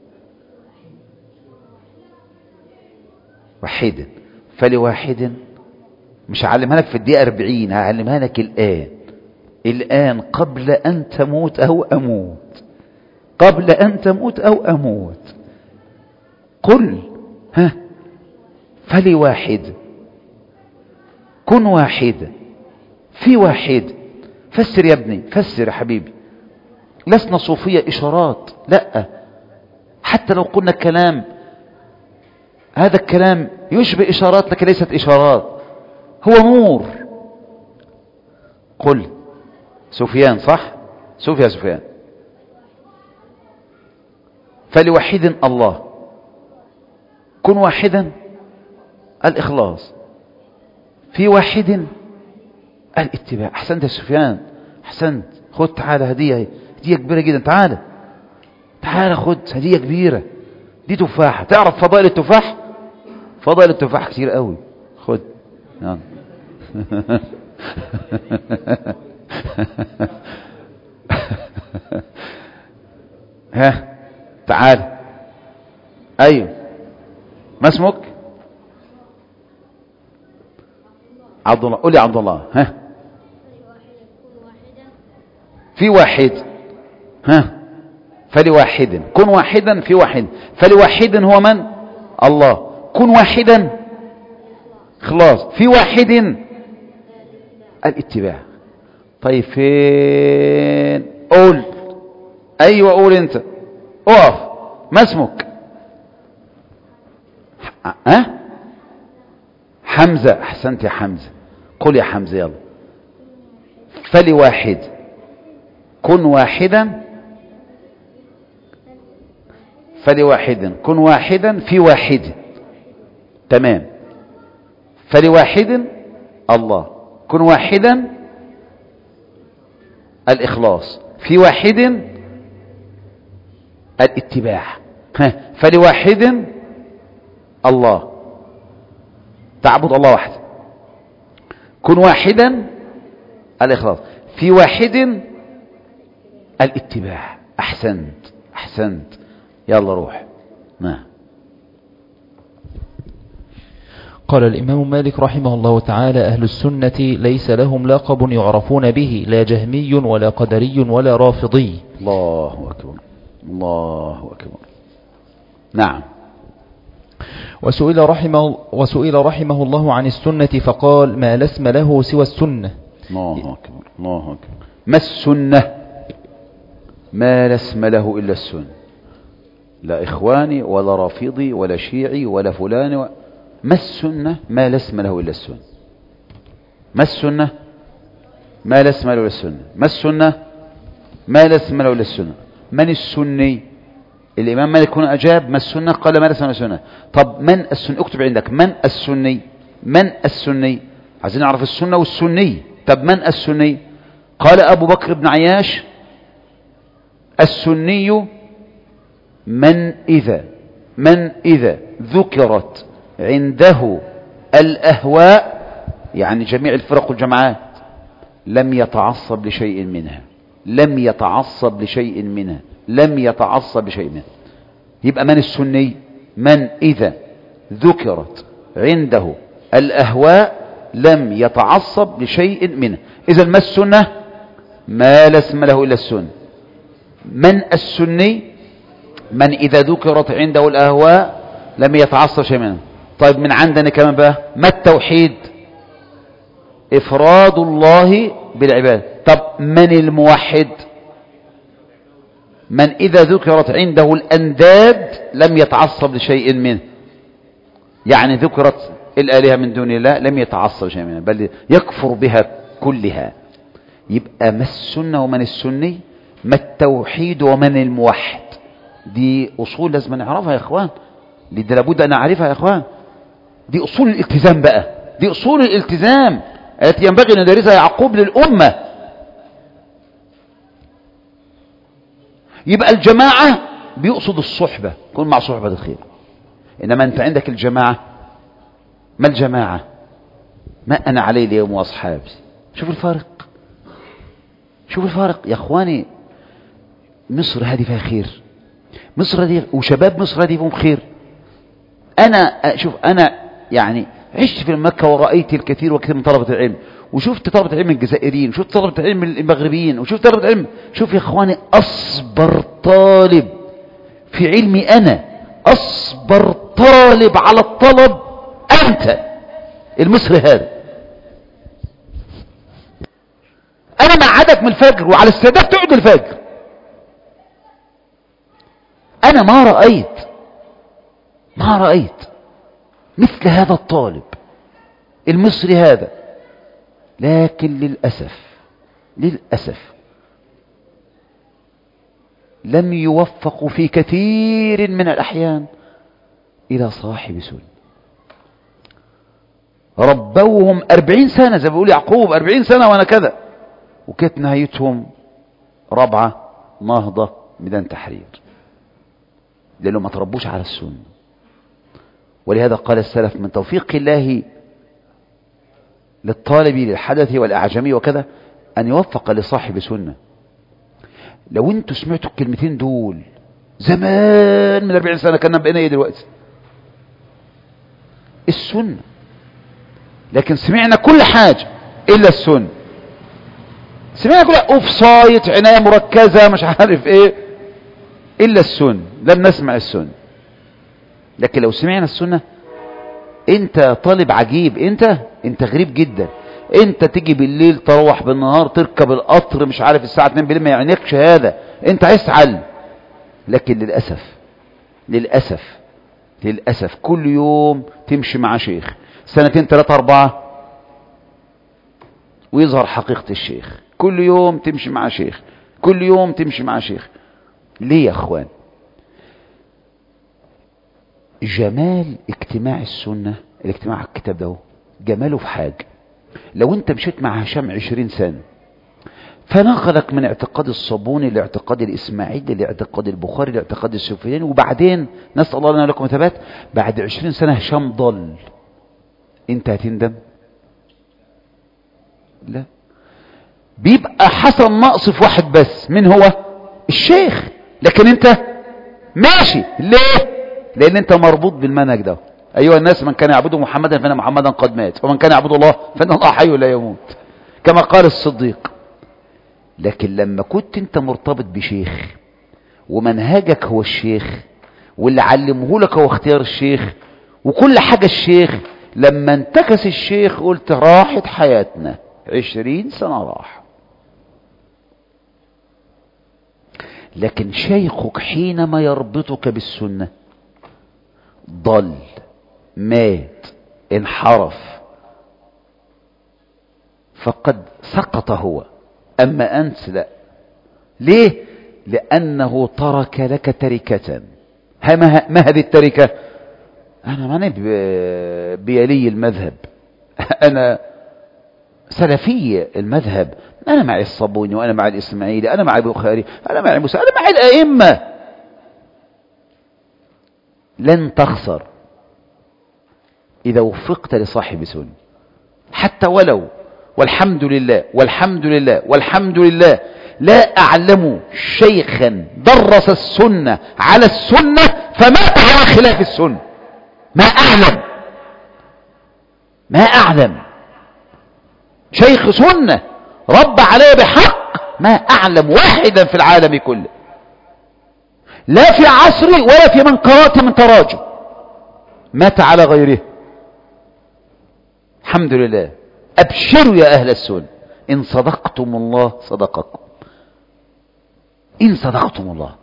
واحد. فلواحد. مش هعلمها لك في الدقيقة أربعين، هعلمها لك الآن، الآن قبل أن تموت أو أموت، قبل أن تموت أو أموت. قل ها فلواحد كن واحد في واحد. فسر يا ابني، فسر يا حبيبي. لسنا صوفية إشارات، لا. حتى لو قلنا كلام هذا الكلام يشبه إشارات لكن ليست إشارات، هو نور. قل سفيان، صح؟ شوف يا سفيان، فلوحد الله، كن واحدا الإخلاص، في واحد الاتباع. أحسنت يا سفيان، أحسنت. خد تعالى هدية، هدية كبيرة جدا، تعالى تعالى خد هدية كبيرة، دي تفاحة. تعرف فضائل التفاح؟ فضائل التفاح كتير قوي، خد يعني. ها تعال. ايوه، ما اسمك؟ عبد الله. قول يا عبد الله. ها في واحد. ها فلواحد، كن واحدا في واحد. فلواحد هو من؟ الله. كن واحدا خلاص، في واحد الاتباع. طيب فين؟ قول. ايوه قول انت، اقف. ما اسمك؟ ها حمزة. احسنت يا حمزة. قل يا حمزة يلا. فلواحد، كن واحدا. فلواحد كن واحدا في واحد. تمام. فلواحد الله، كن واحدا الإخلاص، في واحد الاتباع. فلواحد الله، تعبد الله وحده، كن واحدا الإخلاص، في واحد الاتباع. أحسنت أحسنت. يلا روح. ما قال الإمام مالك رحمه الله تعالى: أهل السنة ليس لهم لقب يعرفون به، لا جهمي ولا قدري ولا رافضي. الله أكبر، الله أكبر. نعم. وسئل رحمه, وسئل رحمه الله عن السنة فقال: ما لا اسم له سوى السنة. الله أكبر، الله أكبر. ما السنة؟ ما لا اسم له إلا السنة، لا إخواني ولا رافضي ولا شيعي ولا فلان و... ما السنة؟ ما لا اسم له إلا السنة. ما السنة؟ ما لا اسم له إلا السنة. ما السنة؟ ما لا اسم له إلا السنة. من السني؟ الإمام مالك هنا أجاب: ما السنة؟ قال: ما لا اسم له السنة. طب من السني؟ اكتب عندك من السني. من السني؟ عايزين نعرف السنة والسني. طب من السني؟ قال أبو بكر بن عياش: السني من إذا من إذا ذكرت عنده الأهواء، يعني جميع الفرق والجماعات، لم يتعصب لشيء منها، لم يتعصب لشيء منها، لم يتعصب لشيء منها. يبقى من السني؟ من إذا ذكرت عنده الأهواء لم يتعصب لشيء منها. إذا ما السنة؟ ما لا اسم له إلا السنة. من السني؟ من إذا ذكرت عنده الأهواء لم يتعصب شيء منها. طيب من عندنا كمان بقى ما التوحيد؟ إفراد الله بالعبادة. طب من الموحد؟ من إذا ذكرت عنده الأنداد لم يتعصب لشيء منه، يعني ذكرت الآلهة من دون الله لم يتعصب شيء منها بل يكفر بها كلها. يبقى ما السنة ومن السني، ما التوحيد ومن الموحد. دي أصول لازم نعرفها يا إخوان، دي لابد أن نعرفها يا إخوان. دي أصول الالتزام بقى، دي أصول الالتزام التي ينبغي أن ندرسها يعقوب للأمة. يبقى الجماعة بيقصد الصحبة، كن مع صحبة الخير. إنما أنت عندك الجماعة، ما الجماعة؟ ما أنا عليه اليوم وأصحابي. شوف الفارق، شوف الفارق يا إخواني. مصر هذه فيها خير، مصر هذه وشباب مصر هذه فيهم خير. أنا شوف، أنا يعني عشت في مكة ورأيت الكثير وكثير من طلبة العلم، وشفت طلبة العلم الجزائريين، وشفت طلبة العلم المغربيين، وشفت طلبة العلم. شوف يا إخواني، أصبر طالب في علمي أنا، أصبر طالب على الطلب أنت المصري هذا. أنا معدك من الفجر وعلى السادات تقعد الفجر. أنا ما رأيت ما رأيت مثل هذا الطالب المصري هذا، لكن للأسف للأسف لم يوفقوا في كثير من الأحيان إلى صاحب سنة. ربوهم أربعين سنة زي ما بيقول يعقوب، أربعين سنة وأنا كذا، وكانت نهايتهم رابعة نهضة ميدان تحرير، لأنهم ما تربوش على السنة. ولهذا قال السلف من توفيق الله للطالب للحدث والأعجمي وكذا أن يوفق لصاحب سنة. لو انتوا سمعتوا الكلمتين دول زمان من أربعين سنة كنا بقينا ايه دلوقتي؟ السنة. لكن سمعنا كل حاجة إلا السنة. سمعنا كل اوف سايت عناية مركزة مش عارف ايه إلا السنة. لم نسمع السنة. لكن لو سمعنا السنة، انت طالب عجيب، انت انت غريب جدا. انت تيجي بالليل تروح بالنهار تركب القطر مش عارف الساعة اتنين بالليل ما يعنيكش هذا، انت عايز تعلم. لكن للأسف للأسف للأسف كل يوم تمشي مع شيخ سنتين ثلاثة أربعة ويظهر حقيقة الشيخ. كل يوم تمشي مع شيخ، كل يوم تمشي مع شيخ. ليه يا اخوان؟ جمال اجتماع السنة، الاجتماع على الكتاب ده جماله في حاجة. لو انت مشيت مع هشام عشرين سنة فنقلك من اعتقاد الصابوني لاعتقاد الاسماعيلي لاعتقاد البخاري لاعتقاد السفياني، وبعدين نسأل الله لنا لكم ثبات، بعد عشرين سنة هشام ضل، انت هتندم؟ لا. بيبقى حسن نقص في واحد بس، من هو؟ الشيخ. لكن انت ماشي ليه؟ لان انت مربوط بالمنهج ده. ايها الناس من كان يعبد محمدا فان محمدا قد مات، ومن كان يعبد الله فان الله حي لا يموت، كما قال الصديق. لكن لما كنت انت مرتبط بشيخ ومنهجك هو الشيخ واللي علمه لك هو اختيار الشيخ وكل حاجة الشيخ، لما انتكس الشيخ قلت راحت حياتنا، عشرين سنة راح. لكن شيخك حينما يربطك بالسنة ضل، مات، انحرف، فقد سقط هو، أما أنت لا. ليه؟ لأنه ترك لك تركة. ما هذه التركة؟ أنا ماني بيلي المذهب، أنا سلفي المذهب، أنا مع الصابوني وأنا مع الإسماعيلي، أنا مع البخاري، أنا مع موسى، أنا مع الأئمة. لن تخسر إذا وفقت لصاحب سنة، حتى ولو، والحمد لله والحمد لله والحمد لله لا أعلم شيخا درس السنة على السنة فمات على خلاف السنة. ما أعلم ما أعلم شيخ سنة رب عليه بحق، ما أعلم واحدا في العالم كله، لا في عصري ولا في من قرأت من تراجم، مات على غيره. الحمد لله. أبشروا يا أهل السنة، إن صدقتم الله صدقكم، إن صدقتم الله.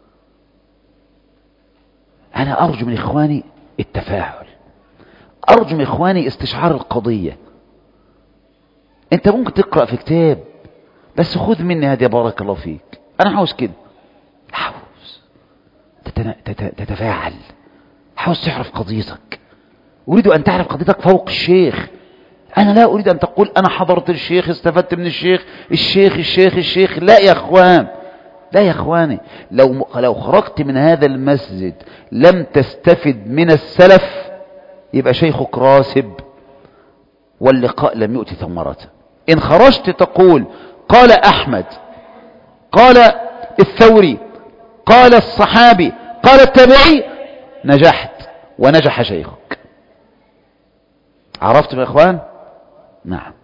أنا أرجو من إخواني التفاعل، أرجو من إخواني استشعار القضية. أنت ممكن تقرأ في كتاب بس خذ مني هذه، بارك الله فيك، أنا عاوز كده، عاوز تتفاعل، عاوز تعرف قضيتك. أريد أن تعرف قضيتك فوق الشيخ. أنا لا أريد أن تقول أنا حضرت الشيخ، استفدت من الشيخ، الشيخ الشيخ الشيخ. لا يا أخوان، لا يا أخواني. لو لو خرجت من هذا المسجد لم تستفد من السلف يبقى شيخك راسب واللقاء لم يؤتي ثمرته. إن خرجت تقول قال أحمد، قال الثوري، قال الصحابي، قال التابعي، نجحت ونجح شيخك. عرفتم يا إخوان؟ نعم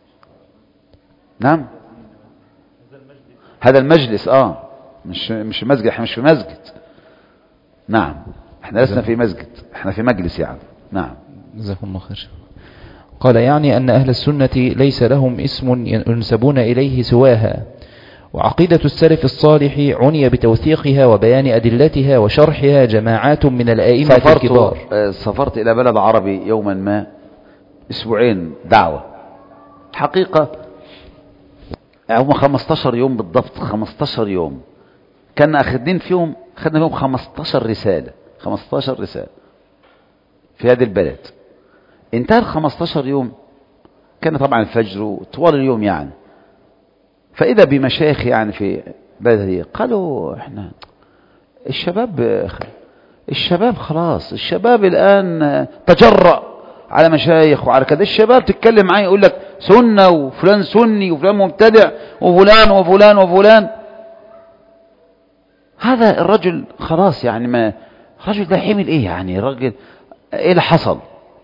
نعم. هذا المجلس اه مش مش مسجد، احنا مش في مسجد. نعم احنا لسنا في مسجد، احنا في مجلس يعني. نعم جزاكم الله خير. قال يعني أن أهل السنة ليس لهم اسم ينسبون إليه سواها، وعقيدة السلف الصالح عني بتوثيقها وبيان أدلتها وشرحها جماعات من الأئمة الكبار. سافرت إلى بلد عربي يوما ما أسبوعين دعوة، حقيقة هم خمستاشر يوم بالضبط، خمستاشر يوم كنا أخذين فيهم، أخذنا فيهم خمستاشر رسالة، خمستاشر رسالة في هذه البلد. انتهى الخمستاشر يوم، كان طبعا الفجر طوال اليوم يعني، فإذا بمشايخ يعني في بلده قالوا احنا الشباب الشباب خلاص، الشباب الآن تجرأ على مشايخ وعلى كذا، الشباب تتكلم معاه يقول لك سنة وفلان سني وفلان مبتدع وفلان وفلان وفلان. هذا الرجل خلاص يعني، ما الرجل ده حمل ايه يعني؟ الرجل ايه اللي حصل؟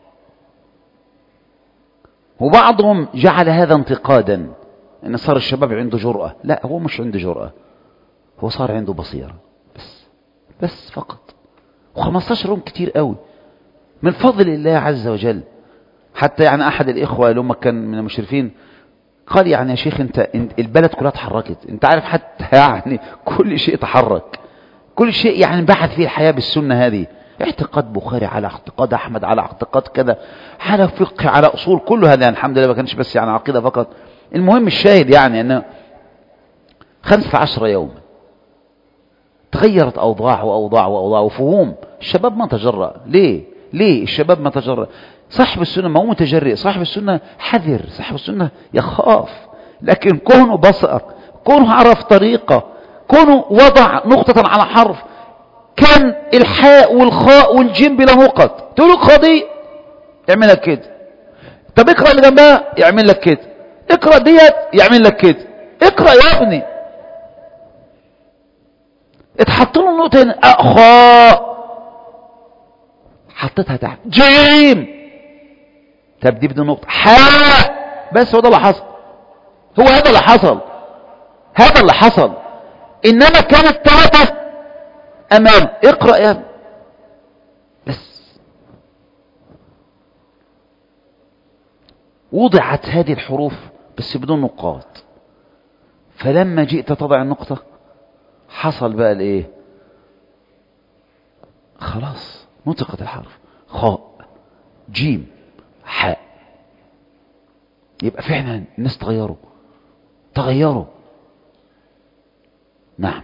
وبعضهم جعل هذا انتقادا، ان صار الشباب عنده جرأة. لا، هو مش عنده جرأة، هو صار عنده بصيرة بس بس فقط. وخمستاشر يوم كتير قوي من فضل الله عز وجل. حتى يعني احد الاخوة اللي هم كان من المشرفين قال يعني يا شيخ انت البلد كلها اتحركت، انت عارف حتى يعني كل شيء تحرك، كل شيء يعني بعث فيه الحياة بالسنة هذه، اعتقاد بخاري على اعتقاد احمد على اعتقاد كذا، على فقه على اصول، كل هذا يعني الحمد لله ما كانش بس يعني عقيدة فقط. المهم الشاهد يعني انه خمسة عشر يوم تغيرت اوضاع واوضاع واوضاع وفهوم. الشباب ما تجرأ. ليه ليه الشباب ما تجرأ؟ صاحب السنة ما هو متجرئ، صاحب السنة حذر، صاحب السنة يخاف، لكن كونه بصر، كونه عرف طريقة، كونه وضع نقطة على حرف، كان الحاء والخاء والجيم بلا نقط، تقول له خاضي يعمل لك كده، طب اقرأ اللي جنبها يعمل لك كده، اقرأ ديت يعمل لك كده، اقرأ يا ابني. اتحط له النقطة هنا خاء، حطيتها تحت جيم، طب دي بدون نقطة حاء، بس هو ده اللي حصل، هو هذا اللي حصل، هذا اللي حصل. انما كانت ثلاثة امام، اقرأ يا ابني بس. وضعت هذه الحروف بس بدون نقاط، فلما جئت تضع النقطة حصل بقى الايه؟ خلاص نطقت الحرف خاء جيم حاء. يبقى فعلا الناس تغيروا تغيروا نعم.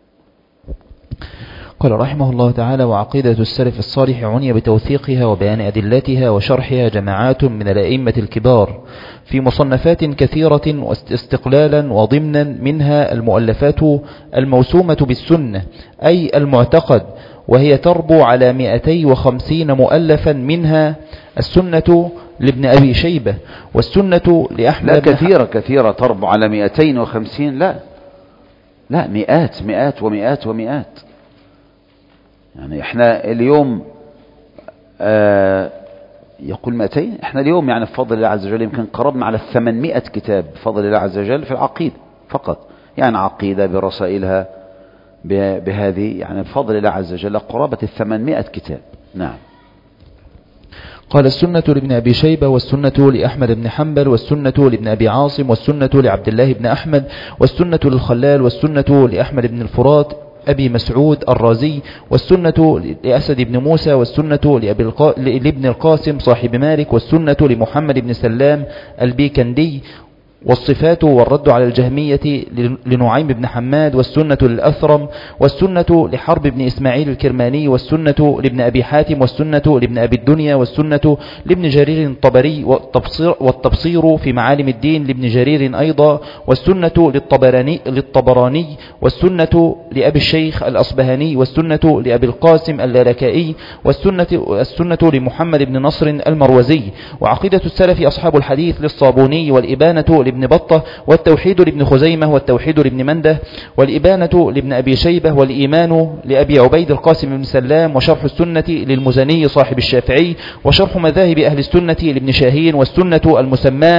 قال رحمه الله تعالى: وعقيدة السلف الصالح عني بتوثيقها وبيان أدلتها وشرحها جماعات من الأئمة الكبار في مصنفات كثيرة استقلالا وضمنا، منها المؤلفات الموسومة بالسنة أي المعتقد، وهي تربو على مئتي وخمسين مؤلفا، منها السنة لابن أبي شيبة والسنة لأحمد. لا كثيرة كثيرة تربو على مئتين وخمسين، لا لا مئات مئات ومئات ومئات. يعني احنا اليوم آه يقول مئتين، احنا اليوم يعني بفضل الله عز وجل يمكن قربنا على ثمانمائة كتاب بفضل الله عز وجل في العقيدة فقط، يعني عقيدة برسائلها بهذه، يعني بفضل الله عز وجل قرابة الثمانمائة كتاب. نعم. قال: السنة لابن أبي شيبة والسنة لأحمد بن حنبل والسنة لابن أبي عاصم والسنة لعبد الله بن أحمد والسنة للخلال والسنة لأحمد بن الفرات أبي مسعود الرازي والسنة لأسد بن موسى والسنة لأبي القا... لابن القاسم صاحب مالك والسنة لمحمد بن سلام البيكندي والصفات والرد على الجهمية لنعيم بن حماد والسنة للأثرم والسنة لحرب بن إسماعيل الكرماني والسنة لابن أبي حاتم والسنة لابن أبي الدنيا والسنة لابن جرير الطبري والتبصير, والتبصير في معالم الدين لابن جرير أيضا والسنة للطبراني, للطبراني والسنة لأبي الشيخ الأصبهاني والسنة لأبي القاسم اللالكائي والسنة السنة لمحمد بن نصر المروزي. وعقيدة السلف أصحاب الحديث للصابوني والإبانة لابن بطة والتوحيد لابن خزيمة والتوحيد لابن منده والإبانة لابن أبي شيبة والإيمان لأبي عبيد القاسم بن سلام وشرح السنة للمزني صاحب الشافعي وشرح مذاهب أهل السنة لابن شاهين والسنة المسماة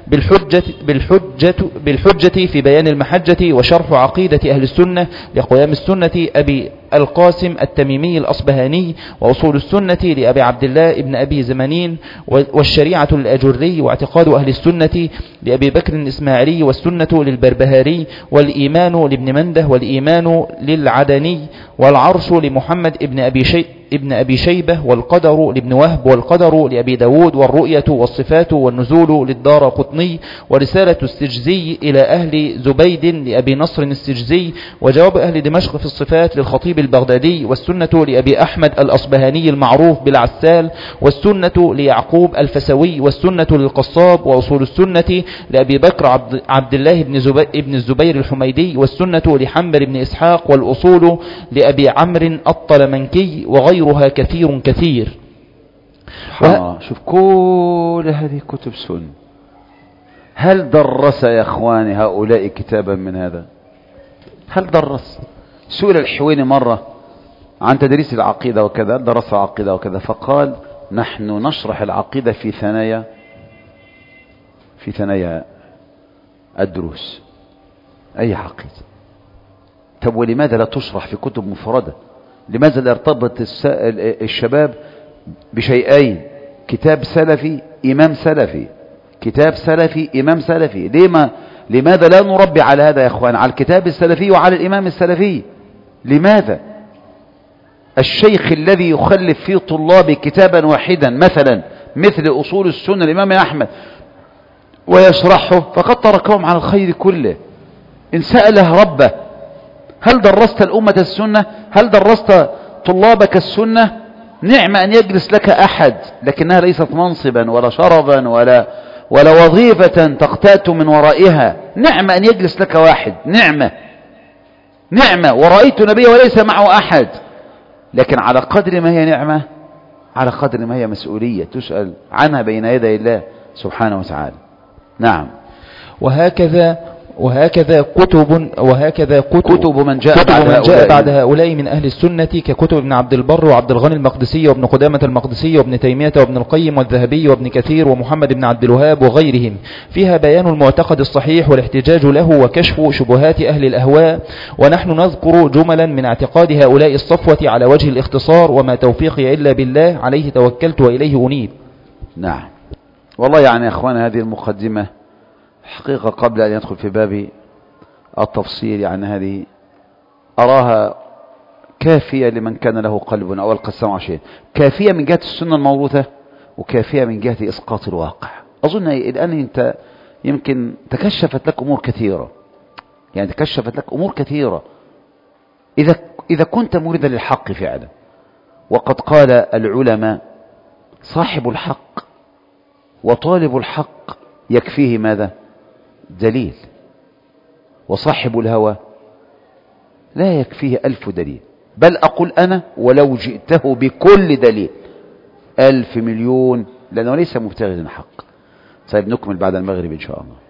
بالحجة, بالحجة, بالحجة في بيان المحجة وشرح عقيدة أهل السنة لقيام السنة أبي القاسم التميمي الأصبهاني، وأصول السنة لأبي عبد الله ابن أبي زمانين، والشريعة الأجري، واعتقاد أهل السنة لأبي بكر الإسماعيلي، والسنة للبربهاري، والإيمان لابن منده، والإيمان للعدني، والعرش لمحمد ابن أبي شيء ابن أبي شيبة، والقدر لابن وهب، والقدر لأبي داود، والرؤية والصفات والنزول للدار قطني، ورسالة السجزي إلى أهل زبيد لأبي نصر السجزي، وجواب أهل دمشق في الصفات للخطيب البغدادي، والسنة لأبي أحمد الأصبهاني المعروف بالعسال، والسنة ليعقوب الفسوي، والسنة للقصاب، وأصول السنة لأبي بكر عبد, عبد الله بن, زبي بن الزبير الحميدي، والسنة لحنبل بن إسحاق، والأصول لأبي عمرو الطلمنكي، وغير غيرها كثير كثير. وه... شوف كل هذه كتب سنة، هل درس يا اخواني هؤلاء كتابا من هذا؟ هل درس؟ سئل الحويني مرة عن تدريس العقيدة وكذا، درس العقيدة وكذا، فقال نحن نشرح العقيدة في ثنايا في ثنايا الدروس. أي عقيدة؟ طب ولماذا لا تشرح في كتب مفردة؟ لماذا لا يرتبط الشباب بشيئين؟ كتاب سلفي إمام سلفي، كتاب سلفي إمام سلفي. لما لماذا لا نربي على هذا يا أخوان، على الكتاب السلفي وعلى الإمام السلفي؟ لماذا الشيخ الذي يخلف في طلاب كتابا واحدا مثلا مثل أصول السنة الإمام أحمد ويشرحه فقد تركهم على الخير كله؟ إن سأله ربه هل درست الأمة السنة؟ هل درست طلابك السنة؟ نعم أن يجلس لك أحد، لكنها ليست منصبا ولا شرفا ولا ولا وظيفة تقتات من ورائها. نعم أن يجلس لك واحد، نعمة نعمة، ورأيت نبي وليس معه أحد، لكن على قدر ما هي نعمة على قدر ما هي مسؤولية تسأل عنها بين يدي الله سبحانه وتعالى. نعم. وهكذا وهكذا كتب وهكذا كتب, كتب من جاء, كتب بعد, من هؤلاء جاء بعد هؤلاء من أهل السنة ككتب ابن عبد البر وعبد الغني المقدسي وابن قدامة المقدسي وابن تيمية وابن القيم والذهبي وابن كثير ومحمد بن عبد الوهاب وغيرهم، فيها بيان المعتقد الصحيح والاحتجاج له وكشف شبهات أهل الأهواء. ونحن نذكر جملا من اعتقاد هؤلاء الصفوة على وجه الاختصار، وما توفيقي إلا بالله، عليه توكلت وإليه أنيب. نعم. والله يعني يا أخوان هذه المقدمة حقيقة قبل أن يدخل في باب التفصيل يعني هذه أراها كافية لمن كان له قلب أو ألقى السمع شيء، كافية من جهة السنة الموروثة وكافية من جهة إسقاط الواقع. أظن الآن أنت يمكن تكشفت لك أمور كثيرة، يعني تكشفت لك أمور كثيرة إذا إذا كنت مريدا للحق فعلا. وقد قال العلماء صاحب الحق وطالب الحق يكفيه ماذا؟ دليل. وصاحب الهوى لا يكفيه ألف دليل، بل أقول أنا ولو جئته بكل دليل ألف مليون، لأنه ليس مبتغي حق. طيب نكمل بعد المغرب إن شاء الله.